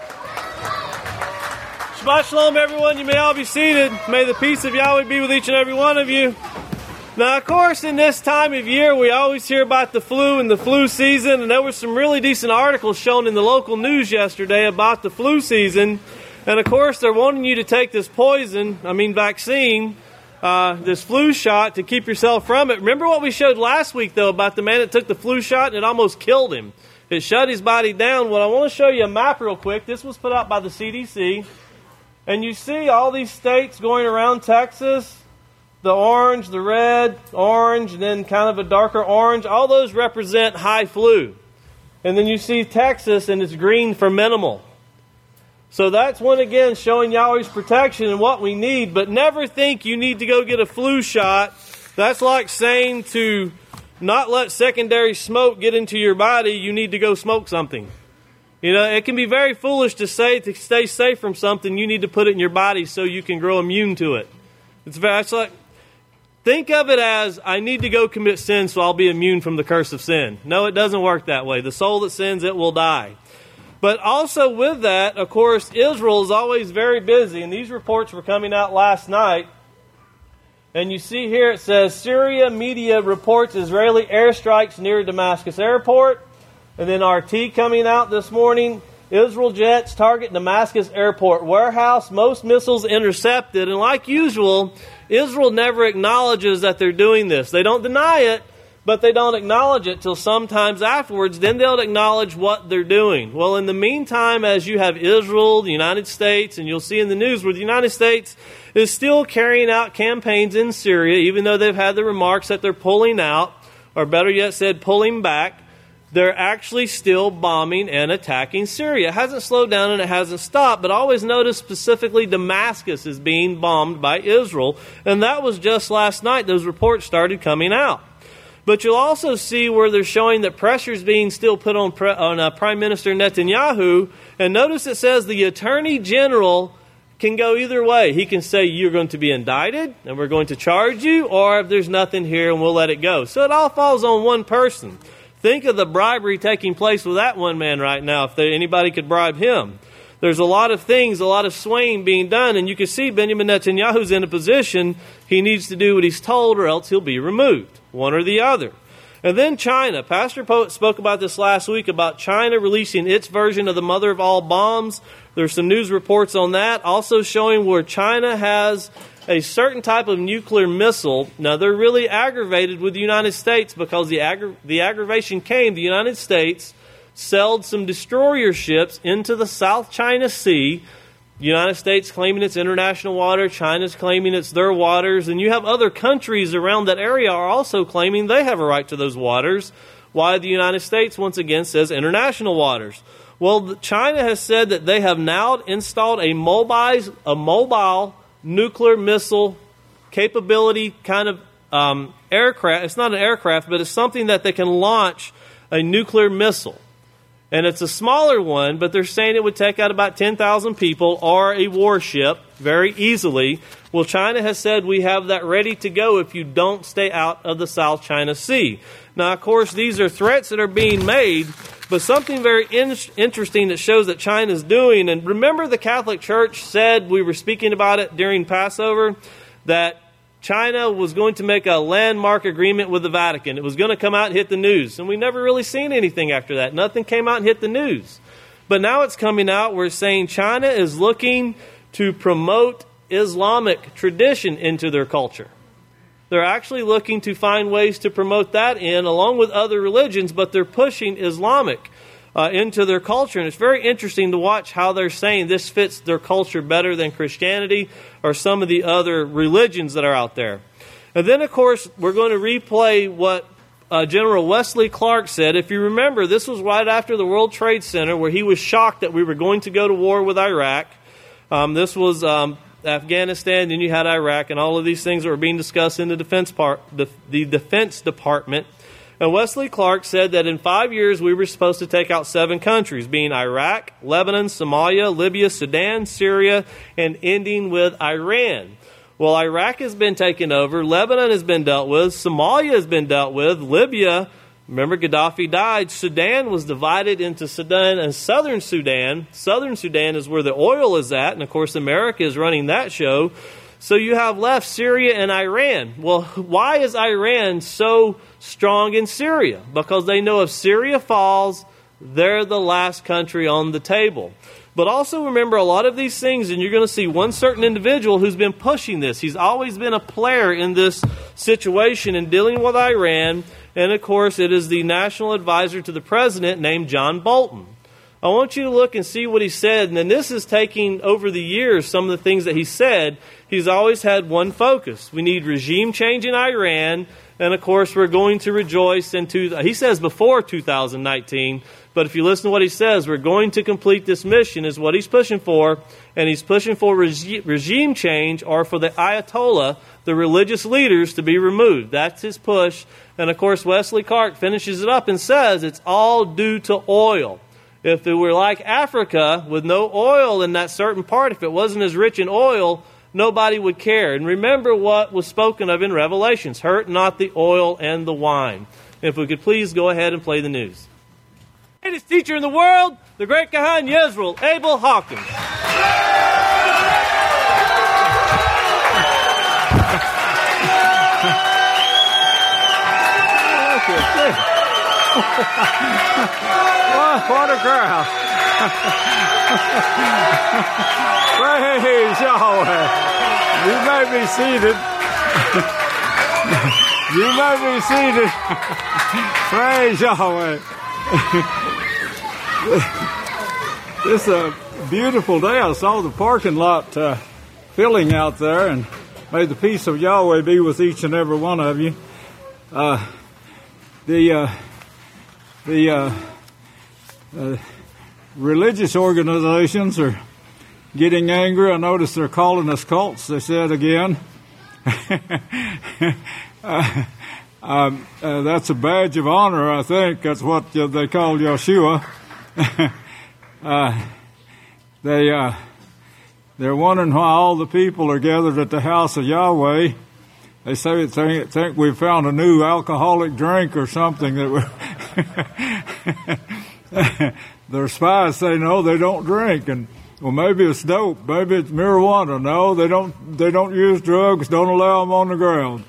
Shabbat Shalom, everyone. You may all be seated. May the peace of Yahweh be with each and every one of you. Now, of course, in this time of year, we always hear about the flu and the flu season, and there were some really decent articles shown in the local news yesterday about the flu season. And, of course, they're wanting you to take this vaccine, this flu shot to keep yourself from it. Remember what we showed last week, though, about the man that took the flu shot and it almost killed him. It shut his body down. Well, I want to show you a map real quick. This was put out by the CDC. And you see all these states going around Texas. The orange, the red, orange, and then kind of a darker orange. All those represent high flu. And then you see Texas, and it's green for minimal. So that's one, again, showing Yahweh's protection and what we need. But never think you need to go get a flu shot. That's like saying to not let secondary smoke get into your body, you need to go smoke something. It can be very foolish to say to stay safe from something, you need to put it in your body so you can grow immune to it. It's like, think of it as, I need to go commit sin so I'll be immune from the curse of sin. No, it doesn't work that way. The soul that sins, it will die. But also with that, of course, Israel is always very busy. And these reports were coming out last night. And you see here it says, Syria media reports Israeli airstrikes near Damascus airport. And then RT coming out this morning, Israel jets target Damascus airport warehouse. Most missiles intercepted. And like usual, Israel never acknowledges that they're doing this. They don't deny it, but they don't acknowledge it till sometimes afterwards. Then they'll acknowledge what they're doing. Well, in the meantime, as you have Israel, the United States, and you'll see in the news where the United States is still carrying out campaigns in Syria, even though they've had the remarks that they're pulling out, or better yet said, pulling back. They're actually still bombing and attacking Syria. It hasn't slowed down and it hasn't stopped, but always notice specifically Damascus is being bombed by Israel. And that was just last night. Those reports started coming out. But you'll also see where they're showing that pressure is being still put on Prime Minister Netanyahu. And notice it says the Attorney General can go either way. He can say you're going to be indicted and we're going to charge you, or if there's nothing here and we'll let it go. So it all falls on one person. Think of the bribery taking place with that one man right now, if anybody could bribe him. There's a lot of things, a lot of swaying being done, and you can see Benjamin Netanyahu's in a position he needs to do what he's told or else he'll be removed, one or the other. And then China. Pastor Poet spoke about this last week, about China releasing its version of the mother of all bombs. There's some news reports on that, also showing where China has a certain type of nuclear missile. Now, they're really aggravated with the United States because the aggravation came. The United States sailed some destroyer ships into the South China Sea. The United States claiming it's international water. China's claiming it's their waters. And you have other countries around that area are also claiming they have a right to those waters. Why the United States, once again, says international waters. Well, China has said that they have now installed a mobile nuclear missile capability kind of aircraft. It's not an aircraft, but it's something that they can launch a nuclear missile. And it's a smaller one, but they're saying it would take out about 10,000 people or a warship very easily. Well, China has said we have that ready to go if you don't stay out of the South China Sea. Now, of course, these are threats that are being made, but something very interesting that shows that China's doing. And remember, the Catholic Church said, we were speaking about it during Passover, that China was going to make a landmark agreement with the Vatican. It was going to come out and hit the news. And we never really seen anything after that. Nothing came out and hit the news. But now it's coming out. We're saying China is looking to promote Islamic tradition into their culture. They're actually looking to find ways to promote that in, along with other religions, but they're pushing Islamic. into their culture. And it's very interesting to watch how they're saying this fits their culture better than Christianity or some of the other religions that are out there. And then, of course, we're going to replay what General Wesley Clark said. If you remember, this was right after the World Trade Center, where he was shocked that we were going to go to war with Iraq. This was Afghanistan, then you had Iraq, and all of these things that were being discussed in the Defense Department. And Wesley Clark said that in 5 years we were supposed to take out 7 countries, being Iraq, Lebanon, Somalia, Libya, Sudan, Syria, and ending with Iran. Well, Iraq has been taken over, Lebanon has been dealt with, Somalia has been dealt with, Libya, remember Gaddafi died, Sudan was divided into Sudan and Southern Sudan. Southern Sudan is where the oil is at, and of course America is running that show. So you have left Syria and Iran. Well, why is Iran so strong in Syria? Because they know if Syria falls, they're the last country on the table. But also remember a lot of these things, and you're going to see one certain individual who's been pushing this. He's always been a player in this situation in dealing with Iran. And, of course, it is the national advisor to the president named John Bolton. I want you to look and see what he said. And then this is taking, over the years, some of the things that he said. He's always had one focus. We need regime change in Iran. And, of course, we're going to rejoice in he says before 2019. But if you listen to what he says, we're going to complete this mission is what he's pushing for. And he's pushing for regime change, or for the Ayatollah, the religious leaders, to be removed. That's his push. And, of course, Wesley Clark finishes it up and says it's all due to oil. If it were like Africa with no oil in that certain part, if it wasn't as rich in oil, nobody would care. And remember what was spoken of in Revelations, hurt not the oil and the wine. If we could please go ahead and play the news. Greatest teacher in the world, the great Kahan Yezreel Abel Hawkins. What a crowd. Praise Yahweh. You may be seated. You may be seated. Praise Yahweh. This is a beautiful day. I saw the parking lot filling out there, and may the peace of Yahweh be with each and every one of you. The religious organizations are getting angry. I noticed they're calling us cults, they said again. That's a badge of honor, I think. That's what they call Yeshua. They're wondering why all the people are gathered at the house of Yahweh. They say think we've found a new alcoholic drink or something that their spies say no, they don't drink, and well, maybe it's dope, maybe it's marijuana. No, they don't use drugs. Don't allow them on the ground.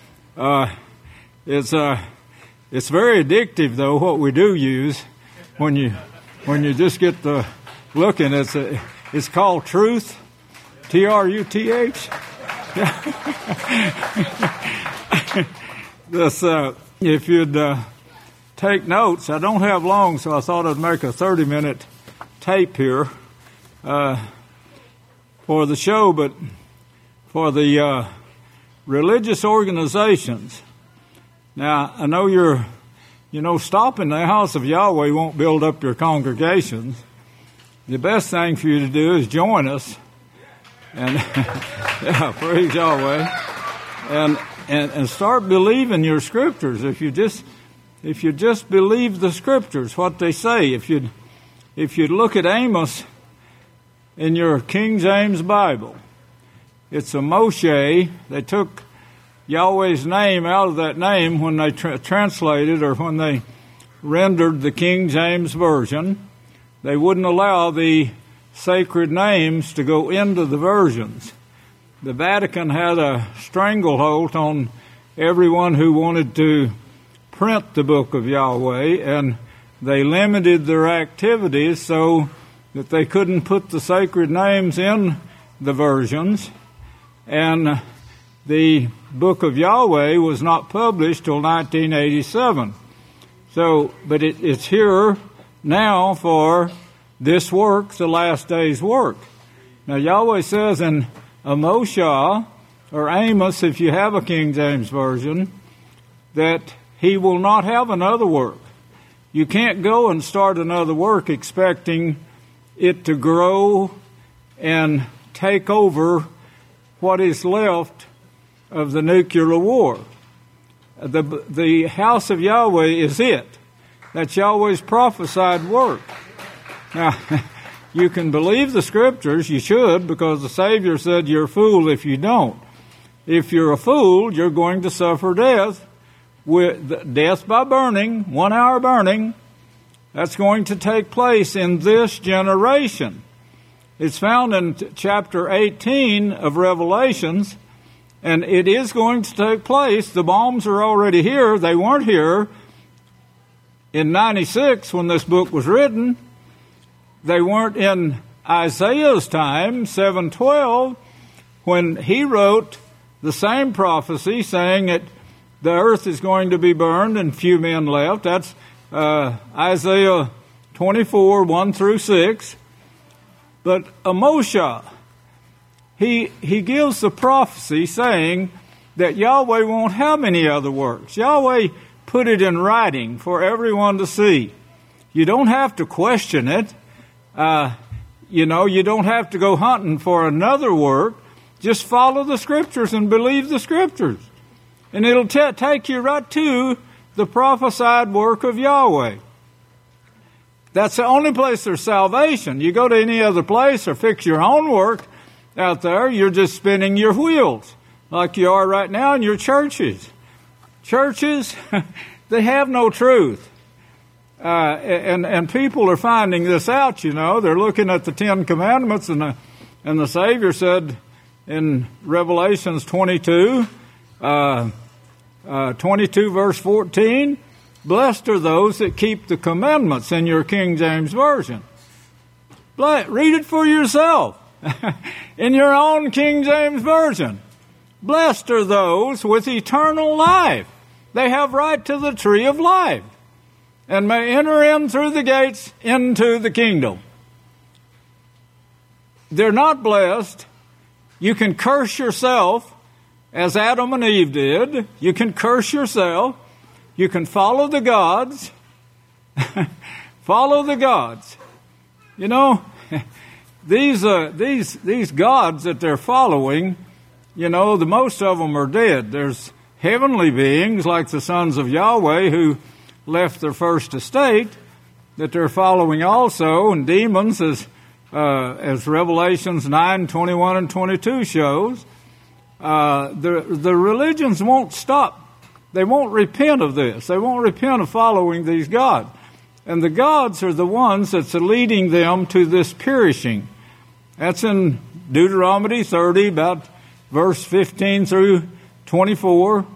It's very addictive though what we do use when you just get to looking. It's called truth, TRUTH. This, if you'd take notes, I don't have long, so I thought I'd make a 30-minute tape here for the show, but for the religious organizations. Now, I know stopping the house of Yahweh won't build up your congregations. The best thing for you to do is join us. And yeah, praise Yahweh, and start believing your scriptures. If you just believe the scriptures, what they say. If you'd look at Amos in your King James Bible, it's a Moshe. They took Yahweh's name out of that name when they translated or when they rendered the King James Version. They wouldn't allow the sacred names to go into the versions. The Vatican had a stranglehold on everyone who wanted to print the book of Yahweh, and they limited their activities so that they couldn't put the sacred names in the versions. And the book of Yahweh was not published till 1987. So, but it's here now for this work, the last day's work. Now Yahweh says in Amos, or Amos, if you have a King James Version, that he will not have another work. You can't go and start another work expecting it to grow and take over what is left of the nuclear war. The house of Yahweh is it. That's Yahweh's prophesied work. Now, you can believe the Scriptures, you should, because the Savior said you're a fool if you don't. If you're a fool, you're going to suffer death, with death by burning, 1 hour burning. That's going to take place in this generation. It's found in chapter 18 of Revelations, and it is going to take place. The bombs are already here. They weren't here in 96 when this book was written. They weren't in Isaiah's time, 7:12, when he wrote the same prophecy saying that the earth is going to be burned and few men left. That's Isaiah 24, 1 through 6. But Amos, he gives the prophecy saying that Yahweh won't have any other works. Yahweh put it in writing for everyone to see. You don't have to question it. You don't have to go hunting for another work. Just follow the Scriptures and believe the Scriptures. And it'll take you right to the prophesied work of Yahweh. That's the only place there's salvation. You go to any other place or fix your own work out there, you're just spinning your wheels like you are right now in your churches. Churches, they have no truth. And people are finding this out, They're looking at the Ten Commandments, and the Savior said in Revelations 22, 22 verse 14, blessed are those that keep the commandments in your King James Version. Read it for yourself in your own King James Version. Blessed are those with eternal life. They have right to the tree of life and may enter in through the gates into the kingdom. They're not blessed. You can curse yourself as Adam and Eve did. You can curse yourself. You can follow the gods. Follow the gods. These gods that they're following, the most of them are dead. There's heavenly beings like the sons of Yahweh who left their first estate that they're following also, and demons as Revelations 9, 21 and 22 shows. The religions won't stop. They won't repent of this. They won't repent of following these gods. And the gods are the ones that's leading them to this perishing. That's in Deuteronomy 30, about verse 15 through 24.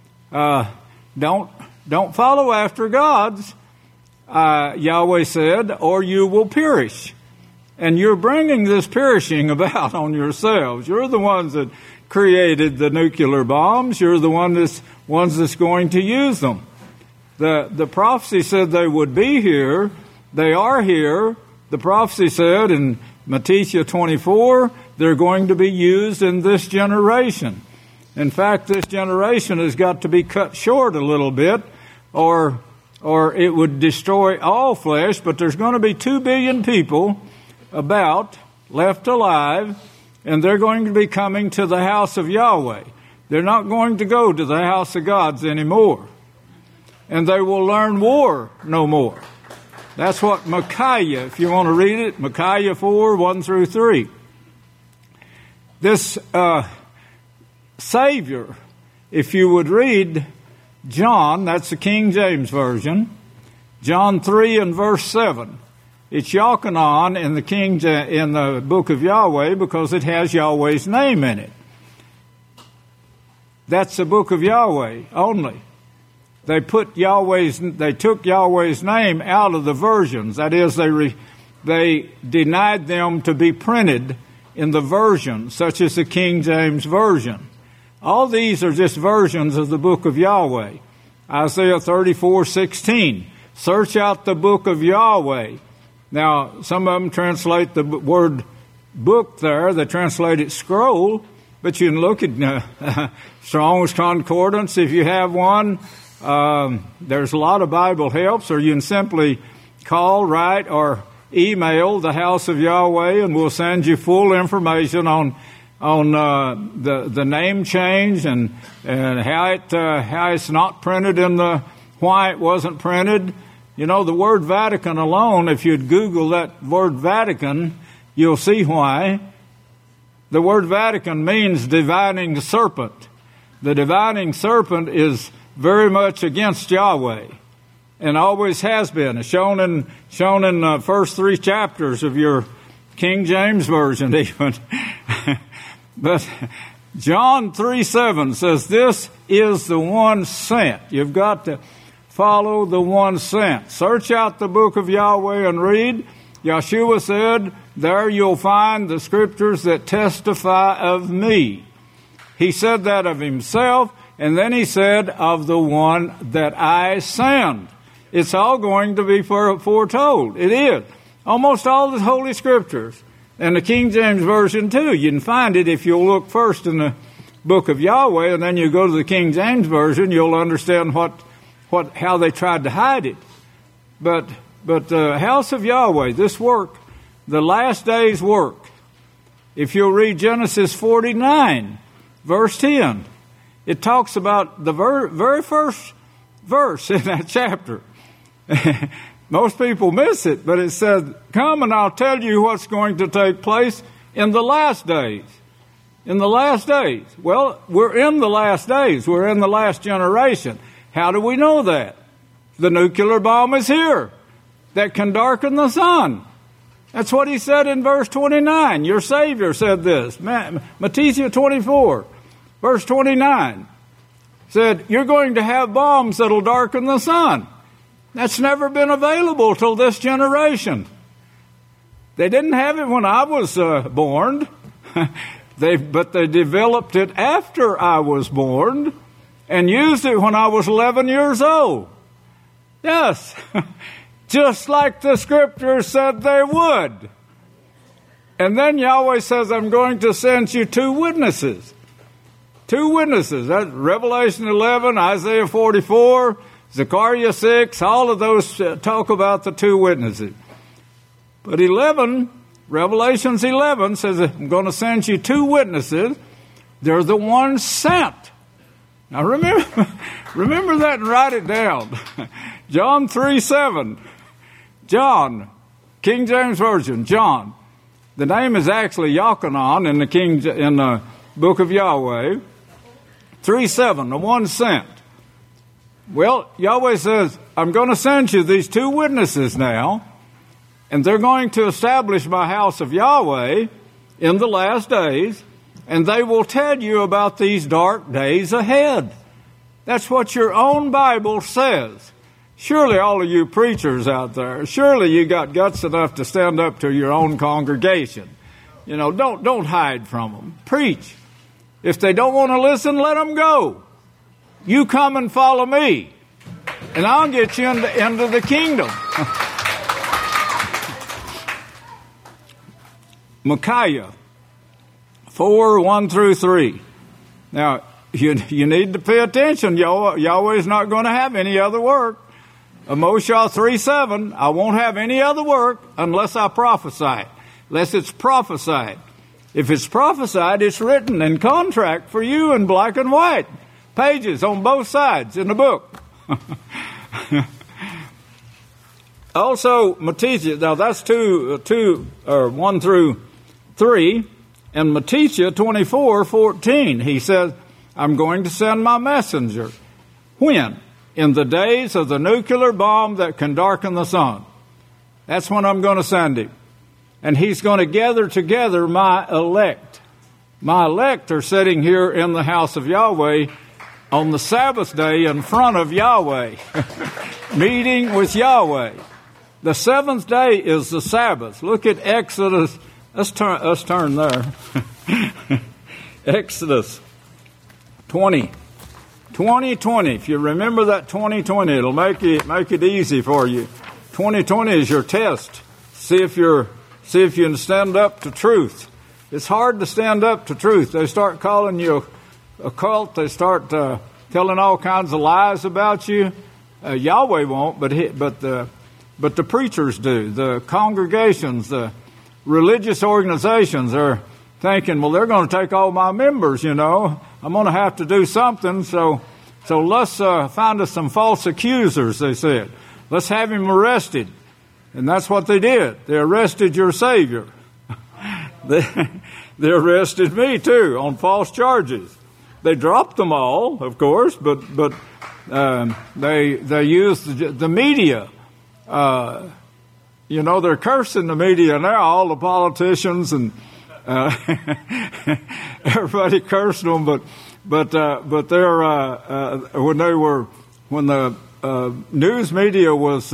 Don't follow after gods, Yahweh said, or you will perish. And you're bringing this perishing about on yourselves. You're the ones that created the nuclear bombs. You're the ones that's going to use them. The prophecy said they would be here. They are here. The prophecy said in Matthew 24, they're going to be used in this generation. In fact, this generation has got to be cut short a little bit, or it would destroy all flesh. But there's going to be 2 billion people left alive, and they're going to be coming to the house of Yahweh. They're not going to go to the house of gods anymore. And they will learn war no more. That's what Micaiah, if you want to read it, Micaiah 4, 1 through 3. This Savior, if you would read John, that's the King James Version, John 3 and verse 7. It's Yochanan in the book of Yahweh because it has Yahweh's name in it. That's the book of Yahweh only. They took Yahweh's name out of the versions. That is, they denied them to be printed in the version, such as the King James Version. All these are just versions of the book of Yahweh. Isaiah 34:16. Search out the book of Yahweh. Now, some of them translate the word book there. They translate it scroll. But you can look at Strong's Concordance if you have one. There's a lot of Bible helps, or you can simply call, write, or email the House of Yahweh, and we'll send you full information on the name change and how it's not printed in the why it wasn't printed. You know, the word Vatican alone, if you'd Google that word Vatican, you'll see why. The word Vatican means dividing serpent. The dividing serpent is very much against Yahweh, and always has been. It's shown in the first 3 chapters of your King James Version even. But John 3:7 says, this is the one sent. You've got to follow the one sent. Search out the book of Yahweh and read. Yeshua said, there you'll find the scriptures that testify of me. He said that of himself, and then he said of the one that I send. It's all going to be foretold. It is. Almost all the Holy Scriptures. And the King James Version too. You can find it if you'll look first in the book of Yahweh, and then you go to the King James Version, you'll understand how they tried to hide it. But the House of Yahweh, this work, the last day's work, if you'll read Genesis 49, verse 10, it talks about the very first verse in that chapter. Most people miss it, but it said, come and I'll tell you what's going to take place in the last days. In the last days. Well, we're in the last days. We're in the last generation. How do we know that? The nuclear bomb is here that can darken the sun. That's what he said in verse 29. Your Savior said this. Matthew 24, verse 29, said, you're going to have bombs that'll darken the sun. That's never been available till this generation. They didn't have it when I was born, but they developed it after I was born and used it when I was 11 years old. Yes, just like the Scriptures said they would. And then Yahweh says, I'm going to send you 2 witnesses. 2 witnesses. That's Revelation 11, Isaiah 44, Zechariah 6, all of those talk about the 2 witnesses. But Revelations 11 says, I'm going to send you 2 witnesses. They're the ones sent. Now remember that and write it down. John 3:7. John, King James Version, John. The name is actually Yochanan in the book of Yahweh. 3:7, the one sent. Well, Yahweh says, I'm going to send you these 2 witnesses now, and they're going to establish my house of Yahweh in the last days, and they will tell you about these dark days ahead. That's what your own Bible says. Surely all of you preachers out there, surely you got guts enough to stand up to your own congregation. You know, don't hide from them. Preach. If they don't want to listen, let them go. You come and follow me, and I'll get you into the kingdom. Micaiah 4:1-3. Now, you need to pay attention. Yahweh's not going to have any other work. Moshe 3:7, I won't have any other work unless I prophesy, unless it's prophesied. If it's prophesied, it's written in contract for you in black and white. Pages on both sides in the book. Also, Matthew, now that's 1-3, and Matthew 24:14, he says, I'm going to send my messenger. When? In the days of the nuclear bomb that can darken the sun. That's when I'm going to send him. And he's going to gather together my elect. My elect are sitting here in the house of Yahweh on the Sabbath day in front of Yahweh, meeting with Yahweh. The 7th day is the Sabbath. Look at Exodus. Let's turn there. Exodus 20. 2020. If you remember that 2020, it'll make it easy for you. 2020 is your test. See if you can stand up to truth. It's hard to stand up to truth. They start calling you a cult. They start telling all kinds of lies about you. Yahweh won't, but the preachers do. The congregations, the religious organizations are thinking, well, they're going to take all my members, I'm going to have to do something, so let's find us some false accusers, they said. Let's have him arrested. And that's what they did. They arrested your Savior. They arrested me, too, on false charges. They dropped them all, of course, but they used the media. They're cursing the media now, all the politicians and everybody cursed them, but they're when the news media was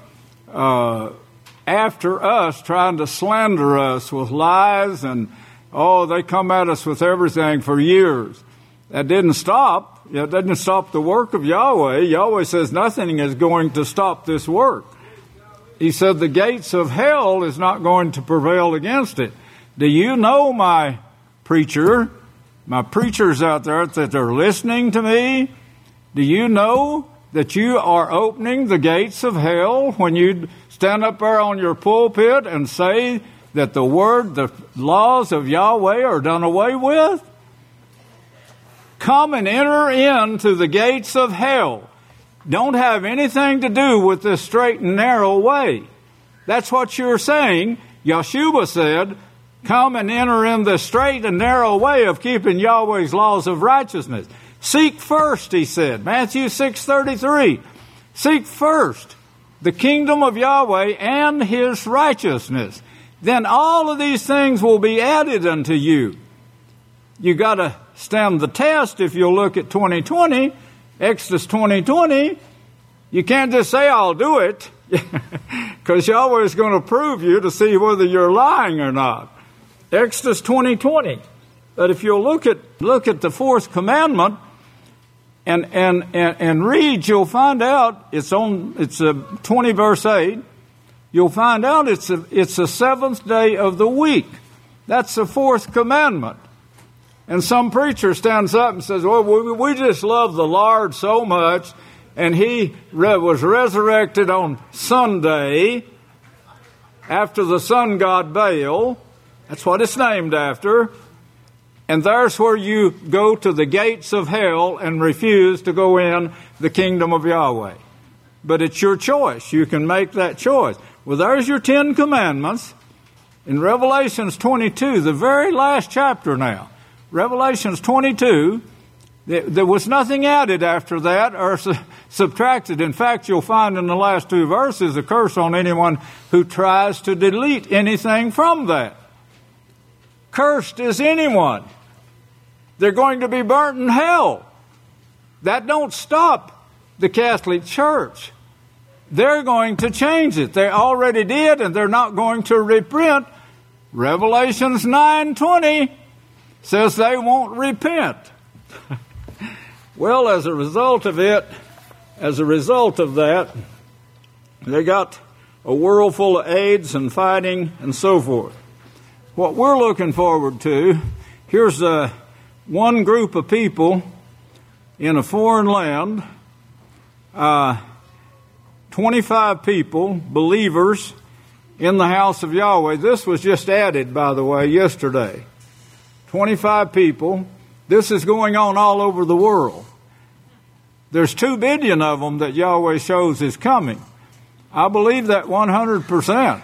after us, trying to slander us with lies, and they come at us with everything for years. That didn't stop. It didn't stop the work of Yahweh. Yahweh says nothing is going to stop this work. He said the gates of hell is not going to prevail against it. Do you know, my preachers out there that are listening to me? Do you know that you are opening the gates of hell when you stand up there on your pulpit and say that the laws of Yahweh are done away with? Come and enter into the gates of hell. Don't have anything to do with this straight and narrow way. That's what you're saying. Yeshua said, come and enter in the straight and narrow way of keeping Yahweh's laws of righteousness. Seek first, he said, Matthew 6:33. Seek first the kingdom of Yahweh and his righteousness. Then all of these things will be added unto you. You got to stand the test. If you'll look at 2020, Exodus 20:20, you can't just say, I'll do it, because Yahweh is going to prove you to see whether you're lying or not. Exodus 20:20. But if you'll look at the fourth commandment and read, you'll find out it's 20 verse 8. You'll find out it's the seventh day of the week. That's the fourth commandment. And some preacher stands up and says, well, we just love the Lord so much, and he was resurrected on Sunday after the sun god Baal. That's what it's named after. And there's where you go to the gates of hell and refuse to go in the kingdom of Yahweh. But it's your choice. You can make that choice. Well, there's your 10 commandments. In Revelations 22, the very last chapter now, Revelations 22, there was nothing added after that or subtracted. In fact, you'll find in the last 2 verses a curse on anyone who tries to delete anything from that. Cursed is anyone. They're going to be burnt in hell. That don't stop the Catholic Church. They're going to change it. They already did, and they're not going to reprint. Revelations 9:20 says they won't repent. Well, as a result of that, they got a world full of AIDS and fighting and so forth. What we're looking forward to, here's one group of people in a foreign land, 25 people, believers, in the house of Yahweh. This was just added, by the way, yesterday. 25 people. This is going on all over the world. There's 2 billion of them that Yahweh shows is coming. I believe that 100%.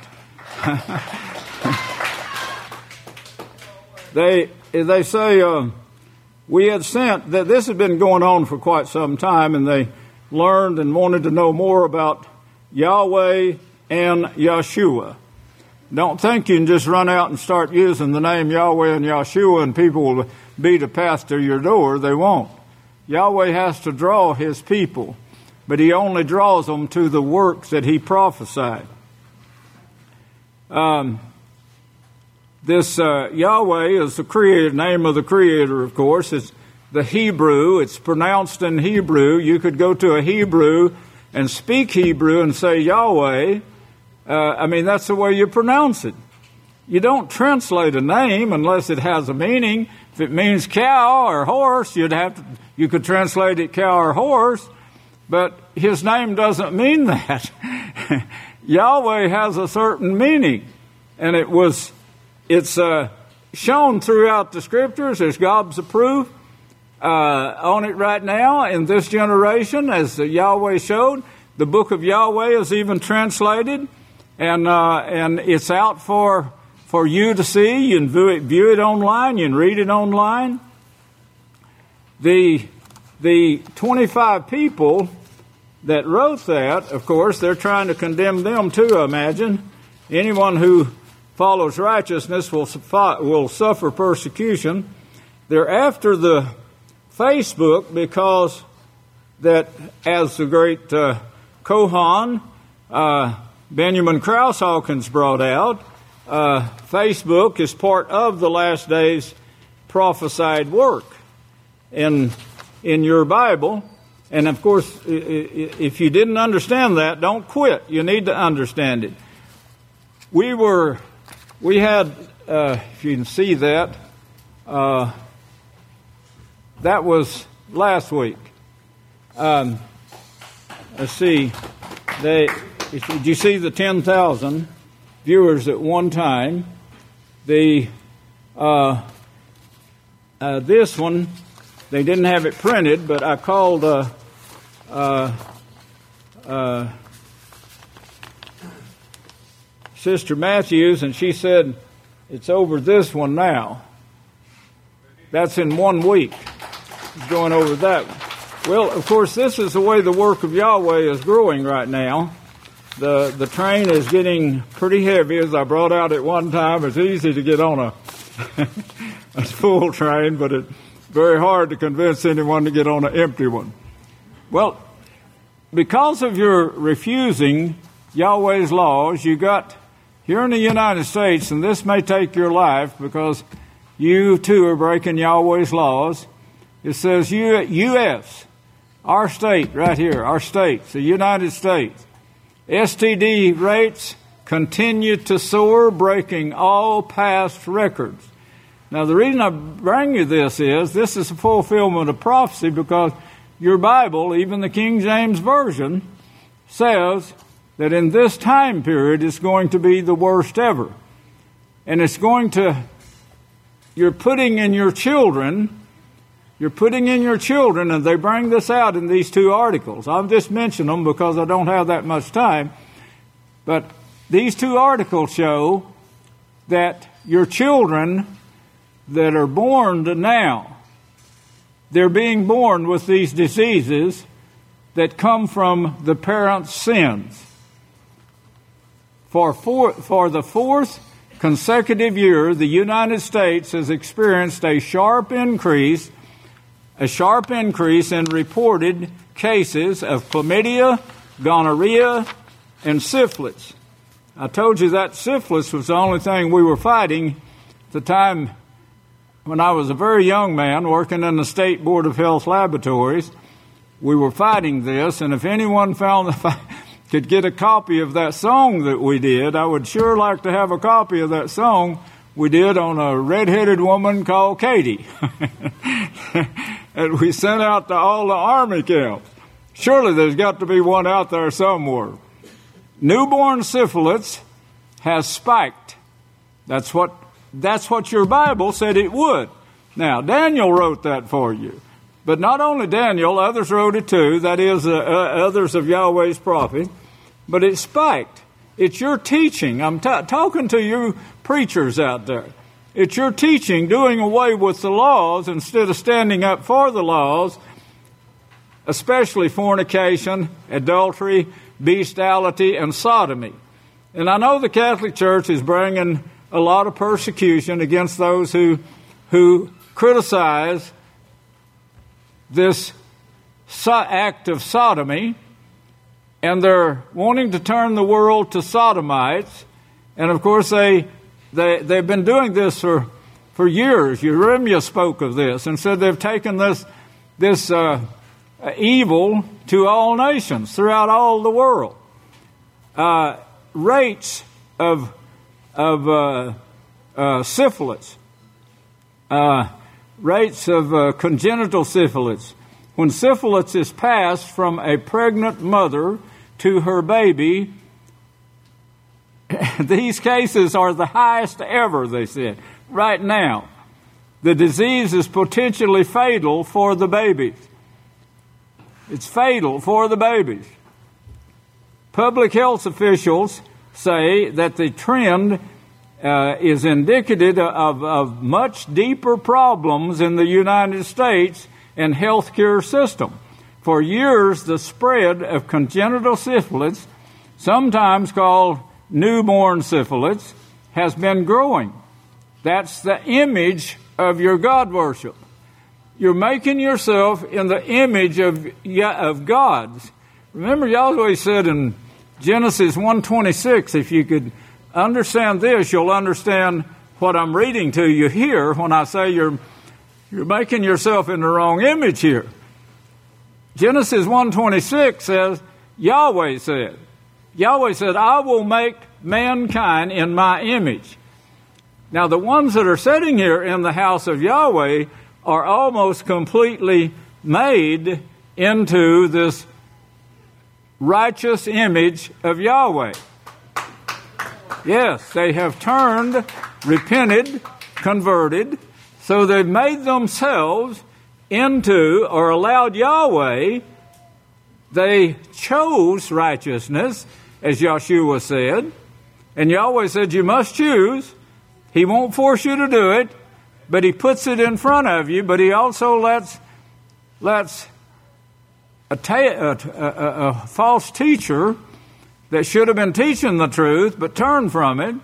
They say we had sent, that this had been going on for quite some time, and they learned and wanted to know more about Yahweh and Yeshua. Don't think you can just run out and start using the name Yahweh and Yeshua and people will beat a path to your door. They won't. Yahweh has to draw his people, but he only draws them to the works that he prophesied. This Yahweh is the creator, name of the Creator, of course. the Hebrew. It's pronounced in Hebrew. You could go to a Hebrew and speak Hebrew and say Yahweh. That's the way you pronounce it. You don't translate a name unless it has a meaning. If it means cow or horse, you could translate it cow or horse, but his name doesn't mean that. Yahweh has a certain meaning, and it's shown throughout the scriptures. There's God's proof on it right now in this generation, as Yahweh showed. The book of Yahweh is even translated, and it's out for you to see. You can view it online. You can read it online. The 25 people that wrote that, of course, they're trying to condemn them too, I imagine. Anyone who follows righteousness will suffer persecution. They're after the Facebook because that, as the great Kohan, Benjamin Krause Hawkins brought out, Facebook is part of the last days prophesied work in your Bible. And of course, if you didn't understand that, don't quit. You need to understand it. We had, if you can see that, that was last week. Let's see. Did you see the 10,000 viewers at one time? This one, they didn't have it printed, but I called Sister Matthews, and she said it's over this one now. That's in 1 week. It's going over that one. Well, of course, this is the way the work of Yahweh is growing right now. The train is getting pretty heavy. As I brought out at one time, it's easy to get on a full train, but it's very hard to convince anyone to get on an empty one. Well, because of your refusing Yahweh's laws, you got here in the United States, and this may take your life because you too are breaking Yahweh's laws. It says U.S., our state right here, our states, the United States. STD rates continue to soar, breaking all past records. Now, the reason I bring you this is a fulfillment of prophecy because your Bible, even the King James Version, says that in this time period it's going to be the worst ever. And you're putting in your children, and they bring this out in these two articles. I'll just mention them because I don't have that much time. But these two articles show that your children that are born now, they're being born with these diseases that come from the parents' sins. For the fourth consecutive year, the United States has experienced a sharp increase in reported cases of chlamydia, gonorrhea, and syphilis. I told you that syphilis was the only thing we were fighting at the time when I was a very young man working in the State Board of Health laboratories. We were fighting this, and if anyone could get a copy of that song that we did, I would sure like to have a copy of that song we did on a red-headed woman called Katie. And we sent out to all the army camps. Surely there's got to be one out there somewhere. Newborn syphilis has spiked. That's what your Bible said it would. Now, Daniel wrote that for you. But not only Daniel, others wrote it too. That is, others of Yahweh's prophets. But it spiked. It's your teaching. I'm talking to you preachers out there. It's your teaching doing away with the laws instead of standing up for the laws, especially fornication, adultery, bestiality, and sodomy. And I know the Catholic Church is bringing a lot of persecution against those who criticize this act of sodomy, and they're wanting to turn the world to sodomites. And of course, they've been doing this for For years, Jeremiah spoke of this and said they've taken this evil to all nations throughout all the world. Rates of syphilis, rates of congenital syphilis. When syphilis is passed from a pregnant mother to her baby, these cases are the highest ever, they said. Right now, the disease is potentially fatal for the babies. It's fatal for the babies. Public health officials say that the trend is indicative of much deeper problems in the United States and healthcare system. For years, the spread of congenital syphilis, sometimes called newborn syphilis, has been growing. That's the image of your God worship. You're making yourself in the image of God's. Remember, Yahweh said in Genesis 1:26, if you could understand this, you'll understand what I'm reading to you here when I say you're making yourself in the wrong image here. Genesis 1:26 says, Yahweh said, I will make mankind in my image. Now, the ones that are sitting here in the house of Yahweh are almost completely made into this righteous image of Yahweh. Yes, they have turned, repented, converted, so they've made themselves into, or allowed Yahweh, they chose righteousness, as Yeshua said, and Yahweh said you must choose. He won't force you to do it, but He puts it in front of you, but He also lets a false teacher that should have been teaching the truth but turned from it,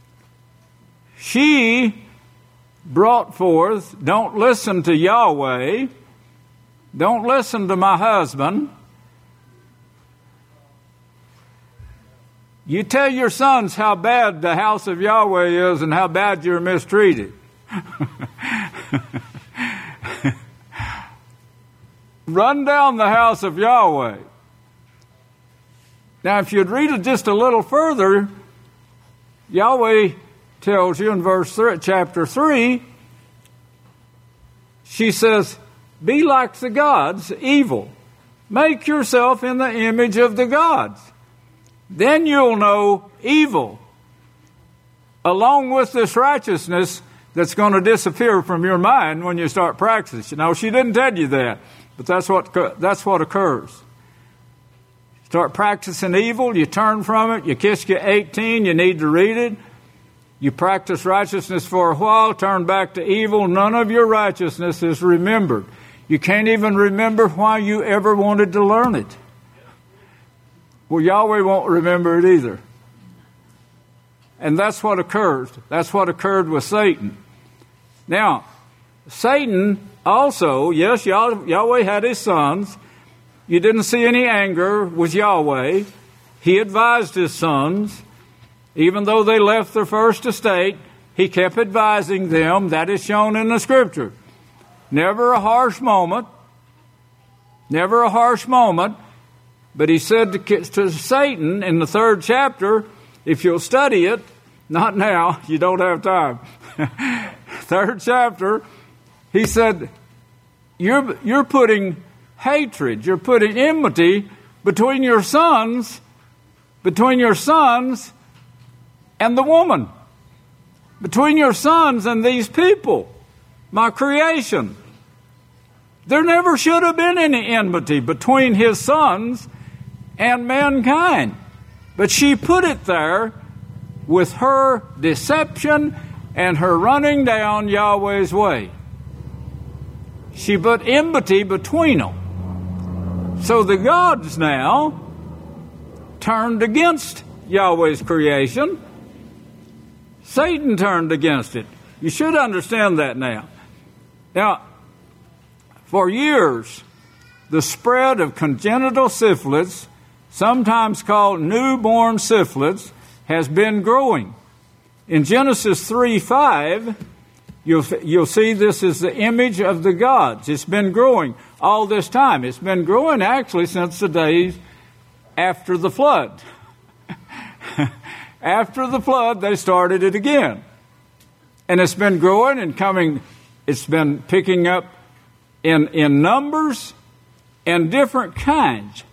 she brought forth, don't listen to Yahweh, don't listen to my husband. You tell your sons how bad the house of Yahweh is and how bad you're mistreated. Run down the house of Yahweh. Now, if you'd read it just a little further, Yahweh tells you in chapter 3, she says, be like the gods, evil. Make yourself in the image of the gods. Then you'll know evil, along with this righteousness that's going to disappear from your mind when you start practicing. Now, she didn't tell you that, but that's what occurs. Start practicing evil, you turn from it, you kiss your 18, you need to read it. You practice righteousness for a while, turn back to evil, none of your righteousness is remembered. You can't even remember why you ever wanted to learn it. Well, Yahweh won't remember it either. And that's what occurs. That's what occurred with Satan. Now, Satan also, yes, Yahweh had his sons. You didn't see any anger with Yahweh. He advised his sons. Even though they left their first estate, he kept advising them. That is shown in the Scripture. Never a harsh moment. Never a harsh moment. But he said to Satan in the 3rd chapter, if you'll study it, not now, you don't have time. 3rd chapter, he said, you're putting hatred, you're putting enmity between your sons and the woman, between your sons and these people, my creation. There never should have been any enmity between his sons and mankind. But she put it there with her deception and her running down Yahweh's way. She put enmity between them. So the gods now turned against Yahweh's creation. Satan turned against it. You should understand that now. Now, for years, the spread of congenital syphilis, sometimes called newborn syphilis, has been growing. In Genesis 3:5, you'll see this is the image of the gods. It's been growing all this time. It's been growing actually since the days after the flood. After the flood, they started it again. And it's been growing and coming, it's been picking up in numbers and different kinds.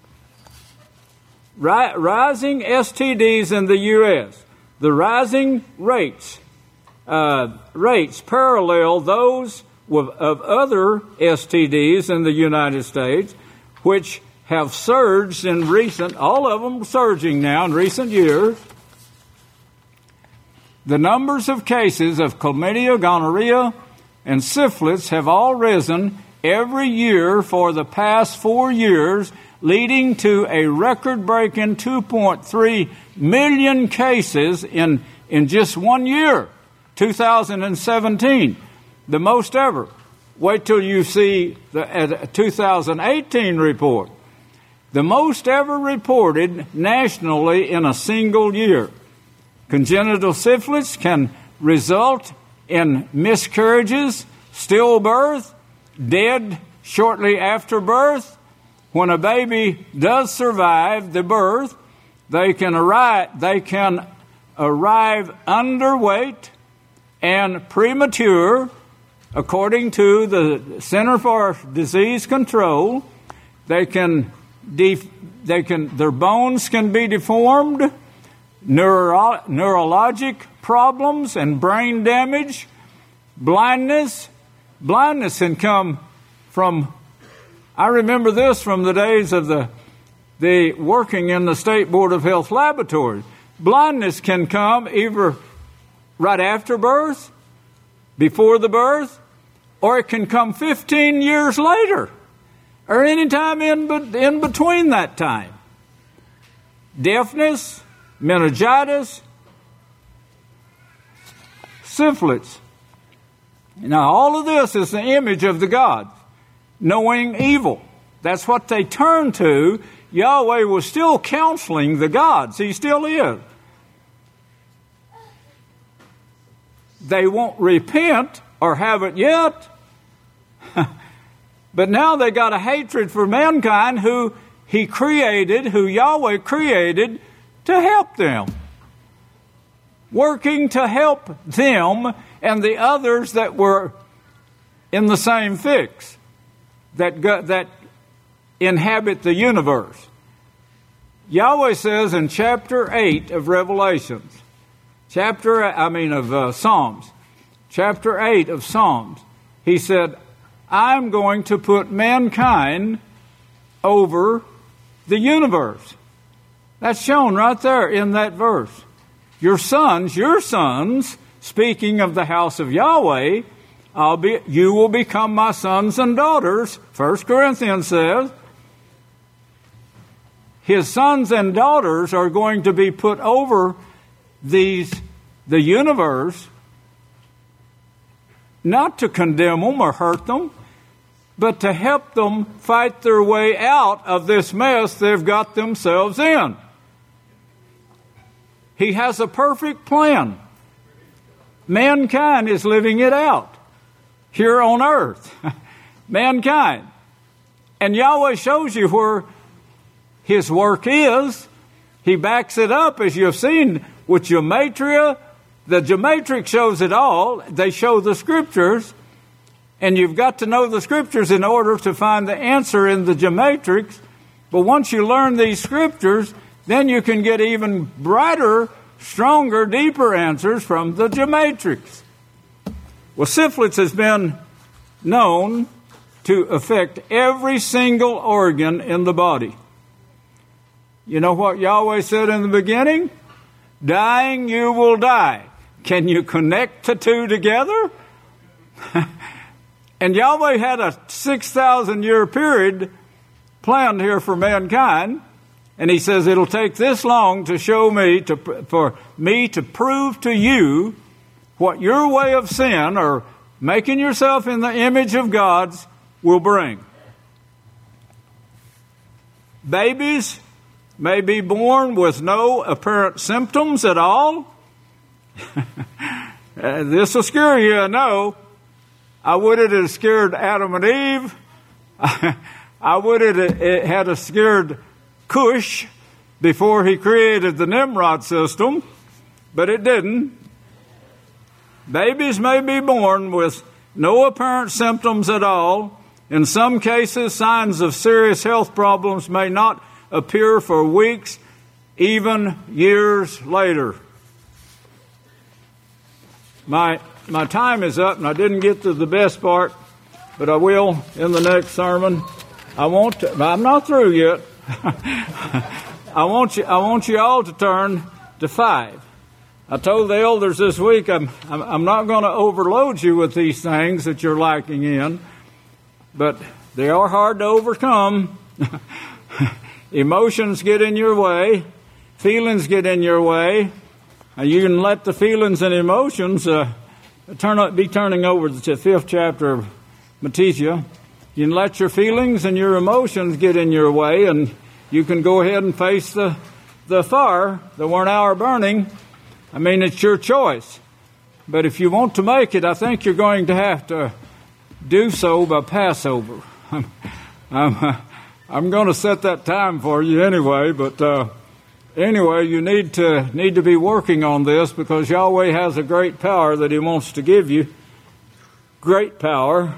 Rising STDs in the U.S. The rising rates parallel those of other STDs in the United States, which have surged in all of them surging now in recent years. The numbers of cases of chlamydia, gonorrhea, and syphilis have all risen every year for the past 4 years, leading to a record-breaking 2.3 million cases in just 1 year, 2017, the most ever. Wait till you see the 2018 report. The most ever reported nationally in a single year. Congenital syphilis can result in miscarriages, stillbirth, dead shortly after birth. When a baby does survive the birth, they can arrive underweight and premature, according to the Center for Disease Control. Their bones can be deformed, neurologic problems and brain damage, blindness. Blindness can come from, I remember this from the days of the working in the State Board of Health laboratories. Blindness can come either right after birth, before the birth, or it can come 15 years later, or any time in between that time. Deafness, meningitis, syphilis. Now, all of this is the image of the gods, knowing evil. That's what they turned to. Yahweh was still counseling the gods. He still is. They won't repent or haven't yet. But now they got a hatred for mankind who Yahweh created to help them. Working to help them and the others that were in the same fix, that inhabit the universe. Yahweh says in chapter 8 of Revelations, Psalms, chapter 8 of Psalms, he said, I'm going to put mankind over the universe. That's shown right there in that verse. Your sons, speaking of the house of Yahweh, you will become my sons and daughters. 1 Corinthians says, his sons and daughters are going to be put over the universe, not to condemn them or hurt them, but to help them fight their way out of this mess they've got themselves in. He has a perfect plan. Mankind is living it out here on earth. Mankind. And Yahweh shows you where his work is. He backs it up, as you've seen, with gematria. The gematria shows it all. They show the scriptures. And you've got to know the scriptures in order to find the answer in the gematrix. But once you learn these scriptures, then you can get even brighter, stronger, deeper answers from the gematrix. Well, syphilis has been known to affect every single organ in the body. You know what Yahweh said in the beginning? Dying, you will die. Can you connect the two together? And Yahweh had a 6,000-year period planned here for mankind. And he says it'll take this long to show me, for me to prove to you what your way of sin or making yourself in the image of God's will bring. Babies may be born with no apparent symptoms at all. This will scare you, I know. I would it have scared Adam and Eve. I would it had scared Cush before he created the Nimrod system, but it didn't. Babies may be born with no apparent symptoms at all. In some cases, signs of serious health problems may not appear for weeks, even years later. My time is up, and I didn't get to the best part, but I will in the next sermon. I'm not through yet. I want you all to turn to 5. I told the elders this week I'm not going to overload you with these things that you're lacking in, but they are hard to overcome. Emotions get in your way. Feelings get in your way. And you can let the feelings and emotions be turning over to the 5th chapter of Matthew. You can let your feelings and your emotions get in your way, and you can go ahead and face the fire, the 1 hour burning. I mean, it's your choice. But if you want to make it, I think you're going to have to do so by Passover. I'm going to set that time for you anyway, but anyway, you need to be working on this, because Yahweh has a great power that He wants to give you. Great power.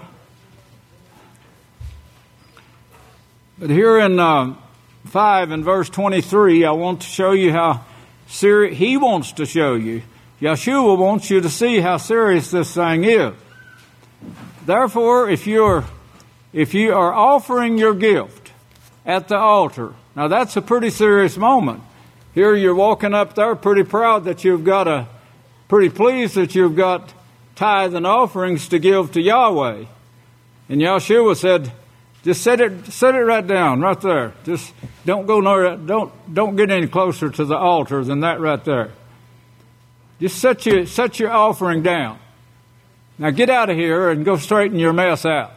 But here in 5 and verse 23, I want to show you how serious He wants to show you. Yeshua wants you to see how serious this thing is. Therefore, if you are offering your gift at the altar, now that's a pretty serious moment. Here you're walking up there pretty proud that pretty pleased that you've got tithe and offerings to give to Yahweh. And Yeshua said, just set it right down, right there. Just don't go nowhere, don't get any closer to the altar than that right there. Just set your offering down. Now get out of here and go straighten your mess out.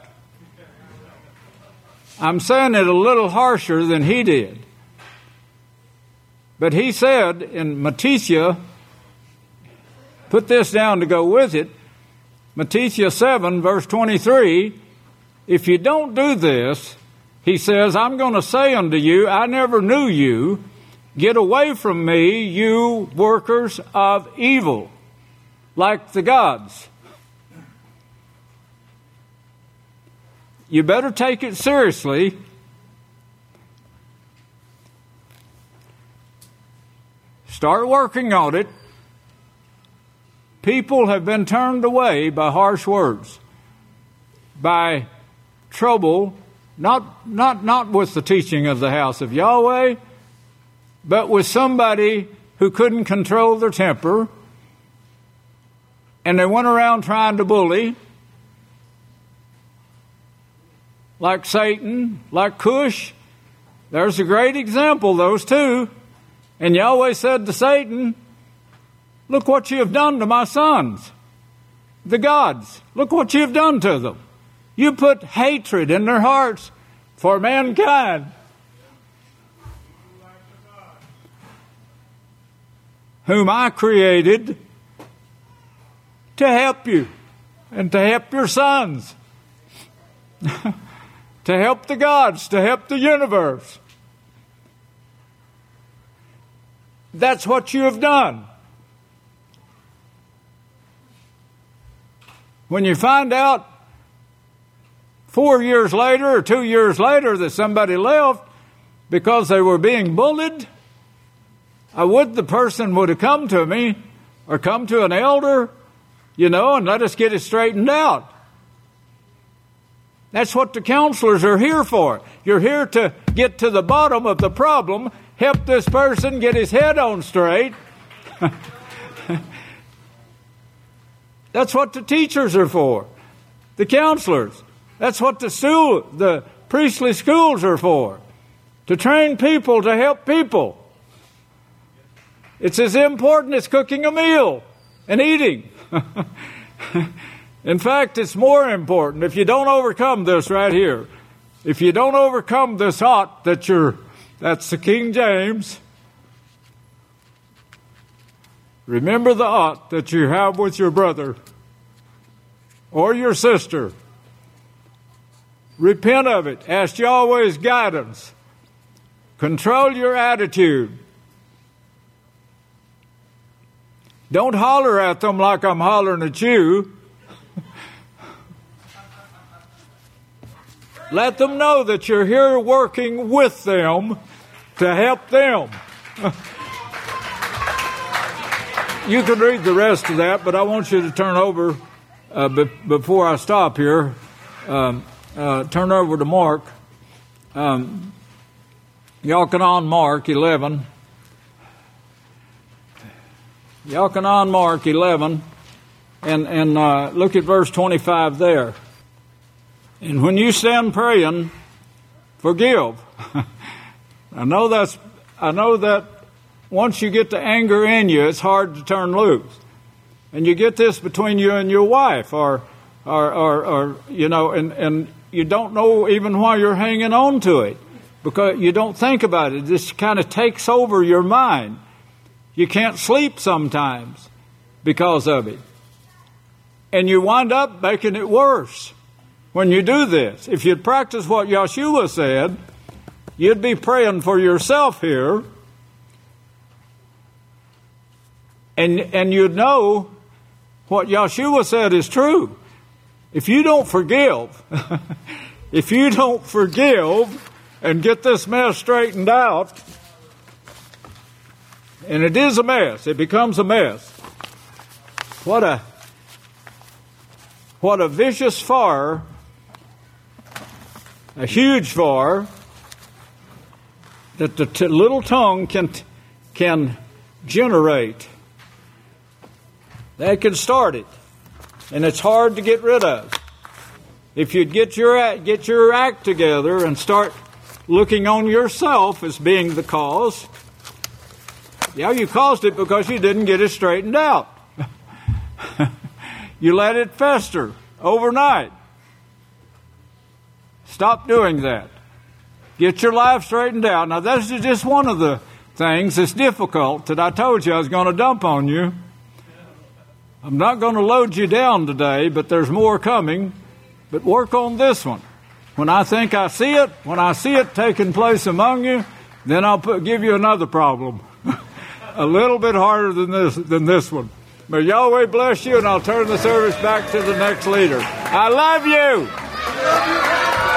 I'm saying it a little harsher than He did. But He said in Matthew, put this down to go with it, Matthew 7, verse 23, if you don't do this, He says, I'm going to say unto you, I never knew you. Get away from me, you workers of evil, like the gods. You better take it seriously. Start working on it. People have been turned away by harsh words, by trouble, not with the teaching of the house of Yahweh, but with somebody who couldn't control their temper, and they went around trying to bully, like Satan, like Cush. There's a great example, those two. And Yahweh said to Satan, look what you have done to my sons, the gods. Look what you have done to them. You put hatred in their hearts for mankind. Whom I created to help you and to help your sons, to help the gods, to help the universe. That's what you have done. When you find out 4 years later or 2 years later that somebody left because they were being bullied, I would the person would have come to me or come to an elder, and let us get it straightened out. That's what the counselors are here for. You're here to get to the bottom of the problem, help this person get his head on straight. That's what the teachers are for, the counselors. That's what the priestly schools are for, to train people to help people. It's as important as cooking a meal and eating. In fact, it's more important. If you don't overcome this right here, if you don't overcome this that's the King James, remember the ought that you have with your brother or your sister. Repent of it. Ask Yahweh's guidance. Control your attitude. Don't holler at them like I'm hollering at you. Let them know that you're here working with them to help them. You can read the rest of that, but I want you to turn over, before I stop here, turn over to Mark. Yochanan, Mark 11. Yochanan, Mark 11. And look at verse 25 there. And when you stand praying, forgive. I know that once you get the anger in you, it's hard to turn loose. And you get this between you and your wife, or you know, and you don't know even why you're hanging on to it, because you don't think about it. It just kind of takes over your mind. You can't sleep sometimes because of it. And you wind up making it worse when you do this. If you'd practice what Yeshua said, you'd be praying for yourself here, and you'd know what Yeshua said is true. If you don't forgive, and get this mess straightened out, and it is a mess, it becomes a mess. What a vicious fire, a huge fire, that the little tongue can generate. That can start it, and it's hard to get rid of. If you'd get your act together and start looking on yourself as being the cause, yeah, you caused it because you didn't get it straightened out. You let it fester overnight. Stop doing that. Get your life straightened out. Now, this is just one of the things that's difficult that I told you I was going to dump on you. I'm not going to load you down today, but there's more coming. But work on this one. When I think I see it taking place among you, then I'll give you another problem. A little bit harder than this one. May Yahweh bless you, and I'll turn the service back to the next leader. I love you.